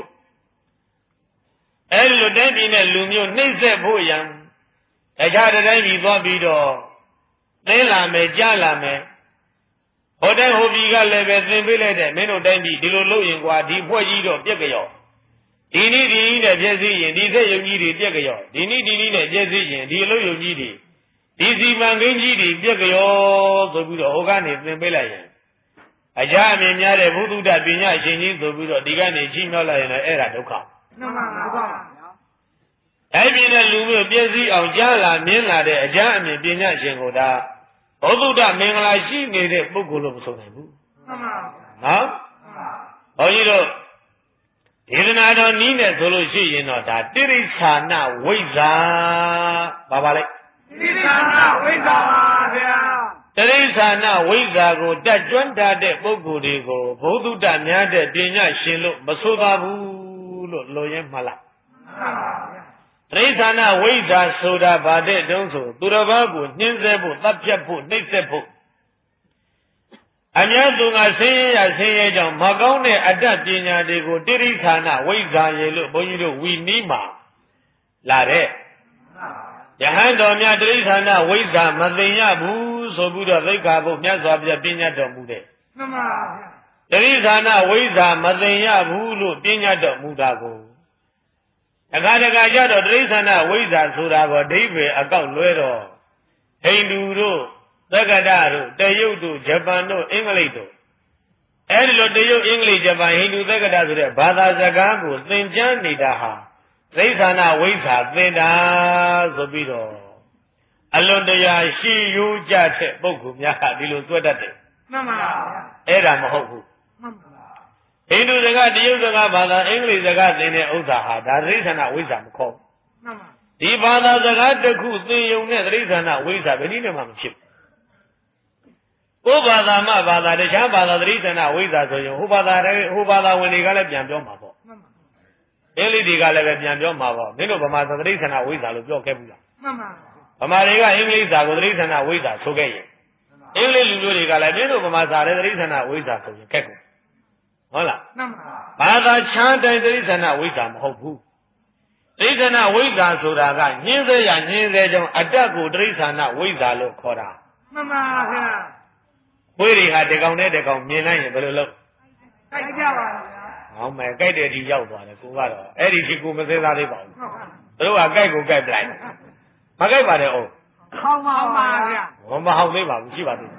S1: အဲ့လိုတိုင်းပြည်နဲ့လူမျိုးနှိမ့်ဆက်ဖို့ရန်အခြားတိုင်းပြည်သွားပြီးတော့သိလာမယ်ကြားလာမယ်ဟိုတိုင်းဟိုပြည်ကလည်းပဲသင်ပေးလိုက်တဲ့မင်းတို့တိုင်းပြည်ဒီလိုလုပ်ရင်ကွာဒီဖွဲ့ကြီးတော့ပြက်ကြောဒီနည်းဒီနည်းနဲ့ပြည့်စည်ရင်ဒီသက်ယုံကြီးတွေပြက်ကြောဒီနည်းဒီနည်းနဲ့ပြည့်စည်ရင်ဒီအလုပ်ယုံကြီးတွေဒီစီမံကိန်းကြီးတွေပြက်ကြောဆိုပြီးတော့ဟိုကနေသင်ပေးလိုက်ရင်အကြအမြင်များတဲ့ဘုဒ္ဓပညာရှင်ကြီးဆိုပြီးတော့ဒီကနေကြီးမြောက်လိုက်ရင်လည်းအဲ့ဒါဒုက္ခ
S2: မှန်ပါဗျာ
S1: အဲ့ဒီနဲ့လူမျိုးပြည့်စည်အောင်ကြားလာမြင်လာတဲ့အကြအမြင်ပညာရှင်ကိုဒါဘုဒ္ဓမင်္ဂလာရှိနေတဲ့ပုဂ္ဂိုလ်လို့မဆိုနိုင်ဘူး
S2: မှန်ပါ
S1: နော်ဘုန်းကြီးတို့ဒေသနာတော်နီးနဲ့ဆိုလို့ရှိရင်တော့ဒါတိရိစ္ဆာနဝိဇ္ဇာပါပါလိုက်
S2: တိရိစ္ဆာနဝိဇ္ဇာပါဗျာ
S1: တိရိစ္ဆာနဝိဇ္ဇာကိုတတ်ကျွမ်းတတ်တဲ့ပုဂ္ဂိုလ်တွေကိုဘုဒ္ဓများတဲ့ပညာရှင်လို့မဆိုပါဘူးလို့လိုရင်းမှလား
S2: မှန်ပါဗျာ
S1: တိရိစ္ဆာနဝိဇ္ဇာဆိုတာဘာတဲ့တုံးဆိုသူတစ်ပါးကိုနှင်းဆဲဖို့တပ်ဖြတ်ဖို့နှိပ်စက်ဖို့အများသူကဆင်းရဲရဆင်းရဲကြောင့်မကောင်းတဲ့အတ္တပညာတွေကိုတိရိစ္ဆာနဝိဇ္ဇာရေလို့ဘုန်းကြီးတို့ဝီနီးမှာလာတဲ့ယဟန်တော်များတိရိစ္ဆာနဝိဇ္ဇာမသိရဘူးဆိုပြီးတော့သိက္ခာပုဒ်မြတ်စွာဘုရားပြညတ်တော်မူတဲ့
S2: မှန်ပါဗျာ
S1: တိရိစ္ဆာနဝိဇ္ဇာမသိရဘူးလို့ပြညတ်တော်မူတာကိုအခါတခါကျတော့တိရိစ္ဆာနဝိဇ္ဇာဆိုတာကိုအဓိပ္ပာယ်အကောက်လွဲတော့ဟိန္ဒူတို့သက္ကတတို့တရုတ်တို့ဂျပန်တို့အင်္ဂလိပ်တို့အဲဒီလိုတရုတ်အင်္ဂလိပ်ဂျပန်ဟိန္ဒူသက္ကတဆိုတဲ့ဘာသာစကားကိုသင်ကြားနေတာဟာတိရိစ္ဆာနဝိဇ္ဇာသင်တာဆိုပြီးတော့အလွန်တရာရှိရိုးကြတဲ့ပုဂ္ဂိုလ်များဒီလိုသွက်တတ်တယ်
S2: မှန်ပါဗျာ
S1: အဲ့ဒါမဟုတ်ဘူး
S2: မှန်ပါ
S1: ဟိန္ဒူစကားတရုတ်စကားဘာသာအင်္ဂလိပ်စကားသင်တဲ့ဥစ္စာဟာဒါတိရိစ္ဆာနဝိဇ္ဇာမခေါ်
S2: မှန်ပါ
S1: ဒီဘာသာစကားတစ်ခုသင်ယုံတဲ့တိရိစ္ဆာနဝိဇ္ဇာဘယ်နည်းနဲ့မှမဖြစ်ဘူးကိုယ်ဘာသာမှဘာသာတခြားဘာသာတိရိစ္ဆာနဝိဇ္ဇာဆိုရင်ဟိုဘာသာတွေဟိုဘာသာဝင်တွေကလည်းပြန်ပြောမှာပေါ့
S2: မှန်ပါ
S1: အင်္ဂလိပ်တွေကလည်းပဲပြန်ပြောမှာပေါ့မင်းတို့ဗမာသတိဆန္ဒဝိဇ္ဇာလို့ပြောခဲ့ဘူးလား
S2: မှန်ပါ
S1: ဗမာတွေကအင်္ဂလိပ်စာကိုသတိဆန္ဒဝိဇ္ဇာဆိုခဲ့ရင်အင်္ဂလိပ်လူမျိုးတွေကလည်းမင်းတို့ဗမာစာတဲ့သတိဆန္ဒဝိဇ္ဇာဆိုရင်ခက်ကုန်ဟုတ်လား
S2: မှန်ပါ
S1: ဘာသာချမ်းတိုင်းသတိဆန္ဒဝိဇ္ဇာမဟုတ်ဘူးသတိဆန္ဒဝိဇ္ဇာဆိုတာကညင်းစေရညင်းစေကြောင်းအတ္တကိုသတိဆန္ဒဝိဇ္ဇာလို့ခေါ်တာ
S2: မှန်ပါဗျာ
S1: ဝိရိဟာတကောင်နဲ့တကောင်မြင်လိုက်ရင်ဘယ်လိုလုပ်
S2: ကြိုက်ကြပါဗျာ
S1: ဟောမယ်ကြိုက်တဲ့ဒီရောက်သွားတယ်ကိုကတော့အဲ့ဒီဒီကိုမသိသားသေးပါဘူးတို့ကကြိုက်ကိုကြိုက်ပလိုက်မကြိုက်ပါနဲ့အောင်
S2: ဟောင်းပါပါဗျာ
S1: ဟောမဟောင်းသေးပါဘူးရှိပါသေးတယ်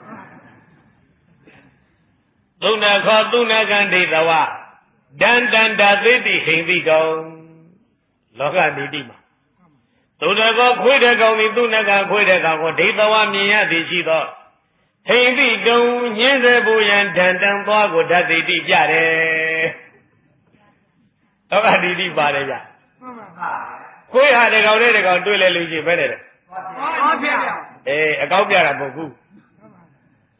S1: သုဏခောသုဏကံဒိတဝဒန္တန္တာသိတိဟိန္တိတောလောကနိတိမှာသုဏခောခွေးတဲ့ကောင်ဒီသုဏကံခွေးတဲ့ကောင်ကိုဒိတဝမြင်ရသည်ရှိသောဟိန္တိတုံညင်းစေဖို့ရန်ဒန္တံသွားကိုဓာတိတိပြတယ်လောကနိတိပါတယ်ဗျ
S2: မှန်ပါ
S1: ခွေးဟာတကောင်နဲ့တကောင်တွေ့လဲလို့ရှိပဲတယ်
S2: ဟုတ်ဗျာ
S1: အေးအကောက်ပြတာမဟုတ်ဘူး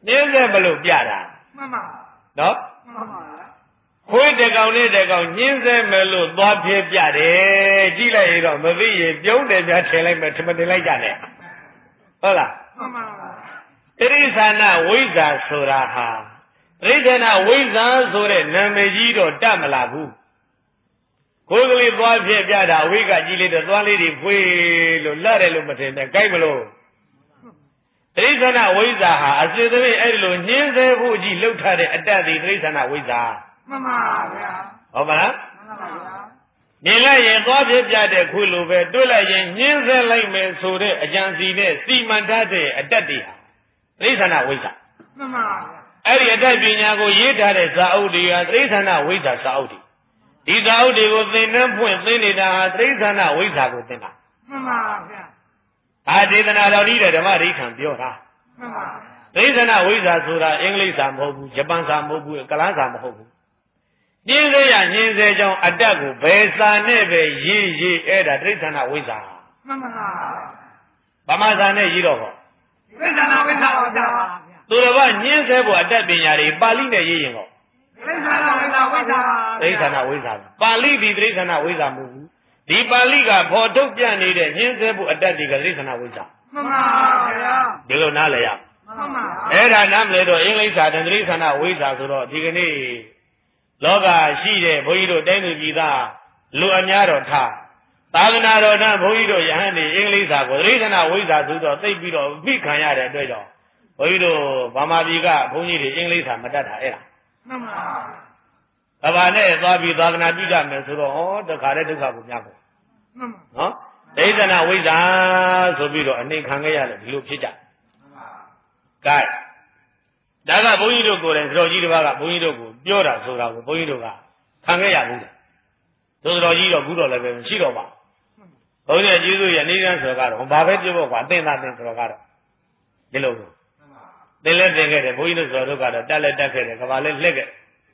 S1: ညင်းစေဘလို့ပြတာ
S2: မှန်ပါ
S1: နော်
S2: မှန်ပါ
S1: ခွေးတကောင်နဲ့တကောင်ညင်းစေမယ်လို့သွားပြပြတယ်ကြည့်လိုက်ရတော့မသိရင်ပြုံးတယ်များထင်လိုက်မယ်ထမတင်လိုက်ကြတယ်ဟုတ်လား
S2: မှန်ပါ
S1: တိရိစ္ဆာနဝိဇ္ဇာဆိုတာဟာတိရိစ္ဆာနဝိဇ္ဇာဆိုတဲ့နာမည်ကြီးတော့တတ်မလားဘူးကိုယ်ကလေးသွားပြပြတာဝိကကြည့်လိုက်တော့သွားလေးတွေဖွေးလို့လှတယ်လို့မထင်နဲ့ကြိုက်မလို့တိရိစ္ဆာနဝိဇ္ဇာဟာအစစ်သမီးအဲ့လိုညင်းစေဖို့ကြီးလှုပ်ထားတဲ့အတ္တဒီတိရိစ္ဆာနဝိဇ္ဇာ
S2: မှန်ပါဗျာ
S1: ဟုတ်ပါလား
S2: မှန်ပါဗျာ
S1: မြင်လိုက်ရင်သွားပြပြတဲ့ခွေးလိုပဲတွေ့လိုက်ရင်ညင်းစေလိုက်မယ်ဆိုတဲ့အကြံစီနဲ့စီမံထားတဲ့အတ္တတွေဟာတိရိစ္ဆာနဝိဇ္ဇာ
S2: မှန်ပါဗျာ
S1: အဲ့ဒီအတ္တပညာကိုရေးထားတဲ့ဇာအုပ်တွေဟာတိရိစ္ဆာနဝိဇ္ဇာဇာအုပ်တွေဒီဇာအုပ်တွေကိုသင်နှံဖွင့်သင်နေတာဟာတိရိစ္ဆာနဝိဇ္ဇာကိုသင်တာ
S2: မှန်ပါဗျာ
S1: အာဒေသနာတော်ကြီးတဲ့ဓမ္မရိခံပြောတာ
S2: မှန်ပါ
S1: တိရိစ္ဆာနဝိဇ္ဇာဆိုတာအင်္ဂလိပ်စာမဟုတ်ဘူးဂျပန်စာမဟုတ်ဘူးကလန်းစာမဟုတ်ဘူးညင်းစေရညင်းစေကြောင်းအတ္တကိုဘယ်စာနဲ့ပဲရေးရေးအဲ့ဒါတိရိစ္ဆာနဝိဇ္ဇာ
S2: မှန်ပါ
S1: ဗမာစာနဲ့ရေးတော့ဟော
S2: တိရိစ္ဆာနဝိဇ္ဇာပါဗျာ
S1: သူတော်ကညင်းစေဖို့အတ္တပညာတွေပါဠိနဲ့ရေးရင်ဟော
S2: တိရိစ္ဆာနဝိဇ္ဇာဝိဇ္ဇာ
S1: တိရိစ္ဆာနဝိဇ္ဇာပါဠိဒီတိရိစ္ဆာနဝိဇ္ဇာမဟုတ်ဘူးဒီပါဠိကဖော်ထုတ်ပြနေတဲ့ညင်းစေဖို့အတ္တတွေကတိရိစ္ဆာနဝိဇ္ဇာ
S2: မှန်ပါဗျာ
S1: ဒီလိုနားလည်ရ
S2: မှန်ပါ
S1: အဲ့ဒါနားမလဲတော့အင်္ဂလိပ်စာတန်တိရိစ္ဆာနဝိဇ္ဇာဆိုတော့ဒီကနေ့လောကရှိတဲ့ဘုန်းကြီးတို့တိုင်းသူပြည်သားလူအများတော်ထားသာသနာတော်တန်းဘုန်းကြီးတို့ယဟန်နေအင်္ဂလိပ်စာကိုတိရိစ္ဆာနဝိဇ္ဇာဆိုတော့သိပြီးတော့ဖိခံရတဲ့အတွက်ကြောင့်ဘုန်းကြီးတို့ဗမာပြည်ကဘုန်းကြီးတွေအင်္ဂလိပ်စာမတတ်တာအဲ့ဒါ
S2: မှန်ပါ
S1: အဘာနဲ့သွားပြီးသာသနာပြုကြမယ်ဆိုတော့ဩတခါတည်းဒုက္ခကိုများကုန်
S2: မှန်ပါ
S1: နော်တိရိစ္ဆာနဝိဇ္ဇာဆိုပြီးတော့အနေခံခဲ့ရတယ်ဒီလိုဖြစ်ကြကဲဒါကဘုန်းကြီးတို့ကိုယ်တိုင်သတော်ကြီးတစ်ပါးကဘုန်းကြီးတို့ကိုပြောတာဆိုတာကိုဘုန်းကြီးတို့ကခံခဲ့ရဘူးသို့တော်ကြီးတော့ခုတော့လည်းပဲမရှိတော့ပါဘုန်းကြီးကျေးဇူးရနေကန်းဆိုတော့ဘာပဲပြောဖို့ကွာအသိသားသိဆိုတော့ကတော့ဒီလိုလို့သင်လည်းသင်ခဲ့တယ်ဘုန်းကြီးတို့ဆိုတော့ကတော့တက်လည်းတက်ခဲ့တယ်ကဘာလည်းလှက်ခဲ့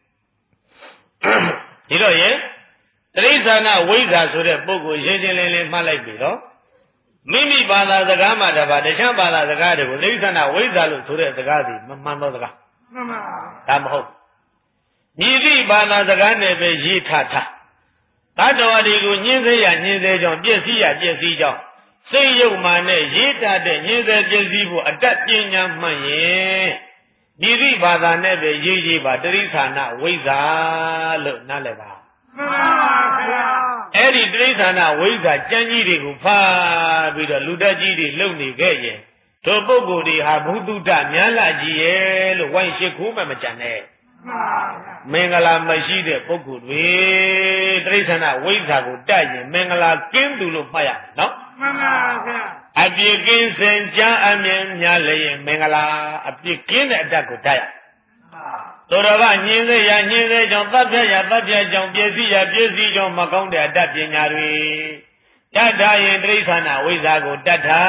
S1: ဒီတော့ရင်တိရိစ္ဆာနဝိဇ္ဇာဆိုတဲ့ပုဂ္ဂိုလ်ရှင်းရှင်းလင်းလင်းမှတ်လိုက်ပြီတော့မိမိဘာသာစကားမှတပါတခြားဘာသာစကားတွေကိုတိရိစ္ဆာနဝိဇ္ဇာလို့ဆိုတဲ့စကားစီမမှန်တော့စကား
S2: မှန်ပါ
S1: ဒါမဟုတ်ညီသည့်ဘာသာစကားနဲ့ပဲရေးထားထားတတ္တဝါတွေကိုညှင်းစေရညှင်းစေကြောင်းပြည့်စည်ရပြည့်စည်ကြောင်းစိတ်ယုတ်မှနဲ့ရေးတတ်တဲ့ညှင်းစေပြည့်စည်ဖို့အတ္တပညာမှန်ရင်ညီသည့်ဘာသာနဲ့ပဲရေးရေးပါတိရိစ္ဆာနဝိဇ္ဇာလို့နားလည်ပါ
S2: မှန်ပါဗျာ
S1: အဲ့ဒီတိရိစ္ဆာနဝိဇ္ဇာကြံကြီးတွေကိုဖားပြီးတော့လူတက်ကြီးတွေလုံနေခဲ့ရင်တို့ပုဂ္ဂိုလ်တွေဟာဘုဒ္ဓတများလာကြီးရဲ့လို့ဝိုင်းရှိခိုးမှမကြံနဲ့မင်္ဂလာမရှိတဲ့ပုဂ္ဂိုလ်တွေတိရိစ္ဆာနဝိဇ္ဇာကိုတတ်ရင်မင်္ဂလာကင်းသူလို့မှတ်ရနော်
S2: မှန်ပါဗျာ
S1: အပြစ်ကင်းစင်ကြအမြင်များလည်းမင်္ဂလာအပြစ်ကင်းတဲ့အတတ်ကိုတတ်ရသို့တော်ကညင်းစေရညင်းစေကြောင့်တပ်ဖြတ်ရတပ်ဖြတ်ကြောင့်ပြည့်စည်ရပြည့်စည်ကြောင့်မကောင်းတဲ့အတတ်ပညာတွေတတ်တာရင်တိရိစ္ဆာနဝိဇ္ဇာကိုတတ်တာ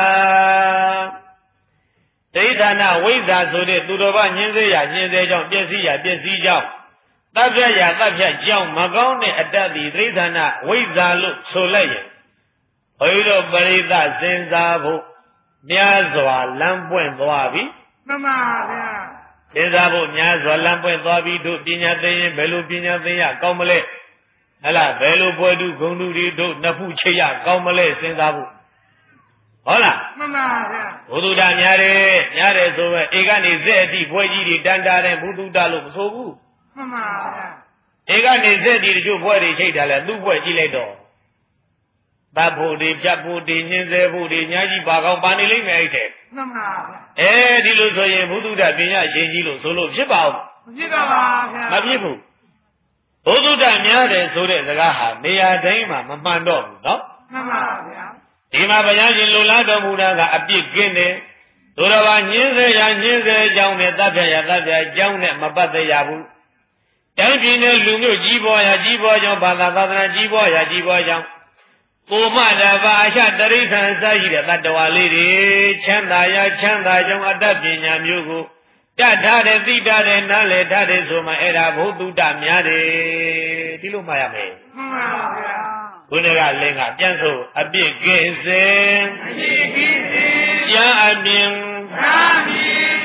S1: တိရိစ္ဆာနဝိဇ္ဇာဆိုတဲ့သူတော်ကညင်းစေရညင်းစေကြောင့်ပြည့်စည်ရပြည့်စည်ကြောင့်တပ်ဖြတ်ရတပ်ဖြတ်ကြောင့်မကောင်းတဲ့အတ္တသည်တိရိစ္ဆာနဝိဇ္ဇာလို့ဆိုလိုက်ရင်ဘုရားတို့ပရိသတ်စဉ်းစားဖို့များစွာလမ်းပွင့်သွားပြီ
S2: မှန်ပါဗျာ
S1: စဉ်းစားဖို့များစွာလမ်းပွင့်သွားပြီတို့ပညာသိရင်ဘယ်လိုပညာသိရကောင်းမလဲဟလားဘယ်လိုပွဲတုဂုံတုတွေတို့နှစ်ဖူးချိတ်ရကောင်းမလဲစဉ်းစားဖို့ဟုတ်လား
S2: မှန်ပါဗျာ
S1: ဘုသူတများတယ်များတယ်ဆိုပဲဧကနေဇက်အတိပွဲကြီးတွေတန်တာတဲ့ဘုသူတလို့မဆိုဘူး
S2: မှန်ပါဗျာ
S1: ဧကနေဇက်ဒီတချို့ပွဲတွေချိတ်တာလဲသူ့ပွဲကြည့်လိုက်တော့တတ်ဖို့တွေဖြတ်ဖို့တွေညင်းစေဖို့တွေညာကြီးပါကောင်းပါနေလိမ့်မယ်အဲ့တဲ့
S2: မှန်ပါဗျာ
S1: အဲဒီလိုဆိုရင်ဘုသူတပညာရှင်ကြီးလို့ဆိုလို့ဖြစ်ပါဦး
S2: မဖြစ်ပါပါဗျာ
S1: မဖြစ်ဘူးဘုသူတများတယ်ဆိုတဲ့စကားဟာနေရာတိုင်းမှာမမှန်တော့ဘူးနော်
S2: မှန်ပါဗျာ
S1: ဒီမှာဘုရားရှင်လူလားတော်မူတာကအပြစ်ကင်းတယ်သူတော်ဘာညင်းစေရညင်းစေကြောင်းနဲ့တပ်ဖြတ်ရတပ်ဖြတ်ကြောင်းနဲ့မပတ်သက်ရဘူးတိုင်းပြည်နဲ့လူမျိုးကြီးပွားရကြီးပွားကြောင်းဘာသာသာသနာကြီးပွားရကြီးပွားကြောင်းကိုမတဘာအရှတရိစ္ဆာန်စရှိတဲ့တတ္တဝါလေးတွေချမ်းသာရချမ်းသာကြောင်းအတ္တပညာမျိုးကိုတတ်ထားတဲ့သိထားတဲ့နားလည်ထားတဲ့ဆိုမှအဲ့ဒါဘုသူတများတယ်ဒီလိုမှတ်ရမယ်
S2: မှန်ပါဗျာ
S1: ခုနကလင်းကပြန်ဆိုအပြစ်ကင်းစင်
S2: အပြစ်ကင်းစင်
S1: ကြံအမြင်
S2: ကြံအမြင်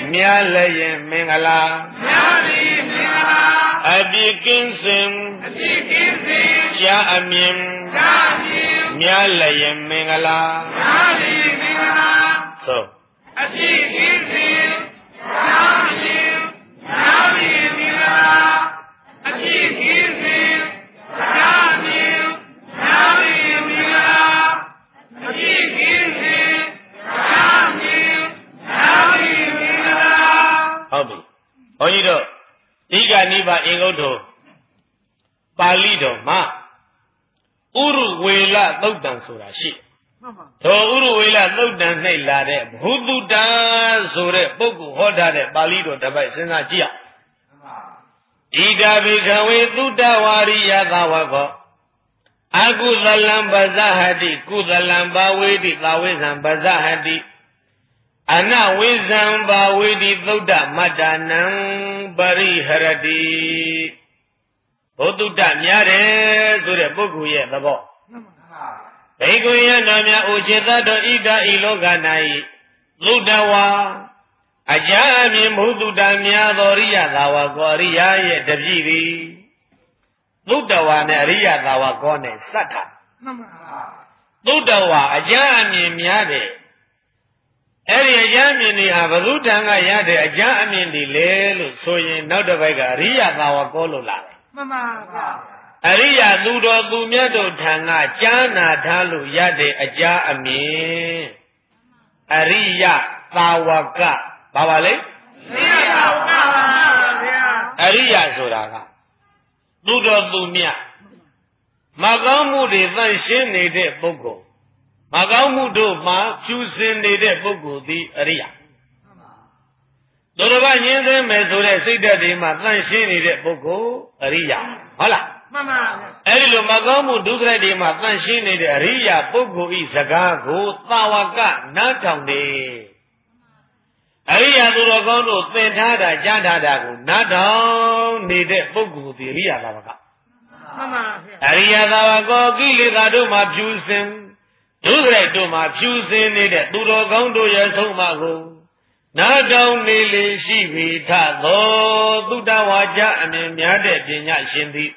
S1: မြားလည်းရင်မင်္ဂလာ
S2: မြားလည်းမင်္ဂလာ
S1: အပြည့်ကင်းစင်
S2: အပြည့်ကင်းစင်
S1: ရှားအမြင်
S2: ရှားအမြင်
S1: မြားလည်းရင်မင်္ဂလာ
S2: မြားလည်းမင်္ဂလာ
S1: သို့
S2: အပြည့်ကင်းစင်ရှားအမြင်မြားလည်းမင်္ဂလာအပြည့်ကင်းစင်ရှားအမြင်မြားလည်းမင်္ဂလာအပြည့်ကင်းစင်ရှားအမြင်မြားလည်းမင်္ဂလာ
S1: ဟုတ်ပြီဘုန်းကြီးတို့ဒီကနိဗ္ဗာန်အင်္ဂုတ္တပါဠိတော်မှာဥရုဝေလသုတ်တံဆိုတာရှိထိုဥရုဝေလသုတ်တံ၌လာတဲ့ဘုသူတံဆိုတဲ့ပုဂ္ဂိုလ်ဟောထားတဲ့ပါဠိတော်တစ်ပိုက်စဉ်းစားကြည့်ရဣဒာဘိကဝေသုတဝါရိယသဝကောအကုသလံပဇဟတိကုသလံဘာဝေတိသာဝေဇံပဇဟတိအနဝိဇံဘာဝေတိသုတ္တမတ္တနံပရိဟရတိဘုသူတ္တများတယ်ဆိုတဲ့ပုဂ္ဂိုလ်ရဲ့သဘောဘေကုယနာမြဥจิตတောဣဒာဤလောက၌သုတ္တဝါအကြအမြင်ဘုသူတ္တများသောရိယသာဝကောရိယရဲ့တပြည့်သည်သုတ္တဝါနဲ့အရိယသာဝကောနဲ့စတ်တာသုတ္တဝါအကြအမြင်များတယ်အဲ့ဒီအကြအမြင်တွေဟာဘုသူတံကရတဲ့အကြအမြင်တွေလေလို့ဆိုရင်နောက်တစ်ပိုက်ကအရိယသာဝကောလို့လာတယ်
S2: မှန်ပါဗျာ
S1: အရိယသူတော်သူမြတ်တို့ထံကကြားနာထားလို့ရတဲ့အကြအမြင်အရိယသာဝကဘာပါလဲ
S2: အရိယသာဝကပါဗျာ
S1: အရိယဆိုတာကသူတော်သူမြတ်မကောင်းမှုတွေသန့်ရှင်းနေတဲ့ပုဂ္ဂိုလ်မကောင်းမှုတို့မှာဖြူစင်နေတဲ့ပုဂ္ဂိုလ်သည်အရိယသူတော်ဘာညင်းစဲမယ်ဆိုတဲ့စိတ်ဓာတ်တွေမှာသန့်ရှင်းနေတဲ့ပုဂ္ဂိုလ်အရိယဟုတ်လား
S2: မှန်ပါဗျာ
S1: အဲ့ဒီလိုမကောင်းမှုဒုက္ခတွေမှာသန့်ရှင်းနေတဲ့အရိယပုဂ္ဂိုလ်ဤစကားကိုသာဝကနားထောင်တယ်အရိယသူတော်ကောင်းတို့သင်ထားတာကြားထားတာကိုနားထောင်နေတဲ့ပုဂ္ဂိုလ်ဒီအရိယသာဝက
S2: မှန်ပါဗျာ
S1: အရိယသာဝကောကိလေသာတို့မှာဖြူစင်ဒုစရိုက်တို့မှာဖြူစင်နေတဲ့သူတော်ကောင်းတို့ရဲ့ဆုံးမကိုနာတောင်းနေလေရှိပြီထသောသုတ္တဝါကြအမြင်များတဲ့ပညာရှင်သည်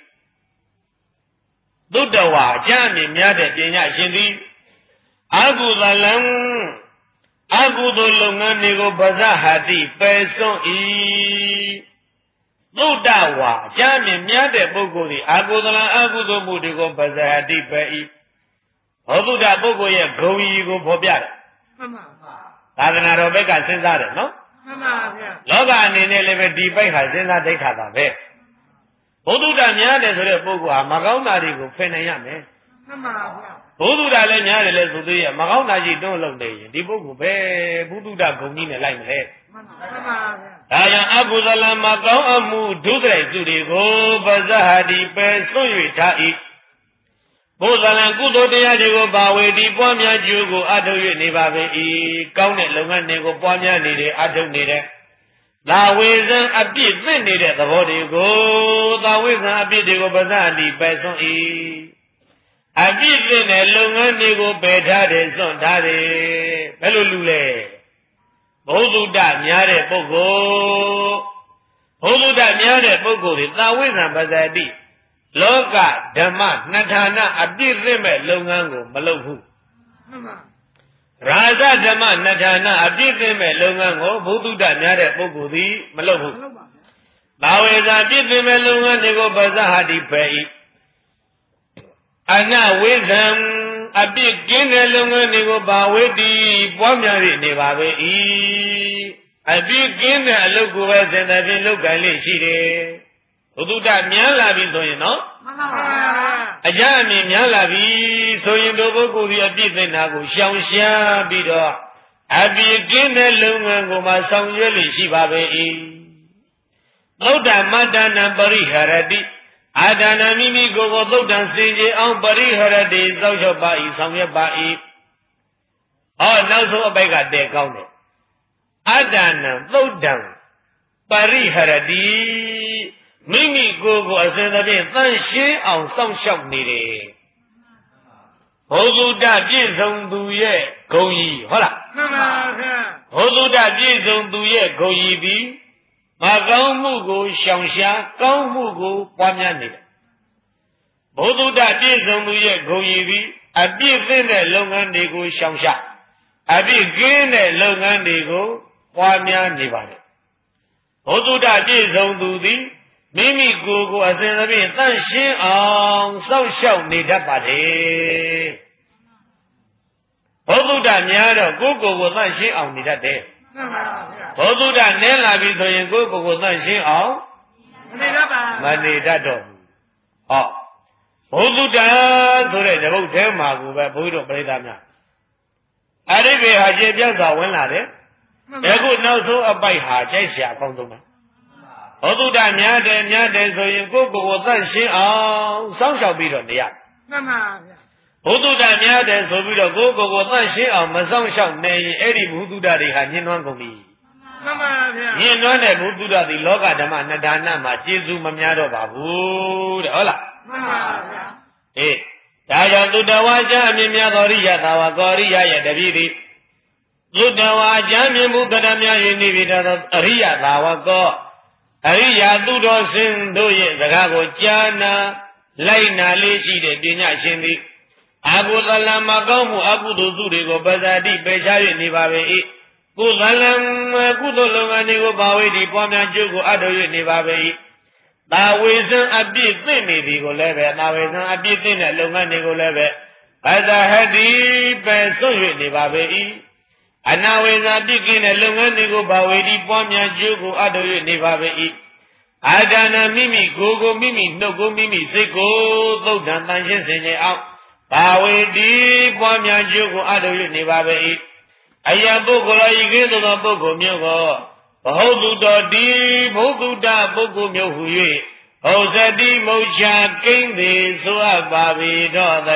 S1: သုတ္တဝါကြအမြင်များတဲ့ပညာရှင်သည်အကုသလံအကုသိုလ်လုပ်ငန်းတွေကိုပဇဟတိပယ်စွန့်၏သုတ္တဝါကြအမြင်များတဲ့ပုဂ္ဂိုလ်သည်အကုသလံအကုသိုလ်မှုတွေကိုပဇဟတိပယ်၏ဘုသုတ္တပုဂ္ဂိုလ်ရဲ့ဂုဏ်ကြီးကိုဖော်ပြတယ်
S2: မှန်ပါပါ
S1: သာသနာတော်ဘက်ကစဉ်းစားတယ်နော်
S2: မှန်ပါဗျာ
S1: လောကအနေနဲ့လည်းပဲဒီပိုက်ဟာစဉ်းစားသိခါတာပဲဘုသုတ္တများတယ်ဆိုတဲ့ပုဂ္ဂိုလ်ဟာမကောင်းတာတွေကိုဖယ်နိုင်ရမယ်
S2: မှန်ပါဗျာ
S1: ဘုသုတ္တလည်းများတယ်လေဆိုသေးရဲ့မကောင်းတာကြီးတွန်းလုံးနေရင်ဒီပုဂ္ဂိုလ်ပဲဘုသုတ္တဂုဏ်ကြီးနဲ့လိုက်မလဲ
S2: မှန်ပါဗျာ
S1: ဒါကြောင့်အကုသလမကောင်းအမှုဒုစရိုက်စုတွေကိုပဇဟတိပယ်စွန့်၍ထား၏ဘုဇလံကုသိုလ်တရားတွေကိုဘာဝေဒီပွားများကျိုးကိုအထုတ်၍နေပါပေ၏ကောင်းတဲ့လုပ်ငန်းတွေကိုပွားများနေတယ်အထုတ်နေတယ်သာဝေဇံအပြစ်သင့်နေတဲ့သဘောတွေကိုသာဝေဇံအပြစ်တွေကိုပဇာတိပယ်စွန့်၏အပြစ်သင့်တဲ့လုပ်ငန်းတွေကိုပယ်ထားတယ်စွန့်ထားတယ်ဘယ်လိုလူလဲဘုသုတ္တများတဲ့ပုဂ္ဂိုလ်ဘုသုတ္တများတဲ့ပုဂ္ဂိုလ်တွေသာဝေဇံပဇာတိလောကဓမ္မနှစ်ဌာနအပြည့်သိမဲ့လုပ်ငန်းကိုမလုပ်ဘူး
S2: မှန်ပါ
S1: ရာဇဓမ္မနှစ်ဌာနအပြည့်သိမဲ့လုပ်ငန်းကိုဘုသုတ္တများတဲ့ပုဂ္ဂိုလ်သည်မလုပ်ဘူးဘာဝေဇာပြည့်သိမဲ့လုပ်ငန်းတွေကိုပဇဟတိဖယ်၏အနဝိဇံအပြည့်ကင်းတဲ့လုပ်ငန်းတွေကိုဘာဝေတိပွားများ၍နေပါပဲ၏အပြည့်ကင်းတဲ့အလုပ်ကိုပဲစဉ်းစားဖြင့်လုပ်ကြလေရှိတယ်ဘုသုတ္တများလာပြီဆိုရင်နော်
S2: မှန်ပါပါ
S1: အကြအမြင်များလာပြီဆိုရင်တို့ပုဂ္ဂိုလ်ဒီအပြည့်သိနာကိုရှောင်ရှားပြီးတော့အပြည့်ကင်းတဲ့လုပ်ငန်းကိုမှဆောင်ရွက်လို့ရှိပါပဲ၏သုတ္တမတ္တနာပရိဟရတိအာဒါနာမိမိကိုယ်ကိုသုတ္တံစင်ကြယ်အောင်ပရိဟရတိစောင့်ရှောက်ပါ၏ဆောင်ရွက်ပါ၏ဟောနောက်ဆုံးအပိုက်ကတဲကောင်းတယ်အာဒါနာသုတ္တံပရိဟရတိမိမိကိုယ်ကိုအစဉ်သဖြင့်သန့်ရှင်းအောင်စောင့်ရှောက်နေတယ်ဘုသုတ္တပြည့်စုံသူရဲ့ဂုံကြီးဟုတ်လား
S2: မှန်ပါဗျာ
S1: ဘုသူတ္တပြည့်စုံသူရဲ့ဂုံကြီးသည်မကောင်းမှုကိုရှောင်ရှားကောင်းမှုကိုပွားများနေတယ်ဘုသူတ္တပြည့်စုံသူရဲ့ဂုံကြီးသည်အပြည့်သိတဲ့လုပ်ငန်းတွေကိုရှောင်ရှားအပြည့်ကင်းတဲ့လုပ်ငန်းတွေကိုပွားများနေပါတယ်ဘုသူတ္တပြည့်စုံသူသည်မိမိကိုယ်ကိုအစဉ်သဖြင့်သန့်ရှင်းအောင်စောင့်ရှောက်နေတတ်ပါတယ်ဘုသူတ္တများတော့ကိုယ်ကိုယ်ကိုသန့်ရှင်းအောင်နေတတ်တယ်
S2: မှန်ပါဗျာ
S1: ဘုသူတ္တနည်းလာပြီဆိုရင်ကိုယ်ကိုယ်ကိုသန့်ရှင်းအောင်
S2: မနေတတ်ပါ
S1: မနေတတ်တော့ဘူးဟောဘုသူတ္တဆိုတဲ့တပုတ်ထဲမှာကိုပဲဘုန်းကြီးတို့ပြိဿများအရိဘေဟာကျေပြတ်စွာဝင်လာတယ်အခုနောက်ဆုံးအပိုက်ဟာကြိုက်เสียအကောင်းဆုံးပဲဘုသူတ္တများတယ်များတယ်ဆိုရင်ကိုယ်ကိုယ်ကိုသန့်ရှင်းအောင်စောင့်ရှောက်ပြီးတော့နေရ
S2: မှန်ပါဗျာ
S1: ဘုသူတ္တများတယ်ဆိုပြီးတော့ကိုယ်ကိုယ်ကိုသန့်ရှင်းအောင်မစောင့်ရှောက်နေရင်အဲ့ဒီဘုသူတ္တတွေဟာညှဉ်းနှွမ်းကုန်ပြီ
S2: မှန်ပါဗျာ
S1: ညှဉ်းနှွမ်းတဲ့ဘုသူတ္တသည်လောကဓမ္မနှစ်ဒါနမှာကျေစုမများတော့ပါဘူးတဲ့ဟုတ်လား
S2: မှန်ပါဗျာ
S1: အေးဒါကြောင့်သုတဝါကျအမြင်များသောရိယသာဝကောရိယရဲ့တပည့်သည်သုတဝါကျမြင်မှုကတည်းများ၍နေပြီတော့အရိယသာဝကောအရိယာသူတော်စင်တို့ရဲ့စကားကိုကြားနာလိုက်နာလေးရှိတဲ့ပညာရှင်သည်အကုသလမကောင်းမှုအကုသိုလ်သူတွေကိုပဇာတိပယ်ရှား၍နေပါပေ၏ကုသလကုသိုလ်လုပ်ငန်းတွေကိုဘာဝေဒီပွားများကျိုးကိုအထောက်၍နေပါပေ၏သာဝေဇံအပြည့်သိနေသည်ကိုလည်းပဲသာဝေဇံအပြည့်သိတဲ့လုပ်ငန်းတွေကိုလည်းပဲဘဇာဟတိပယ်ဆွတ်၍နေပါပေ၏အနာဝေဇာပြည့်ကင်းတဲ့လုပ်ငန်းတွေကိုဘာဝေဒီပွားများကျိုးကိုအထောက်၍နေပါပေ၏အာဒါနမိမိကိုယ်ကိုမိမိနှုတ်ကိုမိမိစိတ်ကိုသုတ်တန်တန်ရှင်းစင်ကြအောင်ဘာဝေတိပွားများကျိုးကိုအထောက်၍နေပါပေ၏အယံပုဂ္ဂိုလ်ဤကဲ့သို့သောပုဂ္ဂိုလ်မျိုးကိုဘဟုတုတော်တိဘုသူတ္တပုဂ္ဂိုလ်မျိုးဟူ၍ဟောဇတိမုတ်ချကိန်းသည်ဆိုအပ်ပါပြီတော့တ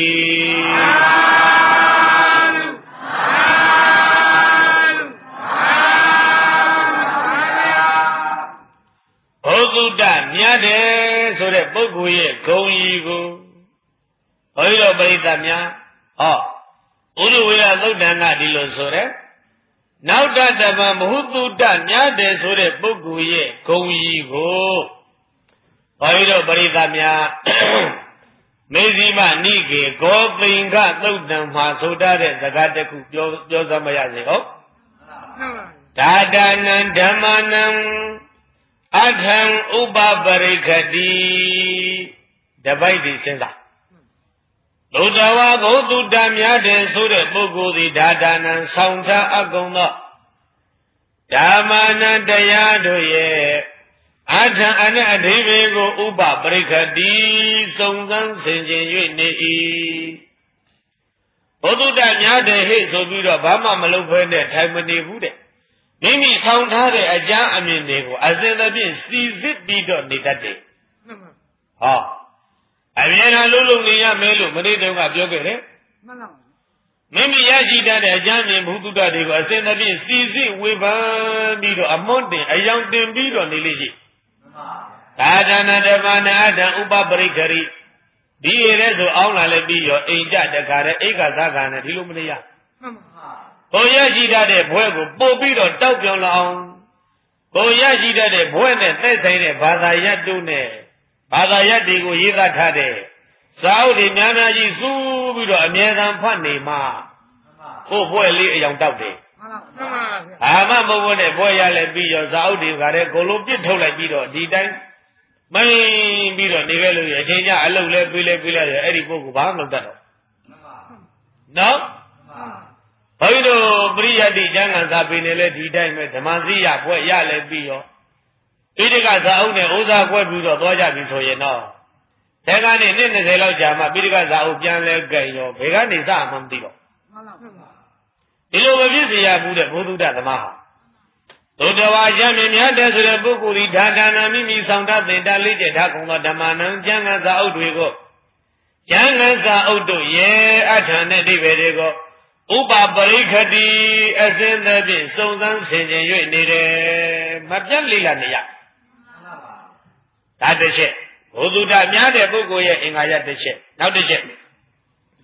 S1: ည်းဘုသူတ္တမြတ်တယ်ဆိုတဲ့ပုဂ္ဂိုလ်ရဲ့ဂုဏ်ကြီးကိုဘုရားပရိသတ်များဟောဥရဝေယသုတ်တန်ကဒီလိုဆိုတဲ့နောက်တတပံဘဟုတုတ္တများတယ်ဆိုတဲ့ပုဂ္ဂိုလ်ရဲ့ဂုဏ်ကြီးကိုဘုရားပရိသတ်များမေဇိမနိကေဂောသိင်္ဂသုတ်တံမှာဆိုထားတဲ့စကားတစ်ခုပြောပြောစမ်းမရစေဟုတ်ဒါဒနံဓမ္မနံအထံဥပပရိခတိတပိုက်ဒီစဉ်းစားသုတဝါဘုသူတ္တများတယ်ဆိုတဲ့ပုဂ္ဂိုလ်သည်ဒါဒနံဆောင်ထားအကုန်သောဓမ္မနံတရားတို့ရဲ့အထံအနဲ့အဓိပ္ပာယ်ကိုဥပပရိခတိစုံစမ်းဆင်ခြင်၍နေ၏ဘုသူတ္တများတယ်ဟဲ့ဆိုပြီးတော့ဘာမှမလုပ်ဖဲနဲ့ထိုင်မနေဘူးတဲ့မိမိဆောင်ထားတဲ့အကြမ်းအမြင်တွေကိုအစဉ်သဖြင့်စီစစ်ပြီးတော့နေတတ်တယ်ဟောအမြဲတမ်းလုံးလုံးနေရမယ်လို့မနေ့တုန်းကပြောခဲ့တယ်မှန်ပါမိမိရရှိတတ်တဲ့အကြမ်းမြင်ဘုသူတ္တတွေကိုအစဉ်သဖြင့်စီစစ်ဝေဖန်ပြီးတော့အမွန်းတင်အယောင်တင်ပြီးတော့နေလိမ့်ရှိသာဒနာဓမ္မနာအတံဥပပရိခရိဒီရဲဆိုအောင်းလာလဲပြီးရောအိမ်ကြတခါတဲ့အိက္ခသခါနဲ့ဒီလိုမနေရမှန်ပါဘုံရရှိတတ်တဲ့ဘွဲကိုပို့ပြီးတော့တောက်ပြောင်လာအောင်ဘုံရရှိတတ်တဲ့ဘွဲနဲ့သက်ဆိုင်တဲ့ဘာသာရပ်တို့နဲ့ဘာသာရပ်တွေကိုရေးသားထားတဲ့စာအုပ်တွေများများကြီးစူးပြီးတော့အမြဲတမ်းဖတ်နေမှကိုယ်ဘွဲလေးအယောင်တောက်တယ်မှန်ပါဗျာဘာမှမဟုတ်နဲ့ဘွဲရလဲပြီးရောစာအုပ်တွေကလည်းကိုလိုပြစ်ထုတ်လိုက်ပြီးတော့ဒီတိုင်းမင်းပြီးတော့နေခဲ့လို့ရအချိန်ကျအလုပ်လဲပြီးလဲပြီးလဲအဲ့ဒီပုဂ္ဂိုလ်ဘာမှမလုပ်တတ်တော့နော်ဘုန်းကြီးတို့ပရိယတ်တိကျမ်းဂန်စာပေနေလဲဒီတိုင်းပဲဓမ္မစည်းရဘွဲရလဲပြီးရောဣတိကဇာအုပ်နဲ့ဩဇာကွဲပြီးတော့သွားကြပြီဆိုရင်တော့ဆယ်ကနေနှစ်၂၀လောက်ကြာမှဣတိကဇာအုပ်ပြန်လဲကြင်ရောဘယ်ကနေစမှမသိတော့ဒီလိုမဖြစ်စေရဘူးတဲ့ဘုသူတ္တသမားဟာသုတဝါကျမ်းမြင်များတဲ့ဆိုတဲ့ပုဂ္ဂိုလ်ဒီဒါဒါနာမိမိဆောင်တတ်တဲ့တာလေးကျထားကုန်သောဓမ္မနံကျမ်းဂန်စာအုပ်တွေကိုကျမ်းဂန်စာအုပ်တို့ရဲ့အထံနဲ့အဓိပ္ပာယ်တွေကိုဥပပရိခတိအစဉ်သဖြင့်စုံစမ်းဆင်ခြင်၍နေတယ်မပြတ်လေ့လာနေရဒါတစ်ချက်ဘုသူတ္တများတဲ့ပုဂ္ဂိုလ်ရဲ့အင်္ဂါရတစ်ချက်နောက်တစ်ချက်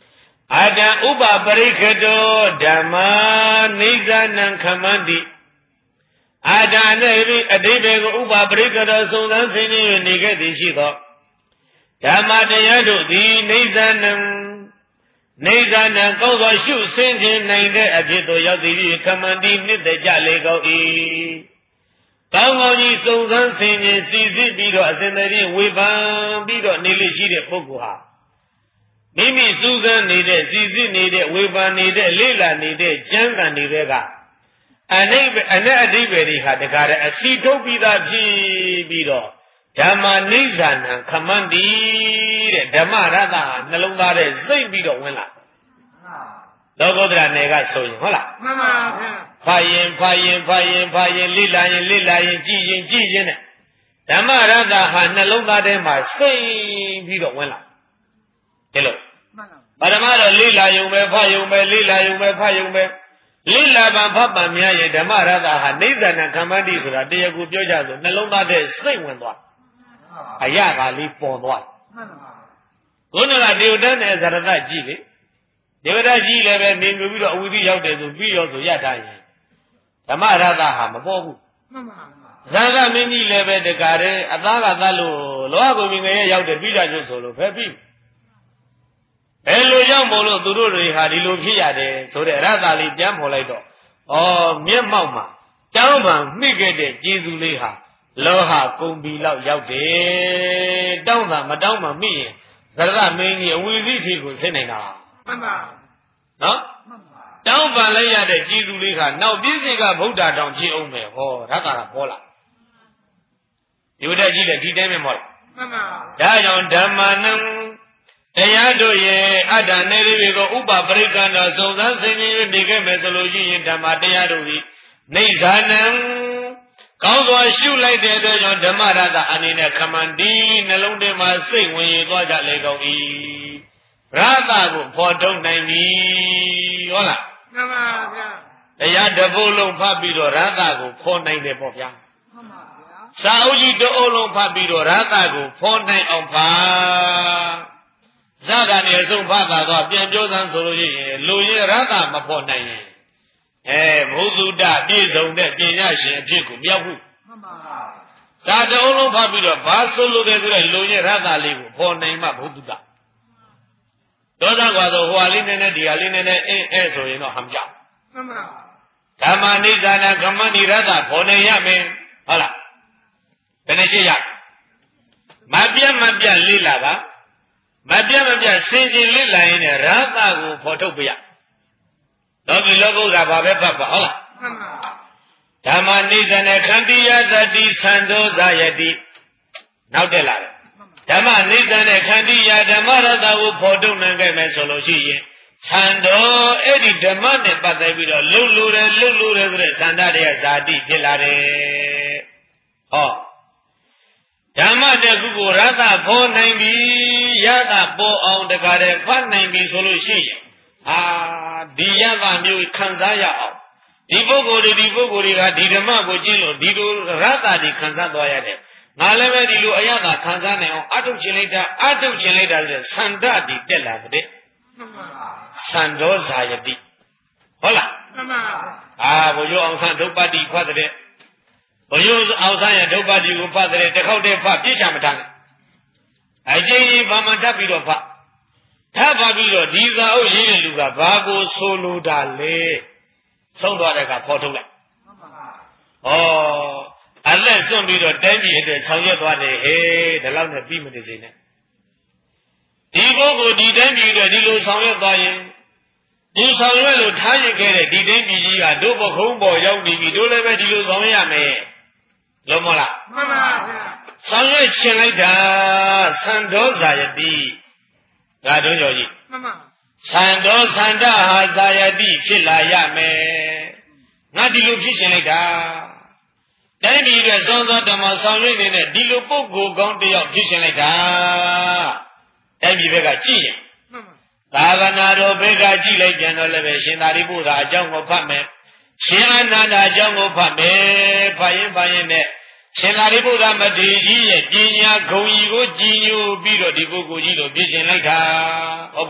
S1: အာတံဥပပရိက္ခတောဓမ္မာနိဒာနံခမန္တိအာတံနဲ့ဒီအတိဘေကိုဥပပရိက္ခတောစုံစမ်းဆင်းရဲနေခဲ့သည်ရှိသောဓမ္မတရားတို့သည်နိဒာနံနိဒာနံကောင်းသောရှုဆင်းခြင်းနိုင်တဲ့အဖြစ်သို့ရောက်သည်ခမန္တိနှစ်သက်ကြလေကုန်၏ကောင်းကောင်းကြီးစုံစမ်းဆင်ခြင်စီစစ်ပြီးတော့အစဉ်တည်းဝေဖန်ပြီးတော့နေလေရှိတဲ့ပုဂ္ဂိုလ်ဟာမိမိစူးစမ်းနေတဲ့စီစစ်နေတဲ့ဝေဖန်နေတဲ့လေ့လာနေတဲ့ကျမ်းဂန်တွေကအနိဗ္ဗအနတ်အဓိပ္ပာယ်တွေဟာတကားတဲ့အစီထုတ်ပြီးသားဖြစ်ပြီးတော့ဓမ္မနိဇာနံခမန္တိတဲ့ဓမ္မရတ္တဟာနှလုံးသားထဲစိတ်ပြီးတော့ဝင်လာလောကုတ္တရာနယ်ကဆိုရင်ဟုတ်လားမှန်ပါဗျာဖာရင်ဖာရင်ဖာရင်ဖာရင်လိလာရင်လိလာရင်ကြည်ရင်ကြည်ရင်နဲ့ဓမ္မရတ္တဟာနှလုံးသားထဲမှာစိတ်ပြီးတော့ဝင်လာဒီလိုပရမတော့လိလာယုံပဲဖာယုံပဲလိလာယုံပဲဖာယုံပဲလိလာပံဖတ်ပံများရင်ဓမ္မရတ္တဟာနိဇာနံခမန္တိဆိုတာတရားကိုပြောကြဆိုနှလုံးသားထဲစိတ်ဝင်သွားအရသာလေးပေါ်သွားခုနကဒေဝတ္တနဲ့ဇရတကြည့်လေဒေဝတ္တကြီးလည်းပဲနေပြီးတော့အဝိသိရောက်တယ်ဆိုပြီးရောဆိုရတာရင်ဓမ္မရတ္တဟာမပေါ်ဘူးမှန်ပါပါဇာကမင်းကြီးလည်းပဲတကားတဲ့အသားကသတ်လို့လောကကိုမြင်ငယ်ရောက်တယ်ပြီးကြကျွဆိုလို့ဖယ်ပြီးဘယ်လိုကြောင့်မို့လို့သူတို့တွေဟာဒီလိုဖြစ်ရတယ်ဆိုတဲ့ရတ္တလေးပြန်ပေါ်လိုက်တော့ဩမျက်မှောက်မှာတောင်းပန်မိခဲ့တဲ့ကျေးဇူးလေးဟာလောဟကုံဘီလောက်ရောက်တယ်တောင်းတာမတောင်းမှမိရင်ဇရကမင်းကြီးအဝိသိဖြစ်ကိုဆင်းနေတာမှန်ပါနော်တောင်းပန်လိုက်ရတဲ့ကျေးဇူးလေးကနောက်ပြည့်စုံကဗုဒ္ဓတောင်ဖြစ်အောင်မယ်ဟောရတ္တကပေါ်လာဒီဝတ္တကြီးလည်းဒီတိုင်းပဲမောလားမှန်ပါဒါကြောင့်ဓမ္မနံတရားတို့ရဲ့အတ္တနယ်တွေကိုဥပပရိက္ခဏစုံစမ်းဆင်ခြင်နေခဲ့မယ်ဆိုလို့ရှိရင်ဓမ္မတရားတို့သည်နိဇာနံကောင်းစွာရှုလိုက်တဲ့အတွက်ကြောင့်ဓမ္မရတ္တအနေနဲ့ခမန္တိနှလုံးထဲမှာစိတ်ဝင်ရသွားကြလေကုန်၏ရတ္တကိုဖော်ထုတ်နိုင်ပြီဟုတ်လားမှန်ပါဗျာတရားတစ်ပုဒ်လုံးဖတ်ပြီးတော့ရတ္တကိုဖော်နိုင်တယ်ပေါ့ဗျာမှန်ပါဗျာစာအုပ်ကြီးတစ်အုပ်လုံးဖတ်ပြီးတော့ရတ္တကိုဖော်နိုင်အောင်ပါဇာကနေအဆုံးဖတ်တာတော့ပြန်ပြောစမ်းဆိုလို့ရှိရင်လူရင်ရတ္တမဖော်နိုင်ရင်အဲဘုသုတ္တပြည့်စုံတဲ့ပညာရှင်အဖြစ်ကိုမြောက်ဘူးမှန်ပါဇာတအုပ်လုံးဖတ်ပြီးတော့ဘာဆိုလို့လဲဆိုတဲ့လူရင်ရတ္တလေးကိုဖော်နိုင်မှဘုသုတ္တဒေါသကွာဆိုဟိုဟာလေးနဲ့နဲ့ဒီဟာလေးနဲ့နဲ့အင်းအဲဆိုရင်တော့ဟမ်ကြမှန်ပါဓမ္မနိဒာနကမ္မဏိရတ္တဖော်နိုင်ရမယ်ဟုတ်လားဘယ်နဲ့ရှိရမပြတ်မပြတ်လေးလာပါမပြတ်မပြတ်စင်စင်လေးလာရင်ရတ္တကိုဖော်ထုတ်ပြရလောကီလောကုတ္တရာဘာပဲဖတ်ပါဟုတ်လားမှန်ပါဓမ္မနိဒာနခန္တိယသတိသံသောဇာယတိနောက်တက်လာတယ်ဓမ္မနိစ္စနဲ့ခန္တီယာဓမ္မရတ္တကိုဖော်ထုတ်နိုင်ခဲ့မယ်ဆိုလို့ရှိရင်သံတော်အဲ့ဒီဓမ္မနဲ့ပတ်သက်ပြီးတော့လှုပ်လို့တယ်လှုပ်လို့တယ်ဆိုတဲ့သန္တာတရားဇာတိဖြစ်လာတယ်ဟောဓမ္မတခုကိုရတ္တဖော်နိုင်ပြီရတ္တပေါ်အောင်တကားတယ်ဖတ်နိုင်ပြီဆိုလို့ရှိရင်ဟာဒီရတ္တမျိုးခံစားရအောင်ဒီပုဂ္ဂိုလ်တွေဒီပုဂ္ဂိုလ်တွေကဒီဓမ္မကိုကျင့်လို့ဒီလိုရတ္တတွေခံစားသွားရတယ်ငါလည်းပဲဒီလိုအရသာခံစားနိုင်အောင်အထုတ်ခြင်းလိုက်တာအထုတ်ခြင်းလိုက်တာဆိုတဲ့သန္တတိတက်လာတဲ့မှန်ပါသံသောဇာယတိဟုတ်လားမှန်ပါအာဘုရားအောင်ဆန်းဒုပ္ပတိဖတ်တဲ့ဘုရားအောင်ဆန်းရဲ့ဒုပ္ပတိကိုဖတ်တဲ့တစ်ခေါက်တည်းဖတ်ပြစ်ချမထားနဲ့အချင်းကြီးဘာမှတတ်ပြီးတော့ဖတ်ထပ်ဖတ်ပြီးတော့ဒီစာအုပ်ရင်းတဲ့လူကဘာကိုဆိုလိုတာလဲဆုံးသွားတဲ့အခါဖော်ထုတ်လိုက်မှန်ပါဩအလက်စွန့်ပြီးတော့တိုင်းပြည်အတွက်ဆောင်ရွက်သွားတယ်ဟဲ့ဒီလောက်နဲ့ပြီးမနေစေနဲ့ဒီပုဂ္ဂိုလ်ဒီတိုင်းပြည်အတွက်ဒီလိုဆောင်ရွက်သွားရင်ဒီဆောင်ရွက်လို့ထားရခဲ့တဲ့ဒီတိုင်းပြည်ကြီးကတို့ပခုံးပေါ်ရောက်နေပြီတို့လည်းပဲဒီလိုဆောင်ရွက်ရမယ်လို့မဟုတ်လားမှန်ပါဗျာဆောင်ရွက်ရှင်လိုက်တာသံဒောဇာယတိဒါတို့ကြောကြီးမှန်ပါသံဒောသန္တဟာဇာယတိဖြစ်လာရမယ်ငါဒီလိုဖြစ်ရှင်လိုက်တာတိုင်းပြည်အတွက်စောစောဓမ္မဆောင်ရွက်နေတဲ့ဒီလိုပုဂ္ဂိုလ်ကောင်းတယောက်ဖြစ်ရှင်လိုက်တာတိုင်းပြည်ဘက်ကကြည့်ရင်သာဝနာတော်ဘက်ကကြည့်လိုက်ပြန်တော့လည်းပဲရှင်သာရိပုတ္တရာအကြောင်းကိုဖတ်မယ်ရှင်အနန္ဒာအကြောင်းကိုဖတ်မယ်ဖတ်ရင်ဖတ်ရင်နဲ့ရှင်သာရိပုတ္တရာမထေရကြီးရဲ့ပညာဂုဏ်ကြီးကိုကြည်ညိုပြီးတော့ဒီပုဂ္ဂိုလ်ကြီးတို့ပြည့်ရှင်လိုက်တာဟုတ်ဘူးလားမှ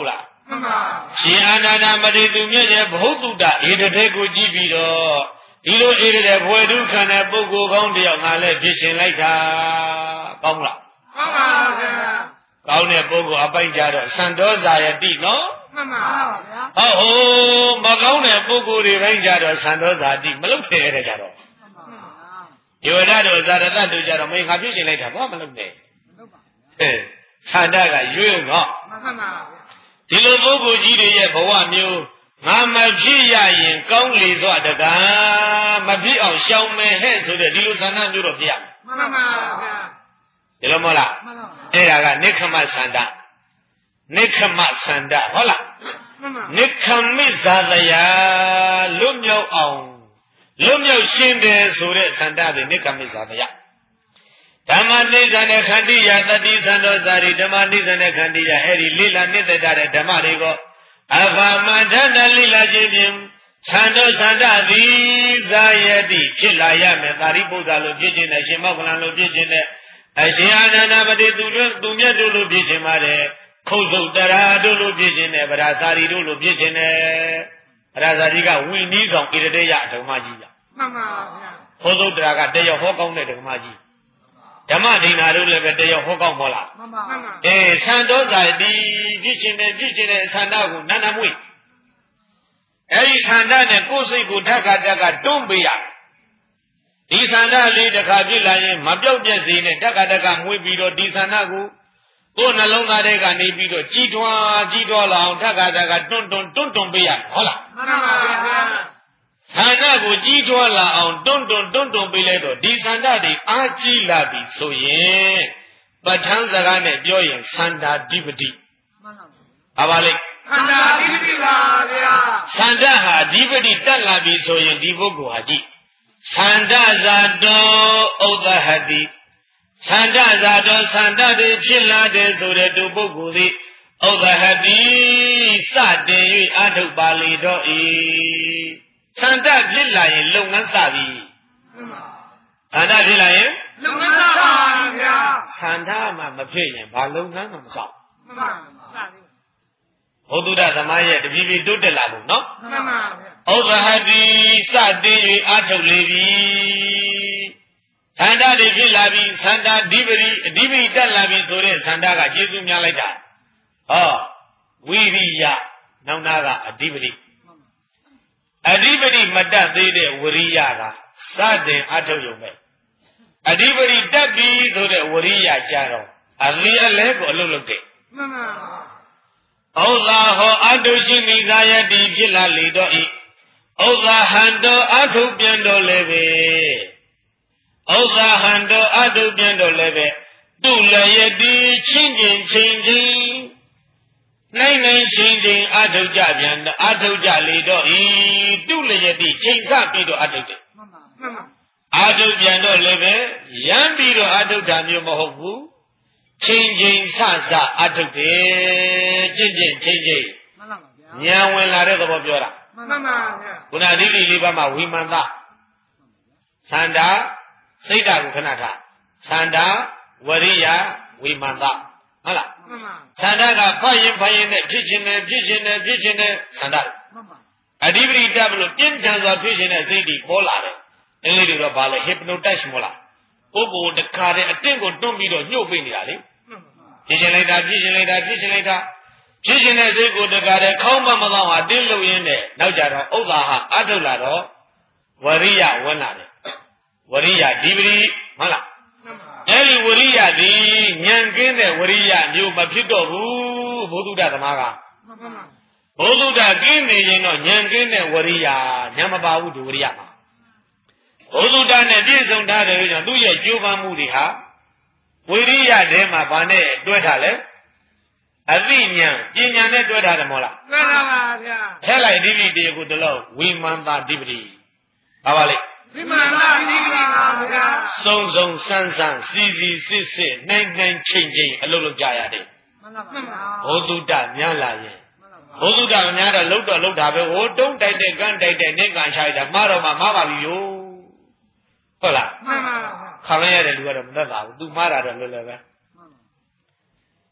S1: ရှင်အာနန္ဒမတိသူမြတ်ရဲ့ဘုဒ္ဓတဧတထေကိုကြည့်ပြီးတော့ဒီလိုဧတထေဘွယ်ဒုက္ခနဲ့ပုဂ္ဂိုလ်ကောင်းတယောက်ငါလည်းဖြစ်ရှင်လိုက်တာကောင်းလား
S2: ကောင်းပါဗျာ
S1: ကောင်းတဲ့ပုဂ္ဂိုလ်အပိုက်ကြတော့စံတော်ဇာယတိနော်
S2: မှန်ပါဗျာ
S1: ဟုတ်ဟိုမကောင်းတဲ့ပုဂ္ဂိုလ်တွေပိုင်းကြတော့စံတော်ဇာတိမလုပ်ခဲ့ရတဲ့ကြတော့ယောဒတို့ဇာရတတို့ကြတော့မင်းငါဖြစ်ရှင်လိုက်တာဘာမလုပ်နဲ့မလုပ်ပါဘူးအဲဆန္ဒကရွေ့တော့
S2: မှန်ပါဗျာ
S1: ဒီလိုပုဂ္ဂိုလ်ကြီးတွေရဲ့ဘဝမျိုးငါမဖြစ်ရရင်ကောင်းလေစွာတကားမဖြစ်အောင်ရှောင်မယ်ဟဲ့ဆိုတဲ့ဒီလိုဆန္ဒမျိုးတော့ပြရမယ်
S2: မှန်ပါဗျာ
S1: ဒီလိုမဟုတ်လား
S2: မှန်ပါ
S1: အဲ့ဒါကနိခမဆန္ဒနိခမဆန္ဒဟုတ်လား
S2: မှန်ပါ
S1: နိခမိဇာတယာလွတ်မြောက်အောင်လွတ်မြောက်ရှင်းတယ်ဆိုတဲ့ဆန္ဒတွေနိခမိဇာတယာဓမ္မနိစ္စနဲ့ခန္တီယတတိသံတော်ဇာတိဓမ္မနိစ္စနဲ့ခန္တီယအဲ့ဒီလိလနိတ္တတဲ့ဓမ္မတွေကိုအဘာမန္တတလိလခြင်းဖြင့်သံတော်သန္တသည်ဇာယတိဖြစ်လာရမယ်သာရိပုတ္တလိုဖြစ်ခြင်းနဲ့ရှင်မောက္ကလံလိုဖြစ်ခြင်းနဲ့အရှင်အာနန္ဒပတိသူတို့သူမြတ်တို့လိုဖြစ်ခြင်းပါတယ်ခုတ်သုတ်တရာတို့လိုဖြစ်ခြင်းနဲ့ဗရာဇာတိတို့လိုဖြစ်ခြင်းနဲ့ဗရာဇာတိကဝိနည်းဆောင်ဣရတေယဓမ္မကြီးက
S2: မှန်ပါဗျာ
S1: ခုတ်သုတ်တရာကတရဟောကောင်းတဲ့ဓမ္မကြီးဓမ္မဒိနာတို့လည်းပဲတရဟောကောင်းမဟုတ်လား
S2: မှန်ပါမှန်ပါ
S1: အဲသံတော်ဇာတိဖြစ်ခြင်းနဲ့ဖြစ်ခြင်းနဲ့သန္တာကိုနန္ဒမွေအဲဒီသန္တာနဲ့ကိုယ်စိတ်ကိုဓာတ်ကဓာတ်ကတွန်းပေးရဒီသန္တာလေးတစ်ခါဖြစ်လာရင်မပြောက်ပြည့်စေနဲ့ဓာတ်ကဓာတ်ကမွေးပြီးတော့ဒီသန္တာကိုကိုယ်နှလုံးသားထဲကနေပြီးတော့ကြီးထွားကြီးထွားလာအောင်ဓာတ်ကဓာတ်ကတွန်းတွန်းတွန်းတွန်းပေးရဟုတ်လား
S2: မှန်ပါဗျာ
S1: သန္တာကိုကြီးထွားလာအောင်တွန်းတွန်းတွန်းတွန်းပေးလိုက်တော့ဒီသန္တာတွေအားကြီးလာပြီဆိုရင်ပဋ္ဌာန်းစကားနဲ့ပြောရင်သန္တာဓိပတိ
S2: မှန်ပါ
S1: ဘာပါလဲ
S2: သန္တာဓိပတိပါဗျာ
S1: သန္တာဟာဓိပတိတက်လာပြီဆိုရင်ဒီပုဂ္ဂိုလ်ဟာကြည့်သန္တာဇာတောဥဒ္ဒဟတိသန္တာဇာတောသန္တာတွေဖြစ်လာတယ်ဆိုတဲ့သူပုဂ္ဂိုလ်သည်ဥဒ္ဒဟတိစတင်၍အထုတ်ပါလေတော့ဤသန္တာဖြစ်လာရင်လုပ်ငန်းစပြီသန္တာဖြစ်လာရင်
S2: လုပ်ငန်းစပါဗျာ
S1: သန္တာမှမဖြစ်ရင်ဘာလုပ်ငန်းမှမဆောက်
S2: မှန်ပါပါ
S1: ဘုဒ္ဓသမားရဲ့တပိပိတိုးတက်လာဖို့နော်
S2: မှန်ပါဗျာ
S1: ဥဒ္ဒဟတိစတင်၍အထုတ်လေပြီသန္တာတွေဖြစ်လာပြီသန္တာဓိပတိအဓိပတိတက်လာပြီဆိုတဲ့သန္တာကကျေစုများလိုက်တာဟောဝိရိယနောက်နာကအဓိပတိအဓိပတိမတက်သေးတဲ့ဝရိယကစတင်အထုတ်ရုံပဲအဓိပတိတက်ပြီဆိုတဲ့ဝရိယကြတော့အလီအလဲကိုအလုပ်လုပ်တယ်
S2: မှန်ပါ
S1: ဥဒ္ဓဟောအတုရှိမိသာယတိဖြစ်လာလေတော့ဤဥဒ္ဓဟံတောအထုပြန်တော်လည်းပဲဥဒ္ဓဟံတောအထုပြန်တော်လည်းပဲတုလယတိချင်းချင်းချင်းချင်းနိုင်နိုင်ချင်းချင်းအထုကြပြန်အထုကြလေတော့ဤတုလယတိချိန်ခပြီးတော့အထုတယ်
S2: မှန်ပါမှန်ပါ
S1: အထုပြန်တော့လည်းပဲရမ်းပြီးတော့အထုတာမျိုးမဟုတ်ဘူးချင်းချင်းဆဆအထုတ်တယ်ကျင့်ကျင့်ချင်းချင်း
S2: မှန်ပါဗျာ
S1: ဉာဏ်ဝင်လာတဲ့သဘောပြောတာ
S2: မှန်ပါဗျာ
S1: ခုနဒီဒီလေးပါးမှာဝိမန္တသန္တာစိတ်ဓာတ်ကိုခဏထားသန္တာဝရိယဝိမန္တဟုတ်လား
S2: မှန်ပါ
S1: သန္တာကဖတ်ရင်ဖတ်ရင်နဲ့ဖြစ်ခြင်းနဲ့ဖြစ်ခြင်းနဲ့ဖြစ်ခြင်းနဲ့သန္တာ
S2: မှန်ပါ
S1: အဓိပတိတက်ဘလို့ပြင်းထန်စွာဖြစ်ခြင်းနဲ့စိတ်ဒီပေါ်လာတယ်အင်္ဂလိပ်လိုတော့ဗာလဲ hypnotize မို့လားပုဂ္ဂိုလ်တခါတည်းအတင့်ကိုတွန်းပြီးတော့ညှို့ပေးနေတာလေဖြစ်ရှင်လိုက်တာဖြစ်ရှင်လိုက်တာဖြစ်ရှင်လိုက်တာဖြစ်ရှင်တဲ့စိတ်ကိုတကားတဲ့ခေါင်းမမသောဟာတင်းလို့ရင်းနဲ့နောက်ကြတော့ဥဒ္ဒါဟာအထုတ်လာတော့ဝရိယဝင်လာတယ်ဝရိယဒီပတိဟုတ်လားအဲ့ဒီဝရိယဒီဉာဏ်ကင်းတဲ့ဝရိယမျိုးမဖြစ်တော့ဘူးဘုဒ္ဓသမားကဘုဒ္ဓကင်းနေရင်တော့ဉာဏ်ကင်းတဲ့ဝရိယဉာဏ်မပါဘူးဒီဝရိယမှာဘုဒ္ဓနဲ့ပြည့်စုံထားတယ်လို့ကြောင့်သူ့ရဲ့ကြိုးပမ်းမှုတွေဟာဝိရိယထဲမှာဗာနဲ့တွဲထားလဲအသိဉာဏ်ပညာနဲ့တွဲထားတယ်မဟုတ်လား
S2: တွဲထားပါဗျာ
S1: ထက်လိုက်ဒီပတိကိုတလို့ဝိမန္တာဓိပတိဘာပါလဲ
S2: ဝိမန္တာဓိပတိပါဗျာ
S1: စုံစုံစမ်းစမ်းစီစီစစ်စစ်နိုင်နိုင်ချိန်ချိန်အလုပ်လုပ်ကြရတယ်
S2: မှန်ပါပါ
S1: ဘုဒ္ဓများလာရင်ဘုဒ္ဓမများတော့လှုပ်တော့လှုပ်တာပဲဟိုတုံးတိုက်တဲ့ကန်းတိုက်တဲ့နေကံချိုက်တာမှားတော့မှမှားပါပြီယောဟုတ်လား
S2: မှန်ပါ
S1: ခါရရတဲ့လူကတော့မတတ်ပါဘူးသူမှားတာတော့လွယ်လွယ်ပဲ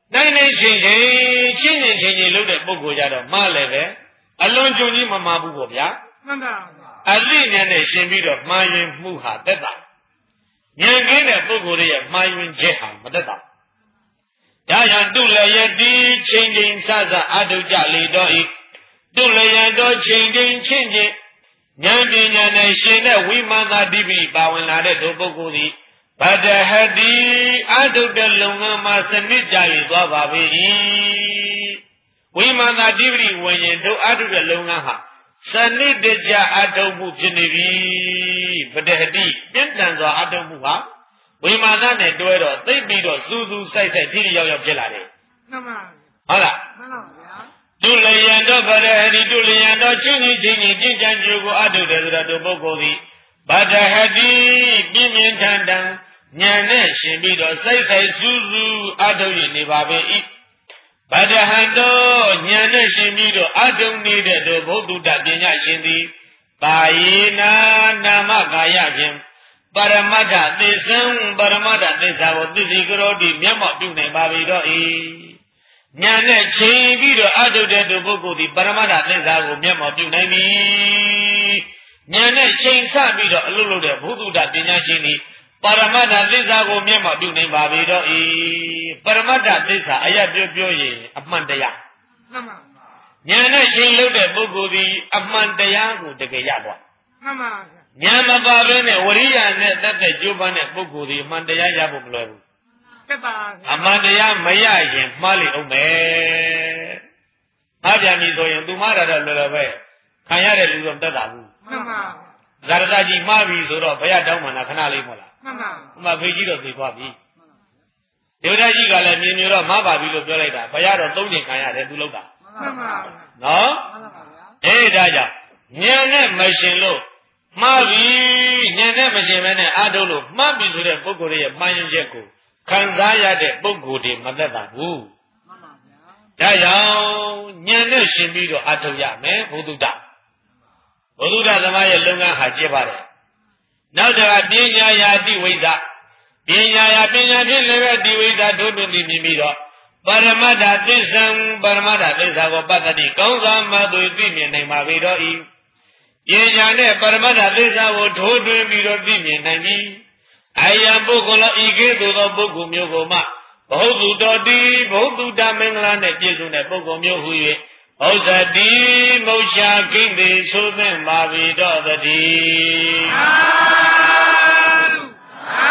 S1: နိုင်နိုင်ချင်းချင်းချင်းချင်းချင်းချင်းလုပ်တဲ့ပုဂ္ဂိုလ်ကြတော့မှားလည်းပဲအလွန်ကြုံကြီးမမှားဘူးပေါ့ဗျာ
S2: မှန်ပါ
S1: အသိဉာဏ်နဲ့ရှင်ပြီးတော့မှားယွင်းမှုဟာတက်တာဉာဏ်ကင်းတဲ့ပုဂ္ဂိုလ်ရဲ့မှားယွင်းချက်ဟာမတက်တာဒါကြောင့်တုလည်းယတိချင်းချင်းစစအတုကြလေတော့ဤတုလည်းယတော့ချင်းချင်းချင်းချင်းဉာဏ်ပညာနဲ့ရှင်တဲ့ဝိမာသတိပိပါဝင်လာတဲ့ဒုပုဂ္ဂိုလ်သည်ဗဒဟတိအတုတလုံငန်းမှာစနစ်ကြ၍သွားပါပြီဝိမာသတိပိဝင်ရင်တို့အတုတလုံငန်းဟာစနစ်တကြအတုမှုဖြစ်နေပြီဗဒဟတိပြင်းထန်စွာအတုမှုဟာဝိမာသနဲ့တွဲတော့သိပြီးတော့စူးစူးဆိုင်ဆိုင်ထိထိရောက်ရောက်ဖြစ်လာတယ်
S2: မှန်ပါ
S1: ဟုတ်လား
S2: မှန်ပါဗျာ
S1: တုလျံတော့ဗရဟတိတုလျံတော့ချင်းချင်းချင်းချင်းကြံကြိုကိုအတုတယ်ဆိုတော့တို့ပုဂ္ဂိုလ်သည်ဗဒဟတိပြင်းပြင်းထန်ထန်ဉာဏ်နဲ့ရှင်ပြီးတော့စိတ်ဆိုင်စူးစူးအတုရနေပါပဲဤဗဒဟံတော့ဉာဏ်နဲ့ရှင်ပြီးတော့အတုနေတဲ့တို့ဘုဒ္ဓတပညာရှင်သည်ပါယေနာနာမကာယဖြင့်ပရမတ္ထသစ္ဆံပရမတ္ထသစ္စာကိုသိသိကရောတိမျက်မှောက်ပြုနိုင်ပါပြီတော့ဤဉာဏ်နဲ့ချိန်ပြီးတော့အတုတဲ့သူပုဂ္ဂိုလ်ဒီပရမတ္ထသစ္စာကိုမျက်မှောက်ပြုနိုင်ပြီဉာဏ်နဲ့ချိန်ဆပြီးတော့အလုပ်လုပ်တဲ့ဘုဒ္ဓပညာရှင်ဒီပရမတ္ထသစ္စာကိုမျက်မှောက်ပြုနိုင်ပါပြီတော့ဤပရမတ္ထသစ္စာအရပြောပြောရင်အမှန်တရား
S2: မှန်ပါ
S1: ဉာဏ်နဲ့ချိန်လုပ်တဲ့ပုဂ္ဂိုလ်ဒီအမှန်တရားကိုတကယ်ရသွား
S2: မှန်ပါ
S1: ဉာဏ်မပါဘဲနဲ့ဝရိယနဲ့တက်တဲ့ကြိုးပမ်းတဲ့ပုဂ္ဂိုလ်ဒီအမှန်တရားရဖို့မလွယ်ဘူး
S2: တက်ပါ
S1: အမှန်တရားမရရင်မှားလိမ့်အောင်မယ်အားပြန်ပြီဆိုရင်သူမှားတာတော့လွယ်လွယ်ပဲခံရတဲ့လူတော့တက်တာဘူး
S2: မှန်ပါ
S1: ဇာရတကြီးမှားပြီဆိုတော့ဘုရားတောင်းမှန်တာခဏလေးမဟုတ်လား
S2: မှန်ပါ
S1: ဥမာဖေးကြီးတော့သိသွားပြီဒေဝဒကြီးကလည်းမြင်မြင်တော့မှားပါပြီလို့ပြောလိုက်တာဘုရားတော့သုံးချိန်ခံရတယ်သူလောက်တာ
S2: မှန်ပါ
S1: နော်
S2: မှန်ပါဗျာ
S1: အေးဒါကြောင့်ဉာဏ်နဲ့မရှင်လို့မှားပြီဉာဏ်နဲ့မရှင်မဲနဲ့အားထုတ်လို့မှားပြီဆိုတဲ့ပုဂ္ဂိုလ်ရဲ့မှန်ရင်ချက်ကိုခံစားရတဲ့ပုဂ္ဂိုလ်တွေမသက်သာဘူး
S2: မှန်ပါဗျာ
S1: ဒါကြောင့်ဉာဏ်နဲ့ရှင်ပြီးတော့အားထုတ်ရမယ်ဘုဒ္ဓဘုဒ္ဓသမားရဲ့လုပ်ငန်းဟာကျင့်ပါတယ်နောက်တကပညာယာတိဝိဇ္ဇပညာယာပညာဖြင့်လည်းပဲတိဝိဇ္ဇတို့တို့သိပြီးတော့ပရမတ္ထသစ္စာပရမတ္ထသစ္စာကိုပတ္တိကောင်းစွာမှသိသိမြင်နိုင်ပါပြီတော့ဤပညာနဲ့ပရမတ္ထသစ္စာကိုထိုးထွင်းပြီးတော့သိမြင်နိုင်ပြီအယံပုဂ္ဂလောဤကဲ့သို့သောပုဂ္ဂိုလ်မျိုးကိုမှဘုဒ္ဓတော်တိဘုဒ္ဓတမင်္ဂလာနဲ့ပြည့်စုံတဲ့ပုဂ္ဂိုလ်မျိုးဟူ၍ဩဇတိမုတ်ချကိမ့်ပေသိုးသင့်ပါပြီတော့သတိ
S2: သာဓုသာ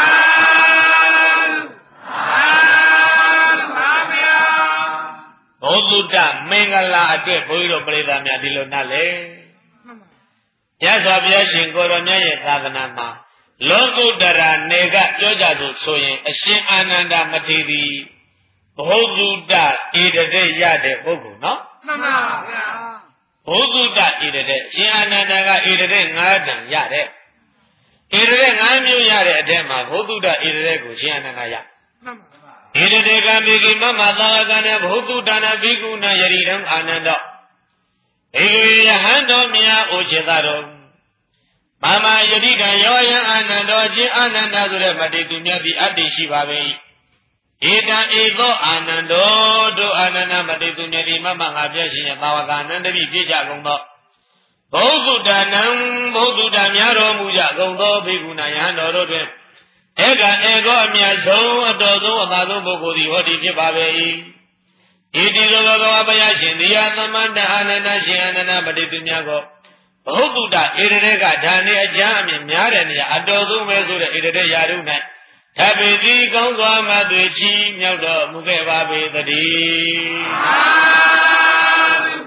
S2: ဓုပါဗျာ
S1: ဘုဒ္ဓမင်္ဂလာအတွက်ဘုန်းကြီးတို့ပရိသတ်များဒီလိုနားလေရသော်ဘုရားရှင်ကိုရောမြတ်ရဲ့သာသနာမှာလောကုတ္တရာနေကပြောကြသို့ဆိုရင်အရှင်အာနန္ဒမထေရဘုဒ္ဓဣတရေရတဲ့ပုဂ္ဂိုလ်နော်
S2: မှန်ပါဗျာ
S1: ဘုဒ္ဓဣတရေအရှင်အာနန္ဒကဣတရေငါးတန်ရတဲ့ဣတရေငါးမျိုးရတဲ့အထက်မှာဘုဒ္ဓဣတရေကိုရှင်အာနန္ဒရ
S2: မှန်ပါ
S1: ဣတရေကမိကိမမသာကံနဲ့ဘုဒ္ဓဒါနဘိက္ခုနာယရိတံအာနန္ဒဧယဟံတော်မြတ်အိုချေသာတော်မာမယတိတံယောယံအာနန္ဒောအချင်းအာနန္ဒဆိုတဲ့မတေသူမြတ်သည်အတ္တိရှိပါပေ၏ဧတံဧသောအာနန္ဒောတို့အာနန္ဒမတေသူမြတ်သည်မမငါပြည့်ရှင်ရဲ့သာဝကအနန္တပိပြည့်ကြကုန်သောဘုဒ္ဓဒါနံဘုဒ္ဓဒါများတော်မူကြကုန်သောဘိက္ခုနာယဟန်တော်တို့တွင်ဧကဧကောအမြတ်ဆုံးအတော်ဆုံးအသာဆုံးပုဂ္ဂိုလ်သည်ဟောဒီဖြစ်ပါပေ၏ဣတိသောဘဂဝါဘုရားရှင်ဒီယသမန္တအာနန္ဒရှင်အာနန္ဒမတေသူများကိုဘုဒ္ဓဣရရေကဒါနေအကြအမြင်များတဲ့နေရာအတော်ဆုံးပဲဆိုတဲ့ဣရရေရာရု၌သဗ္ဗေတိကောင်းစွာမှသွေချီမြောက်တော်မူခဲ့ပါပေသတည်းသာ
S2: ဓု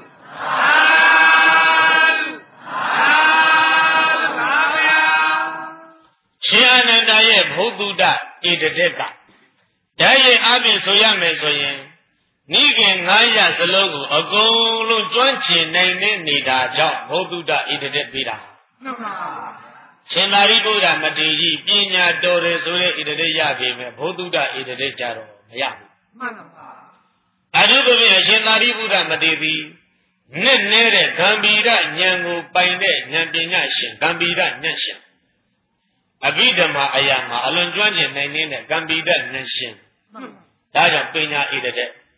S2: သာဓုသာဓုပါဗျာ
S1: ရှင်အာနန္ဒရဲ့ဘုဒ္ဓဣတရေကဓာတ်ရဲ့အပြင်ဆိုရမယ်ဆိုရင်နိခင်ငါးရစလုံးကိုအကုန်လုံးကျွမ်းကျင်နိုင်နေနေတာကြောင့်ဘုဒ္ဓဣတရေပေးတာ
S2: မှန်ပါ
S1: ရှင်သာရိပုတ္တရာမထေရကြီးပညာတော်တယ်ဆိုတဲ့ဣတရေရပြီမဲ့ဘုဒ္ဓဣတရေကြတော့မရဘူး
S2: မှန်ပါ
S1: အတုသဖြင့်ရှင်သာရိပုတ္တရာမထေရကြီးနဲ့နေတဲ့ဂံဗီရဉာဏ်ကိုပိုင်တဲ့ဉာဏ်ပညာရှင်ဂံဗီရဉာဏ်ရှင်အဘိဓမ္မာအရာမှာအလွန်ကျွမ်းကျင်နိုင်နေတဲ့ဂံဗီရဉာဏ်ရှင်ဒါကြောင့်ပညာဣတရေ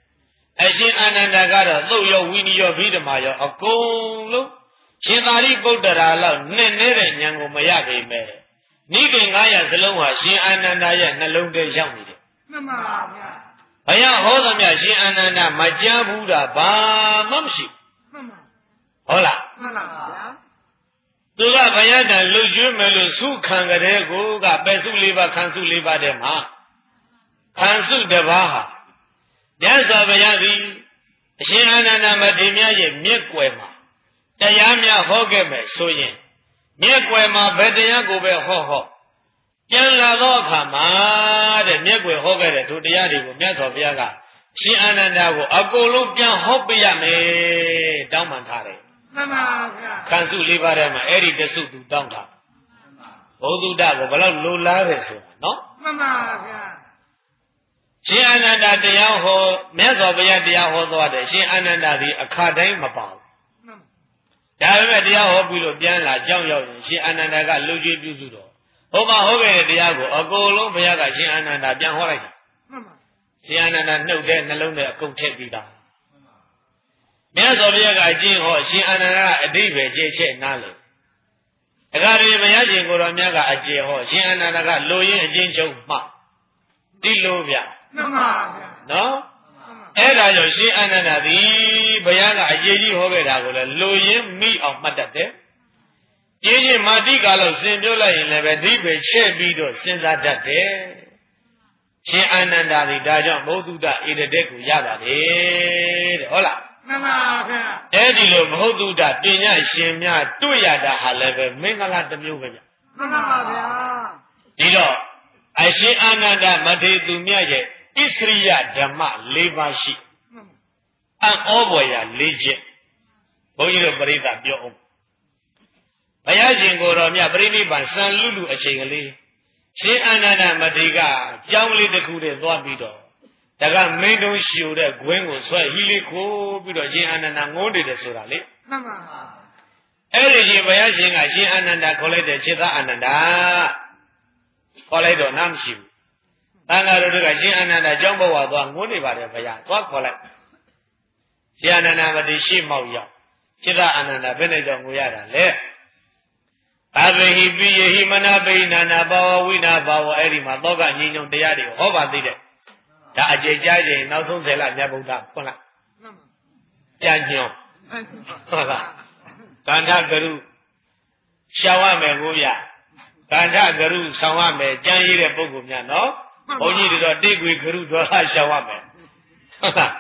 S1: အရှင်အာနန္ဒာကတော့သုတ်ရောဝိနည်းရောဘိဓမ္မာရောအကုန်လုံးရှင်သာရိပုတ္တရာလောက်နဲ့နေတဲ့ဉာဏ်ကိုမရပေမဲ့နိဂိငါးရာစလုံးဟာရှင်အာနန္ဒာရဲ့နှလုံးထဲရောက်နေတယ်
S2: မှန်ပါဗျာ
S1: ဘုရားဟောသမျှရှင်အာနန္ဒာမကြားဘူးတာဘာမှမရှိ
S2: မှန်ပါ
S1: ဟုတ်လား
S2: မှန်ပါဗျာ
S1: သူကဘုရားတန်လှုပ်ကျွေးမယ်လို့သုခံကြတဲ့ကိုကပဲစုလေးပါခံစုလေးပါတဲ့မှာခံစုတစ်ပါးဟာမြတ်စွာဘုရားသည်အရှင်အာနန္ဒာမထေရမြတ်ရဲ့မျက်ကွယ်မှာတရားများဟောခဲ့မယ်ဆိုရင်မျက်ကွယ်မှာဘယ်တရားကိုပဲဟောဟောပြန်လာသောအခါမှာတဲ့မျက်ကွယ်ဟောခဲ့တဲ့ဒုတရားတွေကိုမြတ်စွာဘုရားကရှင်အာနန္ဒာကိုအကုန်လုံးပြန်ဟောပြရမယ်တောင်းပန်ထားတယ်
S2: မှန်ပါဗျာ
S1: ခံစုလေးပါးထဲမှာအဲ့ဒီတစုသူတောင်းတာဘုဒ္ဓတကိုဘယ်လောက်လိုလားတယ်ဆိုတာနော်
S2: မှန်ပါဗျာ
S1: ရှင်အာနန္ဒာတရားဟောမြတ်စွာဘုရားတရားဟောသွားတယ်ရှင်အာနန္ဒာဒီအခါတိုင်းမပါဘူးဒါပေမဲ့တရားဟောပြီးလို့ပြန်လာကြောင်းရောက်ရင်ရှင်အာနန္ဒာကလှုပ်ကြွေးပြုစုတော့ဟောမှာဟောခဲ့တဲ့တရားကိုအကုန်လုံးဘုရားကရှင်အာနန္ဒာပြန်ဟောလိုက်တာ
S2: မှန်ပါ
S1: ရှင်အာနန္ဒာနှုတ်တဲ့နှလုံးထဲအကုန်ထည့်ပြီးသားမြတ်စွာဘုရားကအကျင့်ဟောရှင်အာနန္ဒာကအဓိပ္ပာယ်ကျင့်ချက်နားလေအခါတည်းဘုရားရှင်ကိုတော်မြတ်ကအကျင့်ဟောရှင်အာနန္ဒာကလိုရင်းအကျင့်ချုပ်မှတိလို့ဗျ
S2: မှန်ပါဗျာ
S1: နော်အဲ့ဒါကြောင့်ရှင်အာနန္ဒာသည်ဘုရားကအရေးကြီးဟောခဲ့တာကိုလည်းလိုရင်းမိအောင်မှတ်တတ်တယ်။ကြီးကြီးမာတိကာလို့ဆင်ပြောလိုက်ရင်လည်းပဲဒီပဲချဲ့ပြီးတော့စဉ်းစားတတ်တယ်။ရှင်အာနန္ဒာသည်ဒါကြောင့်ဘုဒ္ဓတဧရတဲ့ကိုရပါတယ်တဲ့ဟုတ်လား
S2: ။မှန်ပါဗျာ
S1: ။အဲ့ဒီလိုဘုဒ္ဓတပညာရှင်များတွေ့ရတာဟာလည်းပဲမင်္ဂလာတစ်မျိုးပဲဗျ
S2: ။မှန်ပါဗျာ
S1: ။ဒီတော့အရှင်အာနန္ဒာမထေရသူမြတ်ရဲ့ဣသရိယဓမ္မ၄ပါးရှိအံ့ဩဖွယ်ရာ၄ချက်ဘုန်းကြီးတို့ပရိသတ်ပြောအောင်ဘုရားရှင်ကိုယ်တော်မြတ်ပြိဋိဘံစံလူလူအချိန်ကလေးရှင်အာနန္ဒာမထေရကကြောင်းလေးတစ်ခုတည်းသွားပြီးတော့ဒါကမင်းတုံးရှူတဲ့ဂွင်းကိုဆွဲဟီလေးခိုးပြီးတော့ရှင်အာနန္ဒာငိုးတယ်ဆိုတာလေ
S2: မှန်ပါ
S1: အဲ့ဒီရှင်ဘုရားရှင်ကရှင်အာနန္ဒာခေါ်လိုက်တဲ့ခြေသားအာနန္ဒာခေါ်လိုက်တော့နားမရှိဘူးတန်ဃာတို့ကရှင်အာနန္ဒာကျောင်းဘဝသွားငိုးနေပါတယ်ဘုရားသွားခေါ်လိုက်ရှင်အာနန္ဒာမထေရရှေ့မောက်ရောက်ခြေသားအာနန္ဒာဘယ်နဲ့ကြောင့်ငိုရတာလဲအဘိဟိပိယဟိမနာပိဏနာဘာဝဝိနာဘာဝအဲ့ဒီမှာသောကညီညွတ်တရားတွေဟောပါသေးတယ်ဒါအကျေကြားခြင်းနောက်ဆုံးဆယ်လမြတ်ဗုဒ္ဓဟုတ်လားကြာညွန်ဟုတ်လားကန္ထဂရုရှောင်ရမယ်ကိုဗျကန္ထဂရုဆောင်ရမယ်ကြံရည်တဲ့ပုဂ္ဂိုလ်များနော်ဘုန်းကြီးတွေတော့တိတ်ကွေဂရုတော်လာရှောင်ရမယ်ဟုတ်လား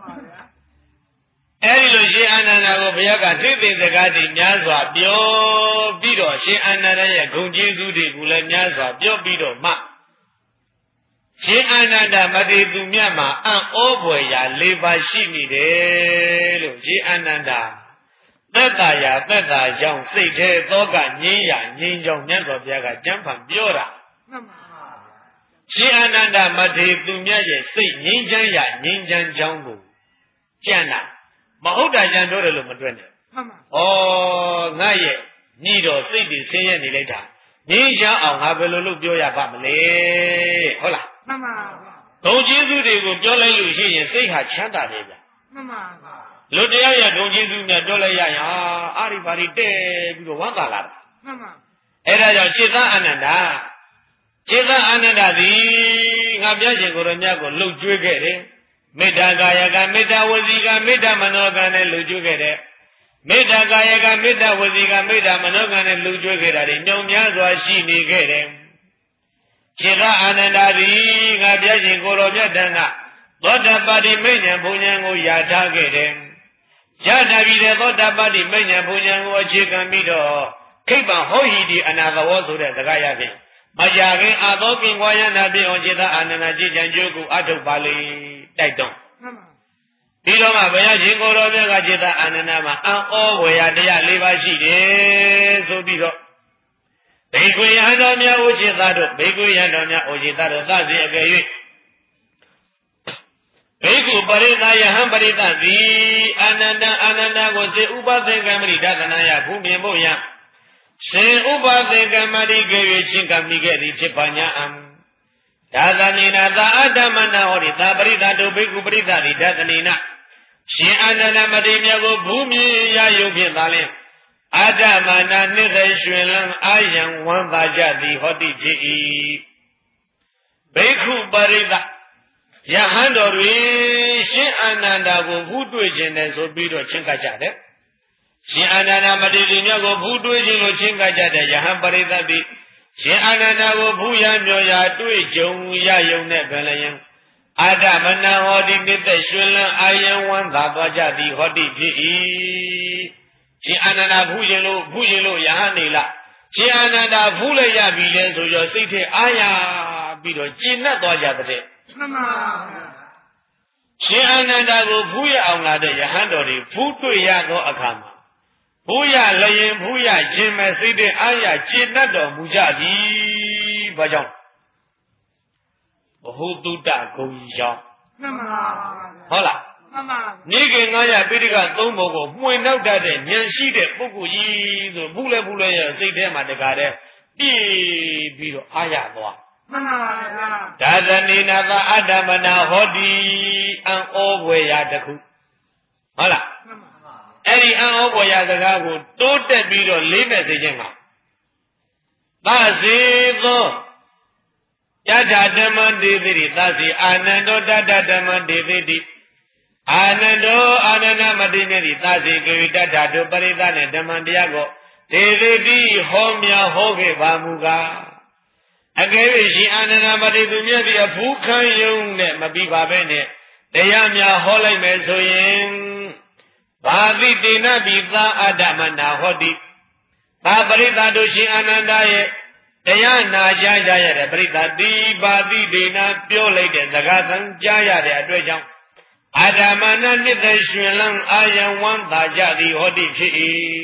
S1: အဲဒီလိုရှင်အာနန္ဒာကိုဘုရားကသိသိစကားတွေများစွာပြောပြီးတော့ရှင်အာနန္ဒာရဲ့ဂုဏ်ကျေးဇူးတွေကိုလည်းများစွာပြောပြီးတော့မှရှင်အာနန္ဒာမထေရသူမြတ်မှာအံ့ဩဖွယ်ရာ၄ပါးရှိနေတယ်လို့ရှင်အာနန္ဒာသက်သာရာသက်သာကြောင့်စိတ်ထဲသောကငြိမ်းရာငြိမ်းကြောင်းမြတ်စွာဘုရားကကျမ်းဖန်ပြောတာ
S2: မှန်ပါ
S1: ရှင်အာနန္ဒာမထေရသူမြတ်ရဲ့စိတ်ငြိမ်းချမ်းရာငြိမ်းချမ်းကြောင်းကိုကြံ့တာမဟုတ်တာကြံပြောတယ်လို့မတွက်နဲ့
S2: မှန်ပါ
S1: ဩငါရဲ့ညီတော်စိတ်တွေဆင်းရဲနေလိုက်တာငြိမ်းချမ်းအောင်ငါဘယ်လိုလုပ်ပြောရပါမလဲဟုတ်လား
S2: မှန်ပါ
S1: ဘုံကျေးဇူးတွေကိုပြောလိုက်လို့ရှိရင်စိတ်ဟာချမ်းသာတယ်ဗျ
S2: မှန်ပါ
S1: လူတရားရဲ့ဘုံကျေးဇူးများပြောလိုက်ရရင်ဟာအာရိပါရိတဲ့ပြီးတော့ဝမ်းသာလာတာ
S2: မှန်ပါ
S1: အဲ့ဒါကြောင့်စေတအာနန္ဒာစေတအာနန္ဒာသည်ငါပြရှင်ကိုရမြတ်ကိုလှုပ်ကြွေးခဲ့တယ်မေတ္တာကာယကမေတ္တာဝစီကမေတ္တာမနောကနဲ့လှုပ်ကြွေးခဲ့တယ်မေတ္တာကာယကမေတ္တာဝစီကမေတ္တာမနောကနဲ့လှုပ်ကြွေးခဲ့တာတွေညောင်များစွာရှိနေခဲ့တယ်စေတအာနန္ဒာသည်ငါပြရှင်ကိုရောမြတ်တန်ကသောတပတိမိညာဘုံဉဏ်ကိုယာထားခဲ့တယ်ရတာပြီးတဲ့သောတပတိမိညာဘုံဉဏ်ကိုအခြေခံပြီးတော့ခိဗ္ဗံဟောဟိတိအနာသဝောဆိုတဲ့စကားရဖြင့်မကြာခင်အာသောကင်ကွာယနာပြေအောင်စေတအာနန္ဒာကြည်ကြံကြိုးကိုအထုတ်ပါလေတိုက်တွန်းဒီတော့မှဘုရားရှင်ကိုယ်တော်မြတ်ကစေတအာနန္ဒာမှာအံ့ဩဝေယတရား၄ပါးရှိတယ်ဆိုပြီးတော့ဘေကွေယံတော်များဥจิตတို့ဘေကွေယံတော်များဥจิตတို့သစေအကယ်၍ဘေကုပရိသယဟံပရိသသည်အာနန္ဒအာနန္ဒကိုစေဥပသေကမရိဒသနာယဘုမြင်ဖို့ယံစေဥပသေကမရိကေ၍ချင်းကမိခဲ့သည်ဖြစ်ပါညာံဒါသနေနာသာအတ္တမနာဟောဒီသာပရိသတ်တို့ဘိက္ခုပရိသတ်ဒီဒါသနေနာရှင်အာနန္ဒမတိမြတ်ကိုဘူမြေရယုတ်ဖြင့်သာလင်အတ္တမနာနှစ်သိရွှင်လန်းအာယံဝမ်းသာကြသည်ဟောတိဖြစ်၏ဘိက္ခုပရိသတ်ယဟန်တော်တွေရှင်အာနန္ဒာကိုဘူးတွေ့ခြင်းနဲ့ဆိုပြီးတော့ချင်းကပ်ကြတယ်ရှင်အာနန္ဒမတိမြတ်ကိုဘူးတွေ့ခြင်းလို့ချင်းကပ်ကြတဲ့ယဟန်ပရိသတ်သည်ရှင်အာနန္ဒာကိုဘူးရမြော်ရာတွေ့ကြုံရယုံနဲ့ပင်လျင်အာတမနဟောတိနိသက်ရွှင်လန်းအာယံဝမ်းသာသွားကြသည်ဟောတိဖြစ်၏ရှင်အာနန္ဒာဘူးခြင်းလို့ဘူးခြင်းလို့ယဟန်နေလားရှင်အာနန္ဒာဘူးလည်းရပြီလဲဆိုတော့စိတ်ထဲအာရပြီးတော့ကျဉ်တ်သွားကြတဲ့
S2: မှန်ပါဗျာ
S1: ရှင်အာနန္ဒာကိုဘူးရအောင်လာတဲ့ယဟန်တော်တွေဘူးတွေ့ရသောအခါမှာဘူးရလျင်ဘူးရခြင်းမဲ့စိတ်ထဲအာရကျဉ်တ်တော်မူကြသည်ဘာကြောင့်ဘဟုတုတ္တဂုံကြီးကြောင့်
S2: မှန်ပါ
S1: ဟုတ်လား
S2: မှန်ပါ
S1: နိကေငါးရပိဋကသုံးဘုံကိုမှွင်နောက်တတ်တဲ့ဉာဏ်ရှိတဲ့ပုဂ္ဂိုလ်ကြီးဆိုဘူးလဲဘူးလဲရစိတ်ထဲမှာတကားတဲ့ပြည့်ပြီးတော့အာရသွား
S2: မှန်ပါဗျာ
S1: ဒါသနေနာသာအတ္တမနာဟောတိအံဩဘွေရာတခုဟုတ်လား
S2: မှန်ပါ
S1: အဲ့ဒီအံဩဘွေရာစကားကိုတိုးတက်ပြီးတော့လေးမဲ့စေခြင်းမှာသစေသောယထာဓမ္မတေတိသစေအာနန္တောတတဓမ္မတေတိအာနန္တောအာနန္ဒမတိမြတ်သစေကေဝိတတ္ထတို့ပရိသနဲ့ဓမ္မတရားကိုတေတိဟောမြဟောခဲ့ပါမူကားအကယ်၍ရှင်အာနန္ဒမတိသူမြတ်ဒီအဖူးခံယုံနဲ့မပြီးပါပဲနဲ့တရားများဟောလိုက်မယ်ဆိုရင်ဘာတိတေနပိသာအတ္တမနာဟောတိဘာပရိသတို့ရှင်အာနန္ဒရဲ့တရားနာကြားကြရတဲ့ပရိသတ်ဒီပါတိဒေနာပြောလိုက်တဲ့စကားသံကြားရတဲ့အတွက်ကြောင့်အာဓမ္မနာနှစ်သက်ရွှင်လန်းအာယံဝမ်းသာကြသည်ဟောတိဖြစ်၏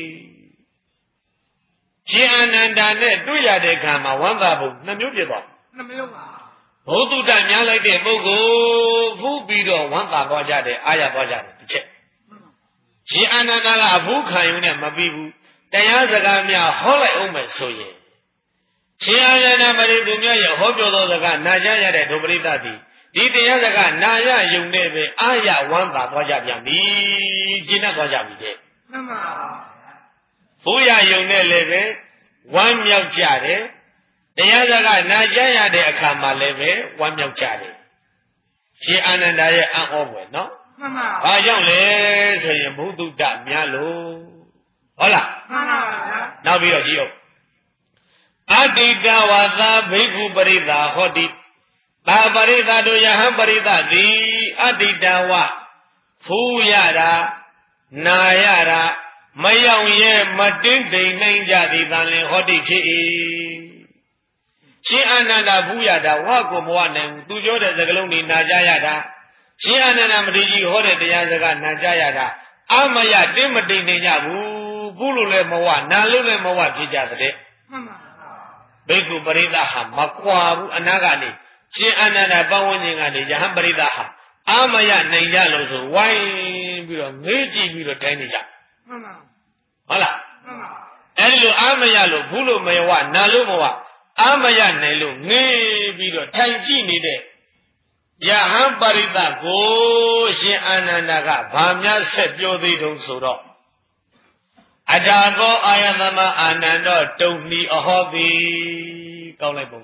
S1: ရှင်အာနန္ဒာနဲ့တွေ့ရတဲ့အခါမှာဝမ်းသာဖို့နှမျိုးဖြစ်သွား
S2: နှမျိုးပါ
S1: ဘုဒ္ဓတများလိုက်တဲ့ပုဂ္ဂိုလ်ဖူးပြီးတော့ဝမ်းသာသွားကြတယ်အာရသွားကြတယ်တစ်ချက်ရှင်အာနန္ဒာကအဖူးခံယူနဲ့မပြီးဘူးတရားစကားများဟောလိုက်အောင်မယ်ဆိုရင်ရှင်အာနန္ဒမရိသူမြတ်ရဲ့ဟောပြောသောစကားနာကြားရတဲ့ဒုပရိသတ်သည်ဒီတရားစကားနာရယုံနဲ့ပဲအာရဝမ်းသာသွားကြပြန်ပြီကျင့်တတ်သွားကြပြီတဲ့
S2: မှန်ပါ
S1: ဘုရားယုံနဲ့လည်းပဲဝမ်းမြောက်ကြတယ်တရားစကားနာကြားရတဲ့အခါမှာလည်းပဲဝမ်းမြောက်ကြတယ်ရှင်အာနန္ဒာရဲ့အံ့ဩဖွယ်နော်
S2: မှန်ပါ
S1: ဘာကြောင့်လဲဆိုရင်ဘုဒ္ဓများလို့ဟုတ်လား
S2: မှန်ပါဗျာ
S1: နောက်ပြီးတော့ကြည့်အောင်အတ္တိတဝါသာဘိက္ခုပရိသဟောတိသာပရိသတို့ယဟန်ပရိသသည်အတ္တိတဝဖူးရတာနာရတာမရောက်ရဲမတင်းတိမ်နိုင်ကြသည်တန်လင်ဟောတိဖြစ်၏ရှင်အာနန္ဒာဖူးရတာဝါကိုမဝနိုင်ဘူးသူပြောတဲ့စကားလုံးတွေနာကြရတာရှင်အာနန္ဒာမတိကြီးဟောတဲ့တရားစကားနာကြရတာအမယတင်းမတိမ်နိုင်ကြဘူးဘူးလို့လည်းမဝနာလို့လည်းမဝဖြစ်ကြတဲ့
S2: မှန်ပါ
S1: ဘိက္ခုပရိသဟာမကွာဘူးအနာကနေရှင်အာနန္ဒာပဝန်းကျင်ကနေယဟန်ပရိသဟာအာမယနိုင်ကြလို့ဆိုဝိုင်းပြီးတော့ငေးကြည့်ပြီးတော့တိုင်းနေကြ
S2: မှန်ပါ
S1: ဟုတ်လား
S2: မှန်ပါ
S1: အဲဒီလိုအာမယလို့ဘူးလို့မယဝနာလို့မဝအာမယနိုင်လို့ငေးပြီးတော့ထိုင်ကြည့်နေတဲ့ယဟန်ပရိသကိုရှင်အာနန္ဒာကဘာများဆက်ပြောသေးတုံးဆိုတော့အထာကောအာယသမအာနန္ဒောတုံဏီအဟောတိကောင်းလိုက်ပုံ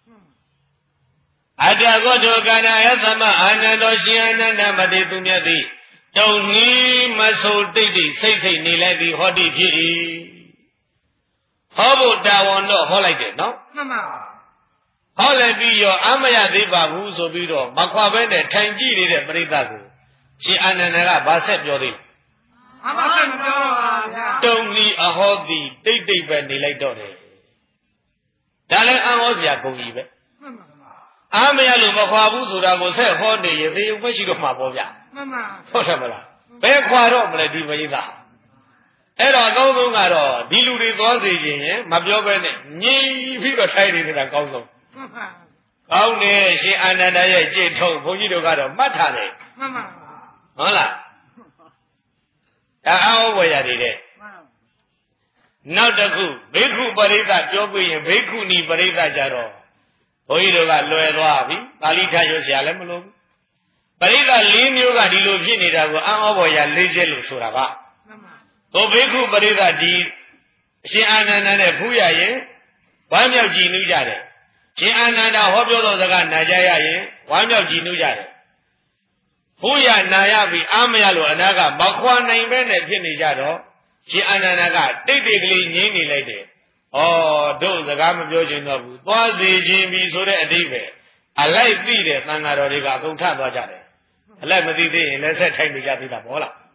S1: ကအထာကောဒုက္ခနာယသမအာနန္ဒောရှင်အာနန္ဒမတိသူမြတ်သည်တုံဏီမဆိုတိတ်တိစိတ်စိတ်နေလိုက်သည်ဟောတိဖြစ်၏ဟောဖို့တာဝန်တော့ဟောလိုက်တယ်နော်
S2: မှန်ပါ
S1: ဟောလိုက်ပြီးရောအမရသေးပါဘူးဆိုပြီးတော့မခွာဘဲနဲ့ထိုင်ကြည့်နေတဲ့ပရိသတ်ကိုရှင်အာနန္ဒာကဘာဆက်ပြောသေး
S2: အမဆက်မပြောပါဗျာ
S1: တုံဏီအဟောတိတိတ်တိတ်ပဲနေလိုက်တော့တယ်ဒါလည်းအံ့ဩစရာကုန်ကြီးပဲ
S2: မှန်ပါ
S1: အာမရလို့မခွာဘူးဆိုတာကိုဆက်ဟောနေရင်သေုံမရှိတော့မှာပေါ့ဗျာ
S2: မှန်ပါ
S1: ဟုတ်တယ်မလားဘယ်ခွာတော့မလဲဒီပရိသတ်အဲ့တော့အကောင်းဆုံးကတော့ဒီလူတွေသွားစေခြင်းရင်မပြောဘဲနဲ့ငြိမ်ပြီးတော့ထိုင်နေတာအကောင်းဆုံး
S2: မှန်ပါ
S1: ကောင်းတယ်ရှင်အာနန္ဒာရဲ့ကြိတ်ထုံဘုန်းကြီးတို့ကတော့မှတ်ထားတယ်
S2: မှန်ပါ
S1: ဟုတ်လားဒါအောဝေရတွေတဲ့နောက်တစ်ခုဘိက္ခုပရိသတ်ပြောပြရင်ဘိက္ခုနီပရိသတ်ကြတော့ဘုန်းကြီးတို့ကလွယ်သွားပြီပါဠိထရွတ်เสียလည်းမလို့ပရိသတ်လေးမျိုးကဒီလိုဖြစ်နေတာကိုအံ့ဩဖွယ်ရလေးချက်လို့ဆိုတာပါဟိုဘိက္ခုပရိသတ်ဒီအရှင်အာနန္ဒာနဲ့ဖူးရရင်ဝမ်းမြောက်ကြည်နူးကြတယ်ရှင်အာနန္ဒာဟောပြောသောစကားနာကြရရင်ဝမ်းမြောက်ကြည်နူးကြတယ်ဖူးရနာရပြီးအာမရလို့အနာကမခွာနိုင်ပဲနဲ့ဖြစ်နေကြတော့ရှင်အာနန္ဒာကတိတ်တိတ်ကလေးငြင်းနေလိုက်တယ်ဩတို့စကားမပြောချင်တော့ဘူးသွားစီခြင်းပြီဆိုတဲ့အဓိပ္ပာယ်အလိုက်သိတဲ့သံဃာတော်တွေကအကုန်ထသွားကြတယ်အလိုက်မသိသေးရင်လည်းဆက်ထိုင်နေကြသေးတာဘောလား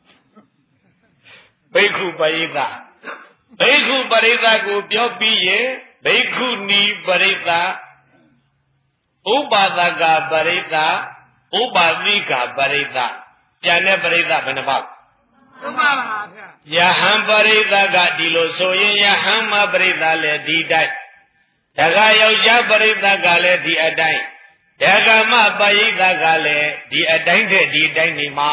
S1: ဘိက္ခုပရိသတ်ဘိက္ခုပရိသတ်ကိုပြောပြီးရင်ဘိက္ခုနီပရိသတ်ဥပါဒကပရိသတ်ဥပါတိကပရိသတ်ကျန်တဲ့ပရိသတ်ဘယ်နှပါ့
S2: သုံးပါပါဗျာ
S1: ယဟံပရိသတ်ကဒီလိုဆိုရင်ယဟံမပရိသတ်လည်းဒီတိုင်းဒဂယောက်ျားပရိသတ်ကလည်းဒီအတိုင်းဒဂမပရိသတ်ကလည်းဒီအတိုင်းတဲ့ဒီအတိုင်းနေမှာ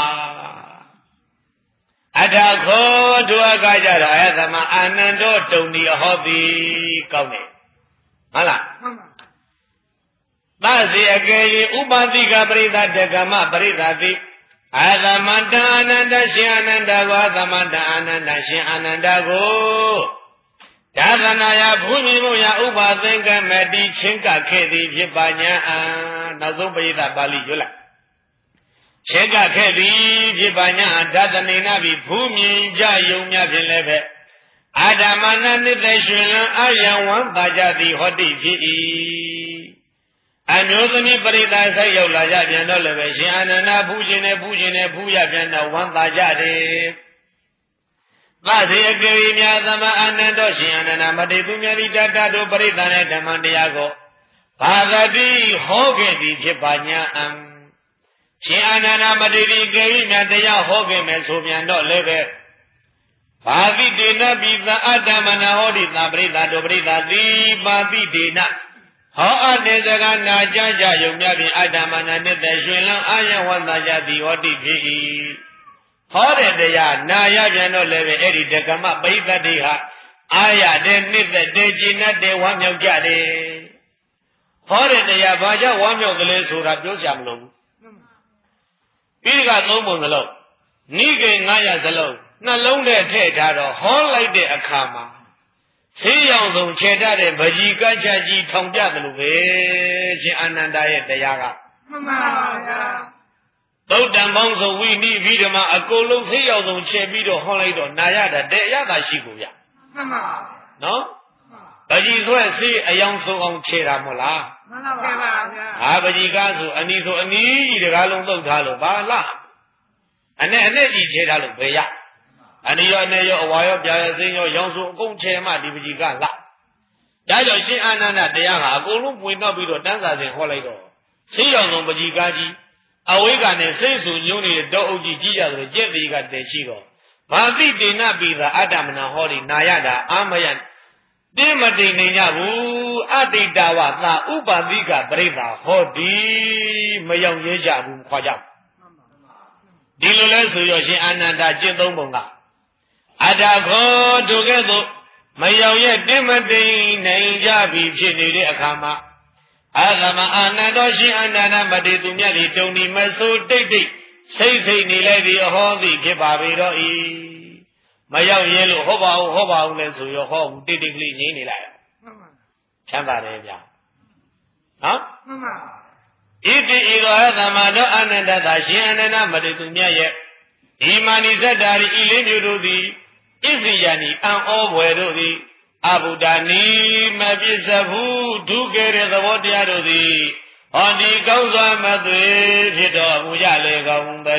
S1: အထာခောဒုက္ခကြတော့အဲသမအာနန္ဒောတုံဒီဟောတိကောင်းတယ်ဟုတ်လားသစေအကယ်၍ဥပါတိကပရိသတ်ဒဂမပရိသတ်တိအာသမန္တအာနန္ဒရှင်အာနန္ဒကိုအာသမန္တအာနန္ဒရှင်အာနန္ဒကိုဒါသနာယဘုမြင်မှုယဥပါသင်္ကမတိချင်းကခဲ့သည်ဖြစ်ပါညာအာနောက်ဆုံးပရိသတ်ပါဠိရွတ်လိုက်ချင်းကခဲ့သည်ဖြစ်ပါညာဒါသနေနာပြီးဘုမြင်ကြယုံများဖြင့်လည်းပဲအာဓမ္မနာနိတ္တရှင်လံအာယံဝံပါကြသည်ဟောတိဖြစ်၏အမျိုးသမီးပရိသတ်ဆိုင်ရောက်လာကြပြန်တော့လည်းပဲရှင်အာနန္ဒဘုရှင်နဲ့ဘုရှင်နဲ့ဘုရပြန်တော့ဝမ်းသာကြတယ်သတိအကေမြာသမအာနန္ဒောရှင်အာနန္ဒမတေသူမြတ်ဤတတတို့ပရိသတ်နဲ့ဓမ္မတရားကိုဘာဂတိဟောခဲ့သည်ဖြစ်ပါညာအံရှင်အာနန္ဒမတေဒီကေမြာတရားဟောခဲ့မယ်ဆိုပြန်တော့လည်းပဲဘာတိတေနပိသအတ္တမနာဟောတိသပရိသတ်တို့ပရိသတ်သည်ပါတိတေနဟောအပ်တဲ့စကားနာကြကြယုံများဖြင့်အတ္တမနာနဲ့တဲ့ရွှင်လန်းအာယဝန္တာကြသည်ဟောတိဖြစ်၏ဟောတဲ့တရားနာရပြန်တော့လည်းပဲအဲ့ဒီဒကမပိဋကတိဟာအာရတဲ့နှစ်သက်တဲ့ကျင့်တဲ့ဝမ်းမြောက်ကြတယ်ဟောတဲ့တရားဘာကြောင့်ဝမ်းမြောက်ကလေးဆိုတာပြောချင်မလို့ပြီးကသုံးပုံစလုံးနိဂိငါးရာစလုံးနှလုံးနဲ့ထည့်ထားတော့ဟောလိုက်တဲ့အခါမှာဆေးရောင်စုံခြေတတ်တဲ့ဗကြီးကချကြီးထောင်ပြတယ်လို့ပဲရှင်အာနန္ဒာရဲ့တရားက
S2: မှန်ပါဗျာ
S1: သုတ်တံပေါင်းစုံဝိနိဗိဓမအကုန်လုံးဆေးရောင်စုံခြေပြီးတော့ဟောလိုက်တော့နာရတာတဲ့ရတာရှိကိုဗျ
S2: မှန်ပါ
S1: နော်ဗကြီးဆွဲဆေးအယောင်ဆုံးအောင်ခြေတာမဟုတ်လား
S2: မှန်ပါဗျာ
S1: ဟာဗကြီးကားဆိုအနီဆိုအနီကြီးတကားလုံးသုတ်ထားလို့ဘာလားအနဲ့အနဲ့ကြီးခြေထားလို့ဘယ်ရအနိယောအနေရောအဝါရောပြာရစိမ့်ရောရောင်စုံအကုန်ချေမှဒီပကြီးကလာဒါကြောင့်ရှင်အာနန္ဒတရားဟာအကုန်လုံးပွင့်တော့ပြီးတော့တန်းစာစဉ်ဟောလိုက်တော့ဆေးရောင်စုံပကြီးကားကြီးအဝိကနဲ့စိတ်ဆူညုံနေတဲ့တောအုပ်ကြီးကြီးရဆိုကြက်သေးကတည်းရှိတော့ဘာတိတေနပိသာအတ္တမနာဟောဒီနာရတာအာမယတင်းမတိန်နေကြဘူးအတိတဝသာဥပါတိကပရိသာဟောဒီမရောက်ရဲကြဘူးခေါ်ကြဒီလိုလဲဆိုရရှင်အာနန္ဒကျင့်သုံးပုံကအတ္တခောဒုကဲ့သို့မရောက်ရဲ့တင်းမတိန်နိုင်ကြပြီဖြစ်နေတဲ့အခါမှာအာသမအာနန္ဒောရှင်အာနန္ဒမတေသူမြတ်ဒီတုံဒီမဆိုးတိတ်တိတ်စိတ်စိတ်နေလိုက်ပြီးဟောသည်ဖြစ်ပါပေတော့ဤမရောက်ရဲလို့ဟောပါဦးဟောပါဦးလဲဆိုရဟောဘူးတိတ်တိတ်ကလေးငြိမ့်နေလိုက်ချမ်းသာတယ်ဗျာနော်
S2: မှန်ပါ
S1: ဣတိဤသောအာသမတော်အာနန္ဒသာရှင်အာနန္ဒမတေသူမြတ်ရဲ့ဤမာနိသတ္တာဤလေးမျိုးတို့သည်ဣဇိယနိအံဩဘွယ်တို့သည်အဘုဒ္ဓနီမပြစ္ဆဘူးဒုက္ခရဲ့သဘောတရားတို့သည်ဟောဒီကောင်းစွာမသွေဖြစ်တော်မူကြလေကောင်းတ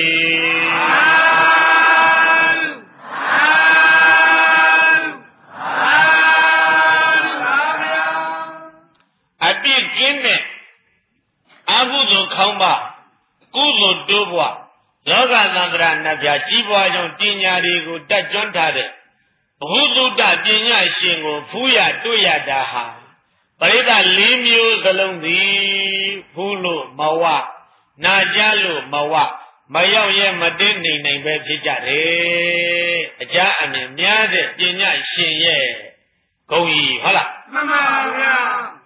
S1: ည်းအပြစ်ကင်းတဲ့အကုသိုလ်ခေါင်းပါကုသိုလ်တိုးပွားလောကသံဃာနတ်ပြကြီးပွားကြောင့်ပညာတွေကိုတတ်ကျွမ်းထားတဲ့ဘုသုတပညာရှင်ကိုဖူးရတွေ့ရတာဟာပရိသတ်လေးမျိုးစလုံးသည်ဖူးလို့မဝနာကြလို့မဝမရောက်ရဲမတင်းနေနိုင်ပဲဖြစ်ကြတယ်အကြအမြင်များတဲ့ပညာရှင်ရဲ့ဂုဏ်ကြီးဟုတ်လား
S2: မှန်ပါဗျာ
S1: ဘ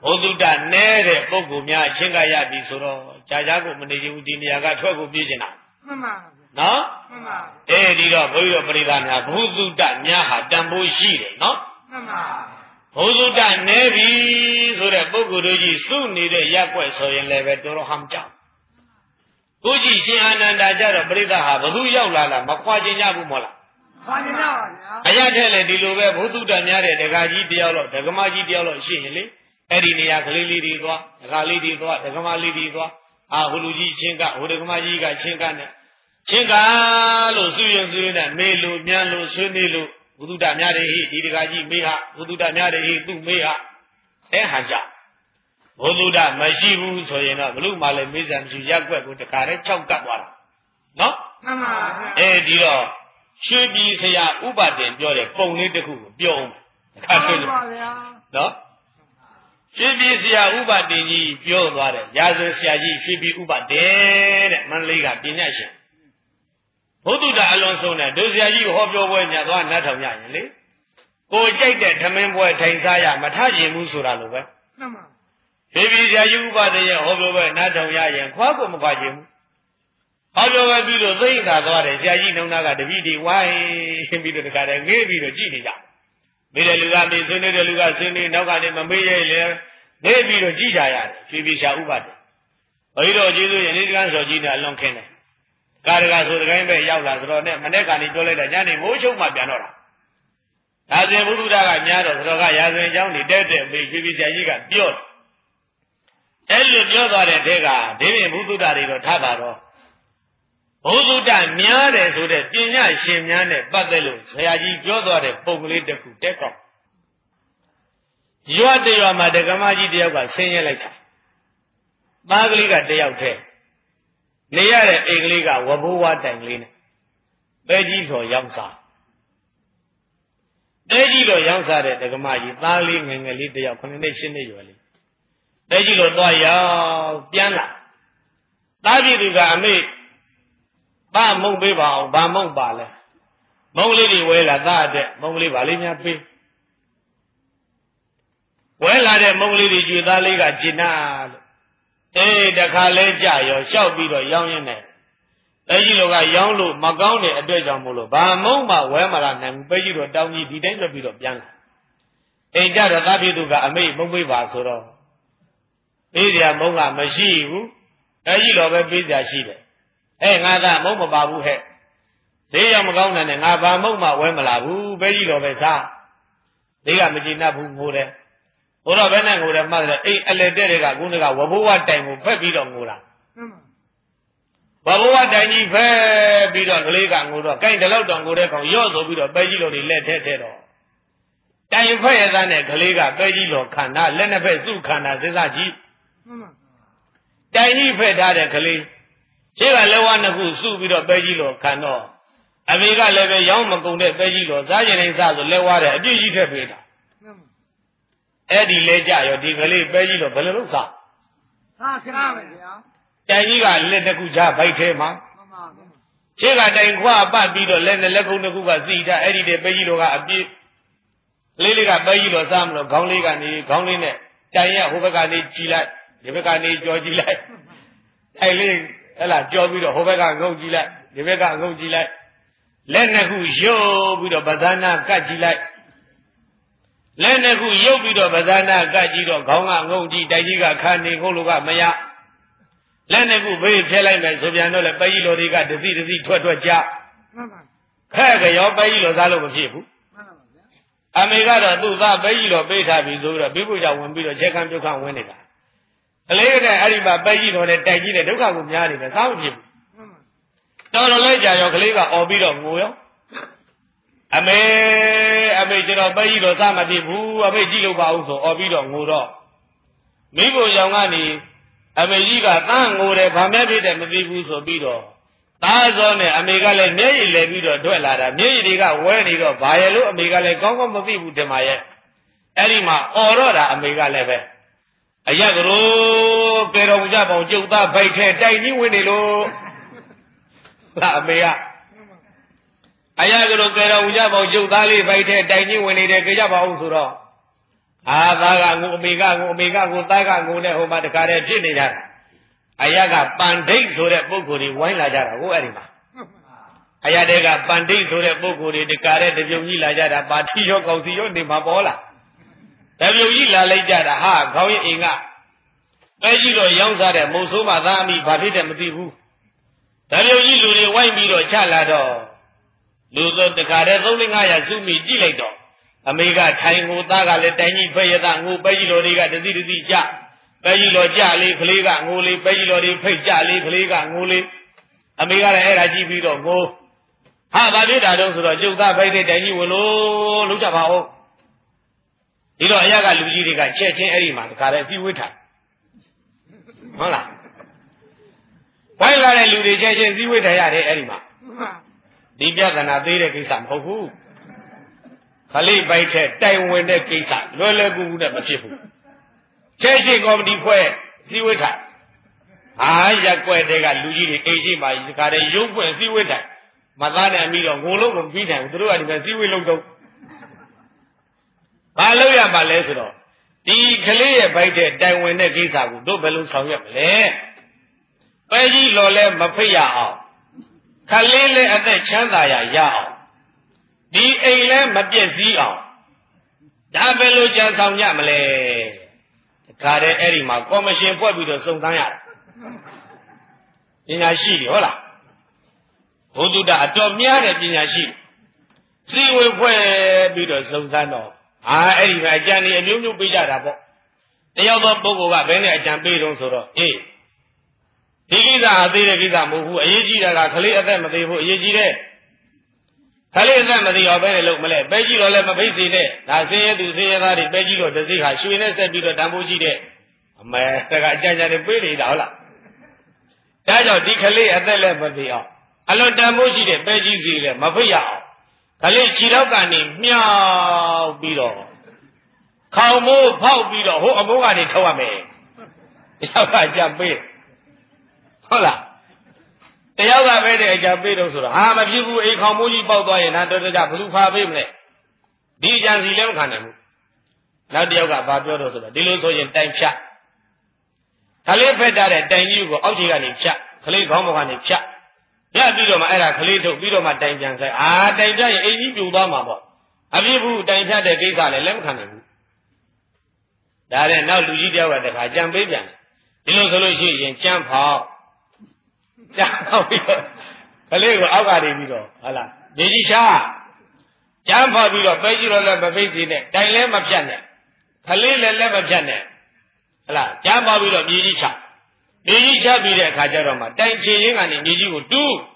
S1: ဘုဒ္ဓတနဲတဲ့ပုဂ္ဂိုလ်များအချင်းကရပြီဆိုတော့ကြာကြာကိုမနေချင်ဘူးဒီနေရာကထွက်ကိုပြေးချင်တာ
S2: မှန်ပါ
S1: နော်
S2: မှန်ပါ
S1: အဲဒီတော့ဘုရားပရိသတ်များဘုဒ္ဓတများဟာတန်ဖိုးရှိတယ်နော်
S2: မှန်ပါ
S1: ဘုဒ္ဓတနဲပြီဆိုတဲ့ပုဂ္ဂိုလ်တို့ကြီးစုနေတဲ့ရက်ွက်ဆိုရင်လည်းပဲတော်တော်ဟမ်းကြောက်ကိုကြည့်ရှင်အာနန္ဒာကြတော့ပရိသတ်ဟာဘသူရောက်လာလားမခွာချင်ကြဘူးမို့လား
S2: ခွာချင်ကြပါဗျာ
S1: အရတဲ့လေဒီလိုပဲဘုဒ္ဓတများတဲ့ဒကာကြီးတယောက်တော့ဒကမကြီးတယောက်တော့ရှိရင်လေအဲ့ဒီနေရာကလေးလေးတွေသွားဒကာလေးတွေသွားဒကမလေးတွေသွားအာဟိုလူကြီးချင်းကဟိုဒကမကြီးကချင်းကနဲ့ချင်းကလို့စုရင်စုရင်နဲ့မေလို့မြန်လို့ဆွေးမေလို့ဘုဒ္ဓများတဲ့ဟိဒီဒကာကြီးမေဟာဘုဒ္ဓများတဲ့ဟိသူ့မေဟာအဲဟန်ကြဘုဒ္ဓမရှိဘူးဆိုရင်တော့ဘလို့မှလည်းမေးစရာမရှိရက်ွက်ကိုတခါတည်း၆ကပ်သွားတာနော်
S2: မှန်ပါဗျာ
S1: အဲဒီတော့ရွှေပြည်ဆရာဥပဒေပြောတဲ့ပုံလေးတစ်ခုကိုပြောအောင်အခါဆွေးလို့
S2: ပါဗျာ
S1: နော်ရွှေပြည်ဆရာဥပဒေကြီးပြောသွားတယ်ရာဇဝင်ဆရာကြီးရွှေပြည်ဥပဒေတဲ့မန္တလေးကပညာရှင်ဘုဒ္ဓတာအလွန်ဆုံးတဲ့ဒုဆရာကြီးဟောပြောပွဲညာသွားနတ်ထောင်ရရင်လေကိုကြိုက်တဲ့ထမင်းပွဲထိုင်စားရမထရင်ဘူးဆိုတာလိုပဲ
S2: မှန်ပါ
S1: ရွှေပြည်ဆရာကြီးဥပဒေရဲ့ဟောပြောပွဲနတ်ထောင်ရရင်ခွားကိုမခွာချင်ဘူးဟောပြောပဲပြီးတော့သိတာသွားတယ်ဆရာကြီးနှုံနာကတပည့်တွေဝိုင်းပြီးတော့တခါတည်းငေးပြီးတော့ကြည့်နေကြမေးတယ်လူကမေးဆွေးနေတဲ့လူကဆွေးနေနောက်ကနေမမေးရဲလေငေးပြီးတော့ကြည့်ကြရတယ်ရွှေပြည်ဆရာဥပဒေဘုရားတော်ကျေးဇူးရင်လေးကန်းစော်ကြီးနဲ့အလွန်ခင်းတယ်ကာရကဆိုတကိုင်းပဲရောက်လာဆိုတော့နဲ့မနေ့ကနေပြောလိုက်တာညနေမိုးချုပ်မှပြန်တော့တာဒါဆိုဘုဒ္ဓကများတော့ဆိုတော့ကရာဇဝင်အကြောင်းတွေတဲ့တဲ့မေးရွှေပြည်ဆရာကြီးကပြောတယ်အဲ့လိုပြောသွားတဲ့တဲကဒီပြင်ဘုဒ္ဓတွေတော့ထားပါတော့ဘုဒ္ဓများတယ်ဆိုတဲ့ပညာရှင်များနဲ့ပတ်သက်လို့ဆရာကြီးပြောသွားတဲ့ပုံကလေးတစ်ခုတက်ကောက်ရွာတရွာမှာဒကမကြီးတယောက်ကဆင်းရဲလိုက်တာသားကလေးကတယောက်တည်းနေရတဲ့အိမ်ကလေးကဝဘိုးဝါတိုင်ကလေးနဲ့ပဲကြီးတော်ရောင်းစားပဲကြီးတော်ရောင်းစားတဲ့ဒကမကြီးသားလေးငယ်ငယ်လေးတယောက်ခုနှစ်နှစ်ရှစ်နှစ်ရွယ်လေးပဲကြီးတော်သွားရောက်ပြန်လာသားပြည်သူကအမေဘာမုံပေးပါအောင်ဘာမုံပါလဲမုံလေးတွေဝဲလာသားတဲ့မုံလေးပါလေးများပေးဝဲလာတဲ့မုံလေးတွေကျွေသားလေးကကျင်နာလို့အေးတခါလဲကြရောလျှောက်ပြီးတော့ရောင်းရင်းနဲ့ပဲကြီးလိုကရောင်းလို့မကောင်းတဲ့အတွက်ကြောင့်မို့လို့ဘာမုံမှဝဲမလာနိုင်ဘူးပဲကြီးတော့တောင်းကြီးဒီတိုင်းလွတ်ပြီးတော့ပြန်လာအိမ်ကြတော့သားပြည်သူကအမေမုံပေးပါဆိုတော့ပေးစရာမုံကမရှိဘူးပဲကြီးတော့ပဲပေးစရာရှိတယ်အဲငါကမုံမပါဘူးဟဲ့ဈေးရောက်မကောင်းတဲ့နဲ့ငါဘာမုံမှဝဲမလာဘူးပဲကြီးတော့ပဲစားဈေးကမကြည့်တတ်ဘူးငိုတယ်ဘုရားဘယ်နဲ့ငိုတယ်မှတ်တယ်အိမ်အလက်တဲ့တွေကခုနကဝဘိုးဝတိုင်ကိုဖက်ပြီးတော့ငိုတာဝဘိုးဝတိုင်ကြီးဖက်ပြီးတော့ကလေးကငိုတော့ကိုင်တလောက်တောင်ငိုတဲ့ကောင်ရော့ဆိုပြီးတော့ပဲကြီးလိုတွေလက်ထဲထဲတော့တိုင်ဖက်ရသားနဲ့ကလေးကပဲကြီးလိုခန္ဓာလက်နှစ်ဖက်စုခန္ဓာစဉ်းစားကြည့်တိုင်ကြီးဖက်ထားတဲ့ကလေးရှေ့ကလက်ဝါးနှစ်ခုစုပြီးတော့ပဲကြီးလိုခံတော့အမေကလည်းပဲရောင်းမကုန်တဲ့ပဲကြီးလိုစားရင်တိုင်းစားဆိုလက်ဝါးတဲ့အပြည့်ကြီးထက်ပေးတာအဲ့ဒီလဲကြရောဒီကလေးပဲကြီးလိုဘယ်လိုလုပ်စား
S2: စားခရမယ်ဗျာ
S1: တိုင်ကြီးကလက်တစ်ခုချဘိုက်ထဲမှာမှန်ပါဗျာရှေ့ကတိုင်ခွာပတ်ပြီးတော့လက်နဲ့လက်ကုပ်တစ်ခုကစီထားအဲ့ဒီတဲ့ပဲကြီးလိုကအပြည့်လေးလေးကပဲကြီးလိုစားမလို့ခေါင်းလေးကနေခေါင်းလေးနဲ့တိုင်ရဟိုဘက်ကနေကြည်လိုက်ဒီဘက်ကနေကြော်ကြည့်လိုက်အဲ့လေးအဲ့လားကြော်ပြီးတော့ဟိုဘက်ကငုံကြည့်လိုက်ဒီဘက်ကငုံကြည့်လိုက်လက်နှစ်ခုရုပ်ပြီးတော့ပဇာနာကတ်ကြည့်လိုက်လက်နှစ်ခုရုပ်ပြီးတော့ပဇာနာကတ်ကြည့်တော့ခေါင်းကငုံကြည့်တိုက်ကြီးကခါနေခုလိုကမရလက်နှစ်ခုဘေးဖျက်လိုက်မယ်ဆိုပြန်တော့လေပဲကြီးလိုတွေကတစီတစီထွက်ထွက်ကြမှန်ပါခဲကရောပဲကြီးလိုစားလို့မဖြစ်ဘူးမှန်ပါဗျာအမေကတော့သူ့သားပဲကြီးလိုပေးထားပြီဆိုတော့ဘိပုကြောင့်ဝင်ပြီးတော့ချက်ခံပြုတ်ခံဝင်နေတာကလေးနဲ့အဲ့ဒီမှာပဲကြီးတော်နဲ့တိုက်ကြီးနဲ့ဒုက္ခကိုများနေတယ်စားမဖြစ်ဘူးတော်တော်လေးကြာရောကလေးကអော်ပြီးတော့ငိုရောအမေအမေကျွန်တော်ပဲကြီးတော်စားမဖြစ်ဘူးအမေကြည့်လို့ပါဦးဆိုអော်ပြီးတော့ငိုတော့မိဖို့ရောင်ကနေအမေကြီးကတန်းငိုတယ်ဗာမဲဖြစ်တယ်မသိဘူးဆိုပြီးတော့သားစောနဲ့အမေကလည်းမျက်ရည်လဲပြီးတော့ထွက်လာတာမျက်ရည်တွေကဝဲနေတော့ဘာရဲ့လို့အမေကလည်းကောင်းကောင်းမသိဘူးတင်ပါရဲ့အဲ့ဒီမှာអော်တော့တာအမေကလည်းပဲအရကရိုးကေတော်ကြပေါင်ကျုပ်သားဘိုက်ထဲတိုင်ကြီးဝင်နေလို့လာအမေကအရကရိုးကေတော်ကြပေါင်ကျုပ်သားလေးဘိုက်ထဲတိုင်ကြီးဝင်နေတယ်ကြပါဦးဆိုတော့ကအာသားကငိုအမေကငိုအမေကငိုသားကငိုနဲ့ဟိုမှာတခါတည်းဖြစ်နေကြတာအရာကပန္ဒိတ်ဆိုတဲ့ပုဂ္ဂိုလ်တွေဝိုင်းလာကြတာကိုအဲ့ဒီမှာအရာတွေကပန္ဒိတ်ဆိုတဲ့ပုဂ္ဂိုလ်တွေတခါတည်းတပြုံကြီးလာကြတာပါတိရောကောက်စီရောနေမှာပေါ်လာတပြုံကြီးလာလိုက်ကြတာဟာခေါင်းရင်အိမ်ကပဲကြီးတော့ရောင်းစားတဲ့မုံဆိုးမသားအမိဘာဖြစ်တယ်မသိဘူးတပြုံကြီးလူတွေဝိုင်းပြီးတော့ချလာတော့လူစုတခါတည်းသုံးသိန်းငါးရာစုမိကြည့်လိုက်တော့အမေကထိုင်ကိုသားကလည်းတိုင်ကြီးဖဲ့ရတာငိုပဲကြီးတော်တွေကတတိတတိကြပဲကြီးတော်ကြလေးကလေးကငိုလေးပဲကြီးတော်တွေဖိတ်ကြလေးကလေးကငိုလေးအမေကလည်းအဲ့ဒါကြည့်ပြီးတော့ငိုဟာဘာဖြစ်တာတော့ဆိုတော့ကျုပ်သားဖိုက်တဲ့တိုင်ကြီးဝင်လို့လုံးကြပါဦးဒီတော့အရာကလူကြီးတွေကချက်ချင်းအဲ့ဒီမှာတခါတည်းပြီးဝှထားဟုတ်လားဝိုင်းလာတဲ့လူတွေချက်ချင်းပြီးဝှထားရတယ်အဲ့ဒီမှာဒီပြဿနာသေးတဲ့ကိစ္စမဟုတ်ဘူးခလေးပိုက်တဲ့တိုင်ဝင်တဲ့ကိစ္စလွယ်လွယ်ကူကူနဲ့မဖြစ်ဘူးချက်ချင်းကော်မတီဖွဲ့စည်းဝေးထားအာရက်ွက်တဲ့ကလူကြီးတွေအိမ်ရှိမှဒီခါတည်းရုပ်ပွင့်စည်းဝေးထားမသားနဲ့အမိတော့ငိုလို့မပြီးနိုင်ဘူးသူတို့ကဒီမှာစည်းဝေးလုံးတော့ဘာလို့ရမှာလဲဆိုတော့ဒီကလေးရဲ့ပိုက်တဲ့တိုင်ဝင်တဲ့ကိစ္စကိုတို့ဘယ်လိုဆောင်ရွက်မလဲပဲကြီးလော်လဲမဖိတ်ရအောင်ခလေးလေးအသက်ချမ်းသာရရအောင်ဒီအိမ်လဲမပြည့်စည်အောင်ဒါဘယ်လိုကြံဆောင်ကြမလဲတခါတည်းအဲ့ဒီမှာကော်မရှင်ဖွဲ့ပြီးတော့စုံစမ်းရတယ်ပညာရှိတယ်ဟုတ်လားဘုဒ္ဓတာအတော်များတဲ့ပညာရှိစီဝေဖွဲ့ပြီးတော့စုံစမ်းတော့အာအဲ့ဒီမှာအကြံတွေအမျိုးမျိုးပေးကြတာပေါ့တယောက်သောပုဂ္ဂိုလ်ကဘယ်နဲ့အကြံပေးတုံးဆိုတော့အေးဒီကိစ္စအသေးတဲ့ကိစ္စမဟုတ်ဘူးအရေးကြီးတာကခလေးအသက်မသေးဘူးအရေးကြီးတဲ့ခလေးအသက်မသေးအောင်ပဲလို့မလဲပဲကြီးတော့လည်းမဖိတ်စေနဲ့ဒါစင်းရဲသူစင်းရဲသားတွေပဲကြီးတော့တစိခါရွှေနဲ့ဆက်ပြီးတော့တန်ဖိုးရှိတဲ့အမဲတကအကြံဉာဏ်တွေပေးနေတာဟုတ်လားဒါကြောင့်ဒီခလေးအသက်လည်းမသေးအောင်အလွန်တန်ဖိုးရှိတဲ့ပဲကြီးစီလည်းမဖိတ်ရအောင်ခလေးခြေတော့ကနေမြောက်ပြီးတော့ခေါင်မိုးဖောက်ပြီးတော့ဟိုအမိုးကနေထုတ်ရမယ်တယောက်ကကြံပေးဟုတ်လားတယောက်ကပဲတဲ့အကြံပေးတော့ဆိုတော့ဟာမဖြစ်ဘူးအိမ်ခေါင်မိုးကြီးပေါက်သွားရင်ဒါတော်တော်ကြဘလူဖာပေးမလဲဒီအကြံစီလည်းမခံနိုင်ဘူးနောက်တယောက်ကဘာပြောတော့ဆိုတော့ဒီလိုဆိုရင်တိုင်ဖြတ်ခလေးဖက်ထားတဲ့တိုင်ကြီးကိုအောက်ခြေကနေဖြတ်ခလေးခေါင်းပေါ်ကနေဖြတ်ဖြတ်ပြီးတော့မှအဲ့ဒါခလေးထုတ်ပြီးတော့မှတိုင်ပြန်ဆိုင်အာတိုင်ဖြတ်ရင်အိမ်ကြီးပြိုသွားမှာပေါ့အဖြစ်ဘူးတိုင်ဖြတ်တဲ့ကိစ္စလည်းလက်မခံနိုင်ဘူးဒါနဲ့နောက်လူကြီးတယောက်ကတခါကြံပေးပြန်ဒီလိုဆိုလို့ရှိရင်ကြံဖောက်ကြံဖောက်ပြီးတော့ကလေးကိုအောက်ကနေပြီးတော့ဟာလားမြေကြီးရှားကြံဖောက်ပြီးတော့ပဲကြီးတော့လည်းမဖိတ်စီနဲ့တိုင်လည်းမဖြတ်နဲ့ကလေးလည်းလည်းမဖြတ်နဲ့ဟာလားကြံဖောက်ပြီးတော့မြေကြီးချမြေကြီးချပြီးတဲ့အခါကျတော့မှတိုင်ချင်ရင်းကနေမြေကြီးကိုတူး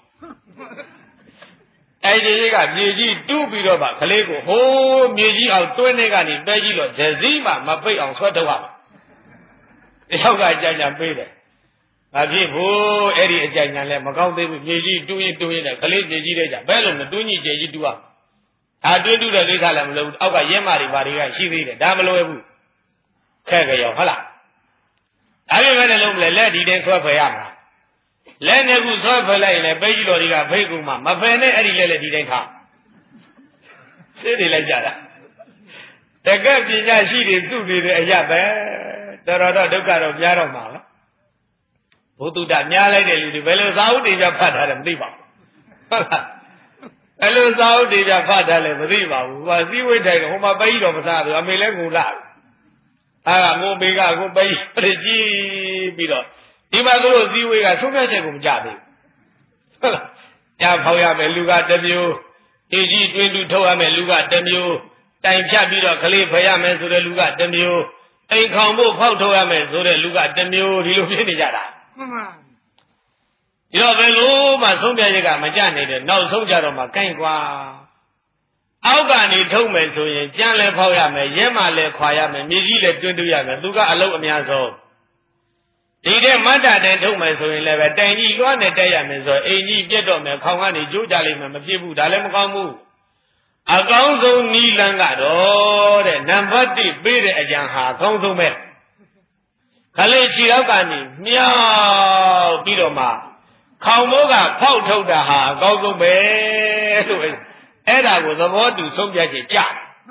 S1: တိုင်ချင်ရင်းကမြေကြီးတူးပြီးတော့မှကလေးကိုဟိုးမြေကြီးအောင်တွင်းနေကနေပဲကြီးတော့ဒဇီးမှမဖိတ်အောင်ဆွဲထုတ်ရမှာတယောက်ကကြံကြံပေးတယ်မဖြစ်ဘူးအဲ့ဒီအကြံဉာဏ်လည်းမကောင်းသေးဘူးမြေကြီးတူးရင်တူးရင်လည်းကလေးမြေကြီးတဲ့ကြဘယ်လိုမတူးညီကျေကြီးတူးအောင်ဒါတွင်းတူးတဲ့ကိစ္စလည်းမလုပ်ဘူးအောက်ကရဲမာတွေဘာတွေကရှိသေးတယ်ဒါမလွယ်ဘူးခက်ကြရောဟုတ်လားအဲ့ဒီမဲ့လည်းလုံးမလဲလက်ဒီတိုင်းဆွဲဖယ်ရမှာလက်နဲ့ခုဆွဲဖယ်လိုက်ရင်လည်းပဲကြီးတော်တွေကဖိတ်ကူမှမဖယ်နဲ့အဲ့ဒီလက်လည်းဒီတိုင်းထားသိတယ်လိုက်ကြတာတကက်ပညာရှိတွေသူ့နေတဲ့အရာပဲတော်တော်တော့ဒုက္ခတော့များတော့မှာလားဘုသူတ္တများလိုက်တဲ့လူတွေဘယ်လိုသာဝတ္တေပြဖတ်ထားတယ်မသိပါဘူးဟုတ်လားဘယ်လိုသာဝတ္တေပြဖတ်ထားလဲမသိပါဘူးဟိုစည်းဝေးထိုင်ဟိုမှာပဲကြီးတော်မစားဘူးအမေလည်းငိုလာအာငိုမေကကိုပဲကြီးကြည့်ပြီးတော့ဒီမှာသူတို့စည်းဝေးကဆုံးဖြတ်ချက်ကိုမကြသေးဘူးဟုတ်လားကြားဖောက်ရမယ်လူကတစ်မျိုးအေကြီးတွင်းတူထုတ်ရမယ်လူကတစ်မျိုးတိုင်ဖြတ်ပြီးတော့ခလေးဖယ်ရမယ်ဆိုတဲ့လူကတစ်မျိုးအိမ်ခေါင်ဖို့ဖောက်ထုတ်ရမယ်ဆိုတဲ့လူကတစ်မျိုးဒီလိုဖြစ်နေကြတာမှန်ပါဒီတော့ဘယ်လိုမှဆုံးဖြတ်ချက်ကမကြနိုင်တဲ့နောက်ဆုံးကြတော့မှကိုင်းကွာအောက်ကနေထုတ်မယ်ဆိုရင်ကြမ်းလည်းဖောက်ရမယ်ရဲမှလည်းခွာရမယ်မြေကြီးလည်းတွင်းတူရမယ်သူကအလုပ်အများဆုံးဒီတဲ့မတ္တတန်ထုတ်မယ်ဆိုရင်လည်းပဲတိုင်ကြီးလွှားနဲ့တက်ရမယ်ဆိုအိမ်ကြီးပြတ်တော့မယ်ခေါင်ကနေကျိုးကြလိမ့်မယ်မဖြစ်ဘူးဒါလည်းမကောင်းဘူးအကောင်းဆုံးနီးလန်းကတော့တဲ့နံပါတ်တစ်ပေးတဲ့အကြံဟာအကောင်းဆုံးပဲခလေးခြေတော့ကနေမြောက်ပြီးတော့မှခေါင်မိုးကဖောက်ထုတ်တာဟာအကောင်းဆုံးပဲလို့အဲ့ဒါကိုသဘောတူဆုံးဖြတ်ချက်ကြ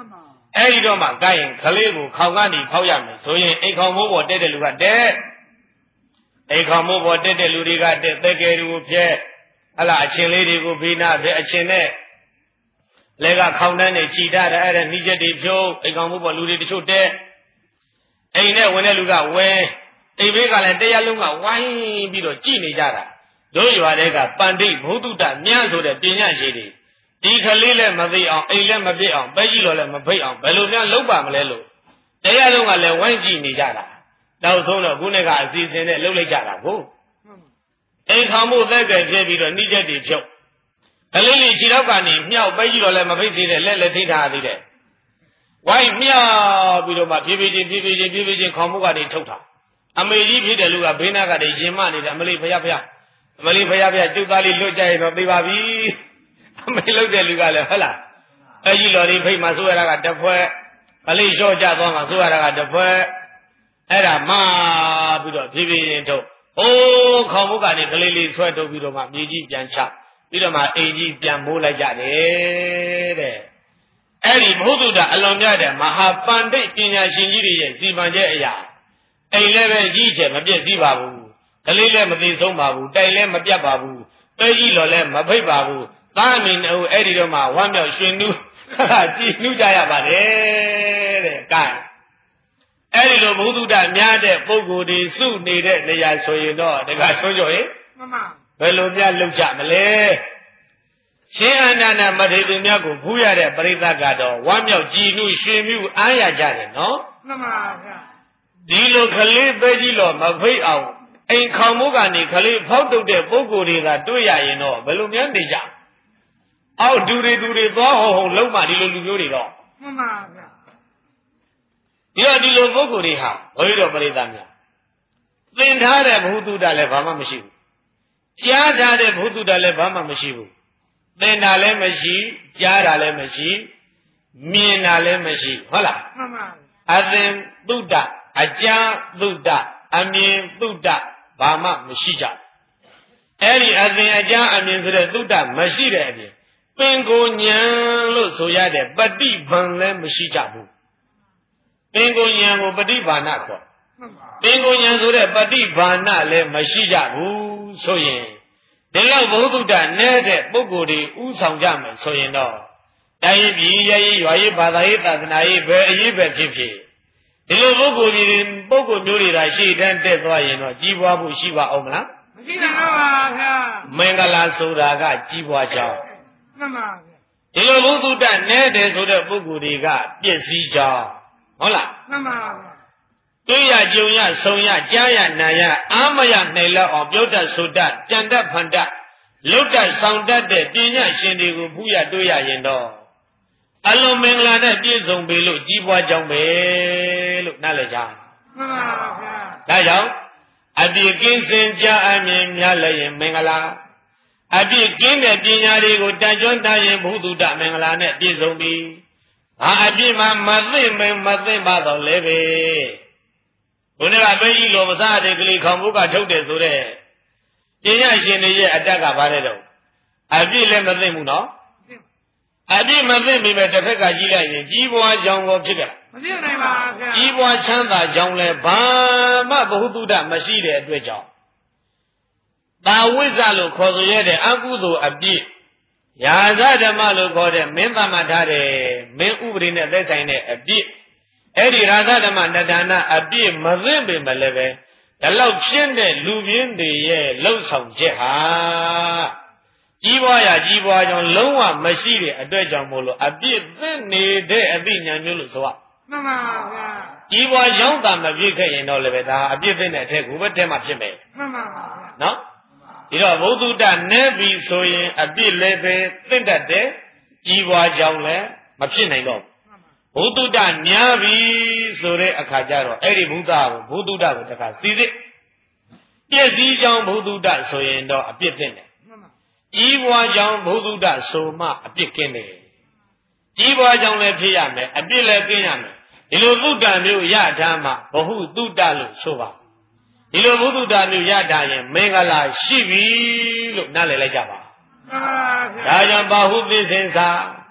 S1: အဲ့ဒီတော့မှကိုင်းခလေးကိုခေါင်ကနေဖောက်ရမယ်ဆိုရင်အိမ်ခေါင်မိုးပေါ်တက်တဲ့လူကတက်အိမ်ခေါင်မိုးပေါ်တက်တဲ့လူတွေကတက်သက်ကယ်တွေကိုဖြဲဟလာအချင်းလေးတွေကိုဖိနာဖြဲအချင်းနဲ့လဲကခေါင်တန်းနဲ့ခြိထားတဲ့အဲ့ဒါနှီးချက်တွေဖြုတ်အိမ်ခေါင်မိုးပေါ်လူတွေတချို့တက်အိမ်နဲ့ဝင်တဲ့လူကဝဲအိမ်ဘေးကလည်းတရားလုံးကဝိုင်းပြီးတော့ကြည်နေကြတာတို့ရွာတဲ့ကပန္တိဘုဒ္ဓတမြတ်ဆိုတဲ့ပညာရှိတွေဒီခလေးလည်းမသိအောင်အိမ်လည်းမပြစ်အောင်ပဲကြီးတော်လည်းမဖိတ်အောင်ဘယ်လိုများလုပ်ပါမလဲလို့တရားလုံးကလည်းဝိုင်းကြည့်နေကြတာနောက်ဆုံးတော့ခုနေ့ကအစီအစဉ်နဲ့လှုပ်လိုက်ကြတာကိုအိမ်ခေါင်မှုသက်ကဲဖြစ်ပြီးတော့နှိချက်တွေဖြုတ်ခလေးလေးခြေတော့ကနေမြောက်ပဲကြီးတော်လည်းမဖိတ်သေးတဲ့လက်လက်ထိထားသေးတယ်ဝိုင်းမြောက်ပြီးတော့မှဖြည်းဖြည်းချင်းဖြည်းဖြည်းချင်းဖြည်းဖြည်းချင်းခေါင်မှုကနေထုတ်တာအမေကြီးဖြစ်တဲ့လူကဘေးနာကတည်းရင်မနေတယ်အမလေးဖျားဖျားအမလေးဖျားဖျားကျုပ်သားလေးလွတ်ကြရင်တော့သိပါပြီအမေလုတ်တဲ့လူကလည်းဟုတ်လားအကြီးတော်လေးဖိတ်မှဆိုရတာကတဖွဲ့ကလေးလျှော့ကြသွားမှဆိုရတာကတဖွဲ့အဲ့ဒါမှပြီးတော့ဖြည်းဖြည်းချင်းထုတ်အိုးခေါင်မှုကနေကလေးလေးဆွဲထုတ်ပြီးတော့မှမြေကြီးပြန်ချပြီးတော့မှအိမ်ကြီးပြန်မိုးလိုက်ကြတယ်တဲ့အဲ့ဒီဘုဒ္ဓတာအလွန်မြတ်တဲ့မဟာပန္တိပညာရှင်ကြီးတွေရဲ့စီမံချက်အရာအိမ်လည်းပဲကြီးချက်မပြည့်စည်ပါဘူးကလေးလည်းမသိဆုံးပါဘူးတိုင်လည်းမပြတ်ပါဘူးပဲကြီးတော်လည်းမဖိတ်ပါဘူးသားအမိနှုတ်အဲ့ဒီတော့မှဝမ်းမြောက်ရှင်နူးကြည်နူးကြရပါတယ်တဲ့ကဲအဲ့ဒီလိုဘုဒ္ဓတာများတဲ့ပုဂ္ဂိုလ်တွေစုနေတဲ့နေရာဆိုရင်တော့တခါဆွံ့ကြော်ရင်မှန်ပါဘယ်လိုများလုပ်ကြမလဲရှင်အနန္ဒမထေရမြတ်ကိုဖူးရတဲ့ပရိသတ်ကတော့ဝမ်းမြောက်ကြည်နူးရှင်မြူအားရကြတယ်နော်မှန်ပါဗျာဒီလိုခလေးပဲကြီးတော့မဖိတ်အောင်အိမ်ခေါင်မိုးကနေခလေးဖောက်တုတ်တဲ့ပုဂ္ဂိုလ်တွေကတွေ့ရရင်တော့ဘယ်လိုများနေကြအောက်ဒူတွေဒူတွေသွားဟောဟောလုံးမှဒီလိုလူမျိုးတွေတော့မှန်ပါဗျာဒီတော့ဒီလိုပုဂ္ဂိုလ်တွေဟာဘုရားတော်ပရိသတ်များသင်ထားတဲ့ဘုသူတ္တလည်းဘာမှမရှိဘူးကြားထားတဲ့ဘုသူတ္တလည်းဘာမှမရှိဘူးသင်တာလည်းမရှိကြားတာလည်းမရှိမြင်တာလည်းမရှိဟုတ်လားမှန်ပါအသင်သုတ္တအကြားသုတ္တအမြင်သုတ္တဘာမှမရှိကြအဲ့ဒီအသင်အကြားအမြင်ဆိုတဲ့သုတ္တမရှိတဲ့အပြင်ပင်ကိုဉဏ်လို့ဆိုရတဲ့ပฏิဗံလည်းမရှိကြဘူးပင်ကိုဉဏ်ကိုပฏิဘာနာခေါ်ပင်ကိုဉဏ်ဆိုတဲ့ပฏิဘာနာလည်းမရှိကြဘူးဆိုရင်ဒီလောက်ဘုဒ္ဓတနဲ့တဲ့ပုဂ္ဂိုလ်တွေဥဆောင်ကြမယ်ဆိုရင်တော့တိုင်းပြည်ရည်ရွာရေးဘာသာရေးသာသနာရေးဘယ်အရေးပဲဖြစ်ဖြစ်ဒီလိုပုဂ္ဂိုလ်တွေပုဂ္ဂိုလ်မျိုးတွေသာရှေ့တန်းတက်သွားရင်တော့ကြီးပွားဖို့ရှိပါအောင်မလားမရှိပါဘူးဗျာမင်္ဂလာဆိုတာကကြီးပွားကြောင်းမှန်ပါဗျာဒီလိုဘုသူတ္တနဲ့တယ်ဆိုတဲ့ပုဂ္ဂိုလ်တွေကပြည့်စည်ကြောင်းဟုတ်လားမှန်ပါဗျာတွေ့ရကြုံရဆုံရကြားရနာရအာမရနိုင်လောက်အောင်ပြောတတ်ဆိုတတ်ကြံတတ်ဖန်တတ်လုတ်တတ်ဆောင်တတ်တဲ့ပညာရှင်တွေကိုဖူးရတွေ့ရရင်တော့အလုံးမင်္ဂလာနဲ့ပြည့်စုံပြီလို့ကြီးပွားကြောင်းပဲလို့နားလည်ကြမှန်ပါဗျာဒါကြောင့်အပြည့်ကင်းစင်ကြအမြင်များလည်းရင်မင်္ဂလာအပြည့်ကင်းတဲ့ပညာတွေကိုတန်ကျွမ်းတတ်ရင်ဘုသူတ္တမင်္ဂလာနဲ့ပြည့်စုံပြီဟာအပြည့်မှာမသိမမသိပါတော့လည်းပဲဘုန်းကြီးကပဲကြီးလိုမစားတဲ့ကလေးခေါင်ဘုကထုတ်တယ်ဆိုတဲ့ပညာရှင်တွေရဲ့အတက်ကဘာလဲတော့အပြည့်လည်းမသိဘူးနော်အပြည့်မသိမိပဲတစ်ဖက်ကကြီးလိုက်ရင်ကြီးပွားကြောင်ကိုဖြစ်ကြမသိနိုင်ပါဗျာကြီးပွားချမ်းသာကြောင်လည်းဘာမှဘဟုတုတ္တမရှိတဲ့အတွက်ကြောင့်တာဝိဇ္ဇလို့ခေါ်ဆိုရတဲ့အကုသိုလ်အပြည့်ယာဇဓမ္မလို့ခေါ်တဲ့မင်းသမထားတဲ့မင်းဥပဒေနဲ့သက်ဆိုင်တဲ့အပြည့်အဲ့ဒီရာဇဓမ္မတဏ္ဍာအပြည့်မသိပေမဲ့လည်းပဲဒီလောက်ရှင်းတဲ့လူပြင်းတွေရဲ့လှုပ်ဆောင်ချက်ဟာကြီးပွားရကြီးပွားကြောင့်လုံးဝမရှိတဲ့အတွက်ကြောင့်မို့လို့အပြည့်သိနေတဲ့အသိဉာဏ်မျိုးလို့ဆိုရမှန်ပါဗျာကြီးပွားရောက်တာမပြည့်ခဲ့ရင်တော့လည်းပဲဒါအပြည့်သိတဲ့အထက်ကိုပဲတဲမှဖြစ်မယ်မှန်ပါဗျာနော်ဒီတော့ဘုသူတ္တနဲ့ပြီဆိုရင်အပြည့်လည်းပဲသိတတ်တယ်ကြီးပွားကြောင့်လည်းမဖြစ်နိုင်တော့ဘုသူတ္တများပြီဆိုတဲ့အခါကျတော့အဲ့ဒီဘုဒ္ဓကိုဘုသူတ္တကိုတခါစီစစ်ပြည့်စည်ကြောင့်ဘုသူတ္တဆိုရင်တော့အပြည့်သိတယ်ကြီးပွားကြောင့်ဘုသူတ္တဆိုမှအပြစ်ကင်းတယ်ကြီးပွားကြောင့်လည်းဖြစ်ရမယ်အပြစ်လည်းကင်းရမယ်ဒီလိုသုတ္တမျိုးရထားမှဘဟုသုတ္တလို့ဆိုပါဒီလိုဘုသူတ္တမျိုးရထားရင်မင်္ဂလာရှိပြီလို့နားလည်လိုက်ကြပါဒါကြောင့်ဘာဟုသစ္စေသာ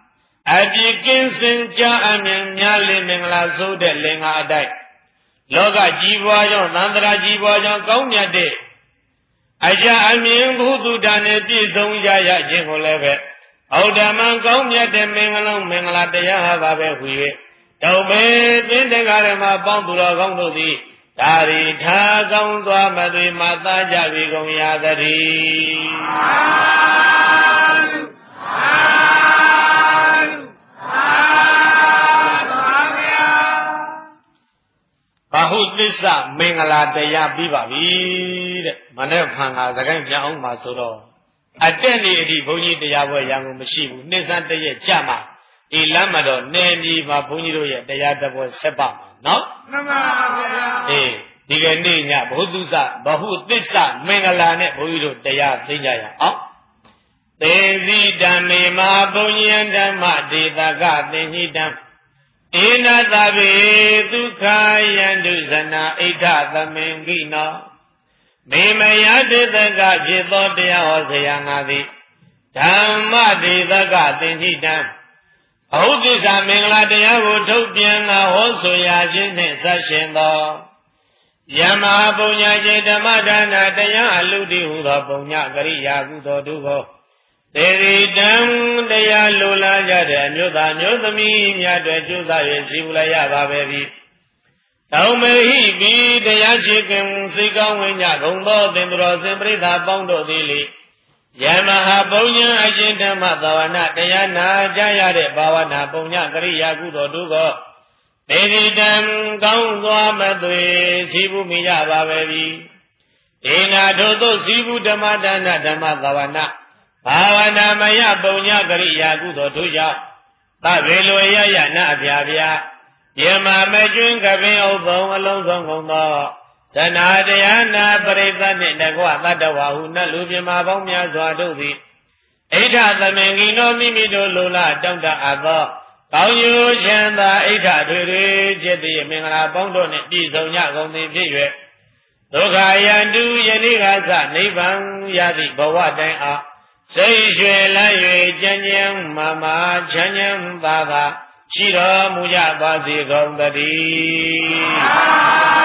S1: အပြစ်ကင်းစင်ကြအမြင်များလင်းမင်္ဂလာဆိုတဲ့လင်္ကာအတိုက်လောကကြီးပွားကြောင့်သန္တရာကြီးပွားကြောင့်ကောင်းမြတ်တဲ့အကြအမြင်ဘုသူတန်နဲ့ပြည့်စုံကြရခြင်းကိုလည်းပဲဩဓမ္မကောင်းမြတ်တဲ့မင်္ဂလာမင်္ဂလာတရားဟာပါပဲဟူ၍တောင်းပေသင်္တကာရမပေါင်းသူတော်ကောင်းတို့သည်ဒါရီထားကောင်းသွားမသွေမသားကြပြီကုန်ရသတည်းဘာဟုသစ္စာမင်္ဂလာတရားပြီးပါပြီတဲ့မနေ့ဖန်ကစကိုင်းပြန်အောင်ပါဆိုတော့အတက်နေအထိဘုန်းကြီးတရားပွဲရံကုန်မရှိဘူးနှစ်စတရက်ကြမှာဒီလမ်းမတော်နေပြည်မှာဘုန်းကြီးတို့ရဲ့တရားတပွဲဆက်ပါမှာနော်မှန်ပါဗျာအေးဒီကနေ့ညဘုသူစဘဟုသစ္စာမင်္ဂလာနဲ့ဘုန်းကြီးတို့တရားသိကြရအောင်သေစီဓမ္မေမဟာဘုံဉ္ဓမ္မဒေသကသင်္ဟိတံဧနသဗေဒုက္ခယန္တုဇနာဣဋ္ဌသမင်္ဂိနောမေမယတေသကဖြစ်သောတရားဟောဆရာငါသည်ဓမ္မဒေသကသင်္ဟိတံဘုဒ္ဓဆာမင်္ဂလာတရားကိုထုတ်ပြန်ငါဟောဆိုရခြင်းနှင့်ဆက်ရှင်သောယမဟာပုညကျေဓမ္မဒါနတရားအလုတိဟုသောပုညကရိယာကုသိုလ်တို့ကိုသေရီတံတရားလိုလားကြတဲ့အမျိုးသားမျိုးသမီးများတွေကျိုးစားရရှိဘူးလည်းရပါပဲပြီတောင်းမေဟိပိတရားရှိခင်စိတ်ကောင်းဝင်ကြကုန်သောသင်္ဘောစင်ပရိသပေါင်းတို့သည်လေယမဟာပုညအရှင်ဓမ္မသာဝနာတရားနာကြရတဲ့ဘာဝနာပုညကရိယာကုသိုလ်တို့ကိုသေရီတံကောင်းသွားမသွေရှိဘူးမိကြပါပဲပြီဒေနာထို့သောရှိဘူးဓမ္မဒါနဓမ္မသာဝနာဘာဝနာမယပုံညကရိယာကုသိုလ်တို့ကြောင့်သဗ္ဗေလိုရရနာအပြာပြာယမမကျွင်းကပင်ဥပုံအလုံးစုံကုန်သောဇနာတရားနာပရိသတ်နှင့်တကွသတ္တဝါဟုနတ်လူပြမပေါင်းများစွာတို့သည်ဣဋ္ဌသမင်္ဂိနောမိမိတို့လိုလားတောင့်တအပ်သောကောင်းယူချမ်းသာဣဋ္ဌတွေတွေจิตတိမင်္ဂလာပေါင်းတို့နှင့်ပြည့်စုံကြကုန်သည်ဖြစ်၍ဒုက္ခယန္တုယနေ့ကစနိဗ္ဗာန်ရသည့်ဘဝတိုင်အားစိတ်ရွှင်လန်း၍ကြံ့ကြံ့မာမာချမ်းချမ်းသာသာရှိတော်မူကြပါစေကုန်သတည်း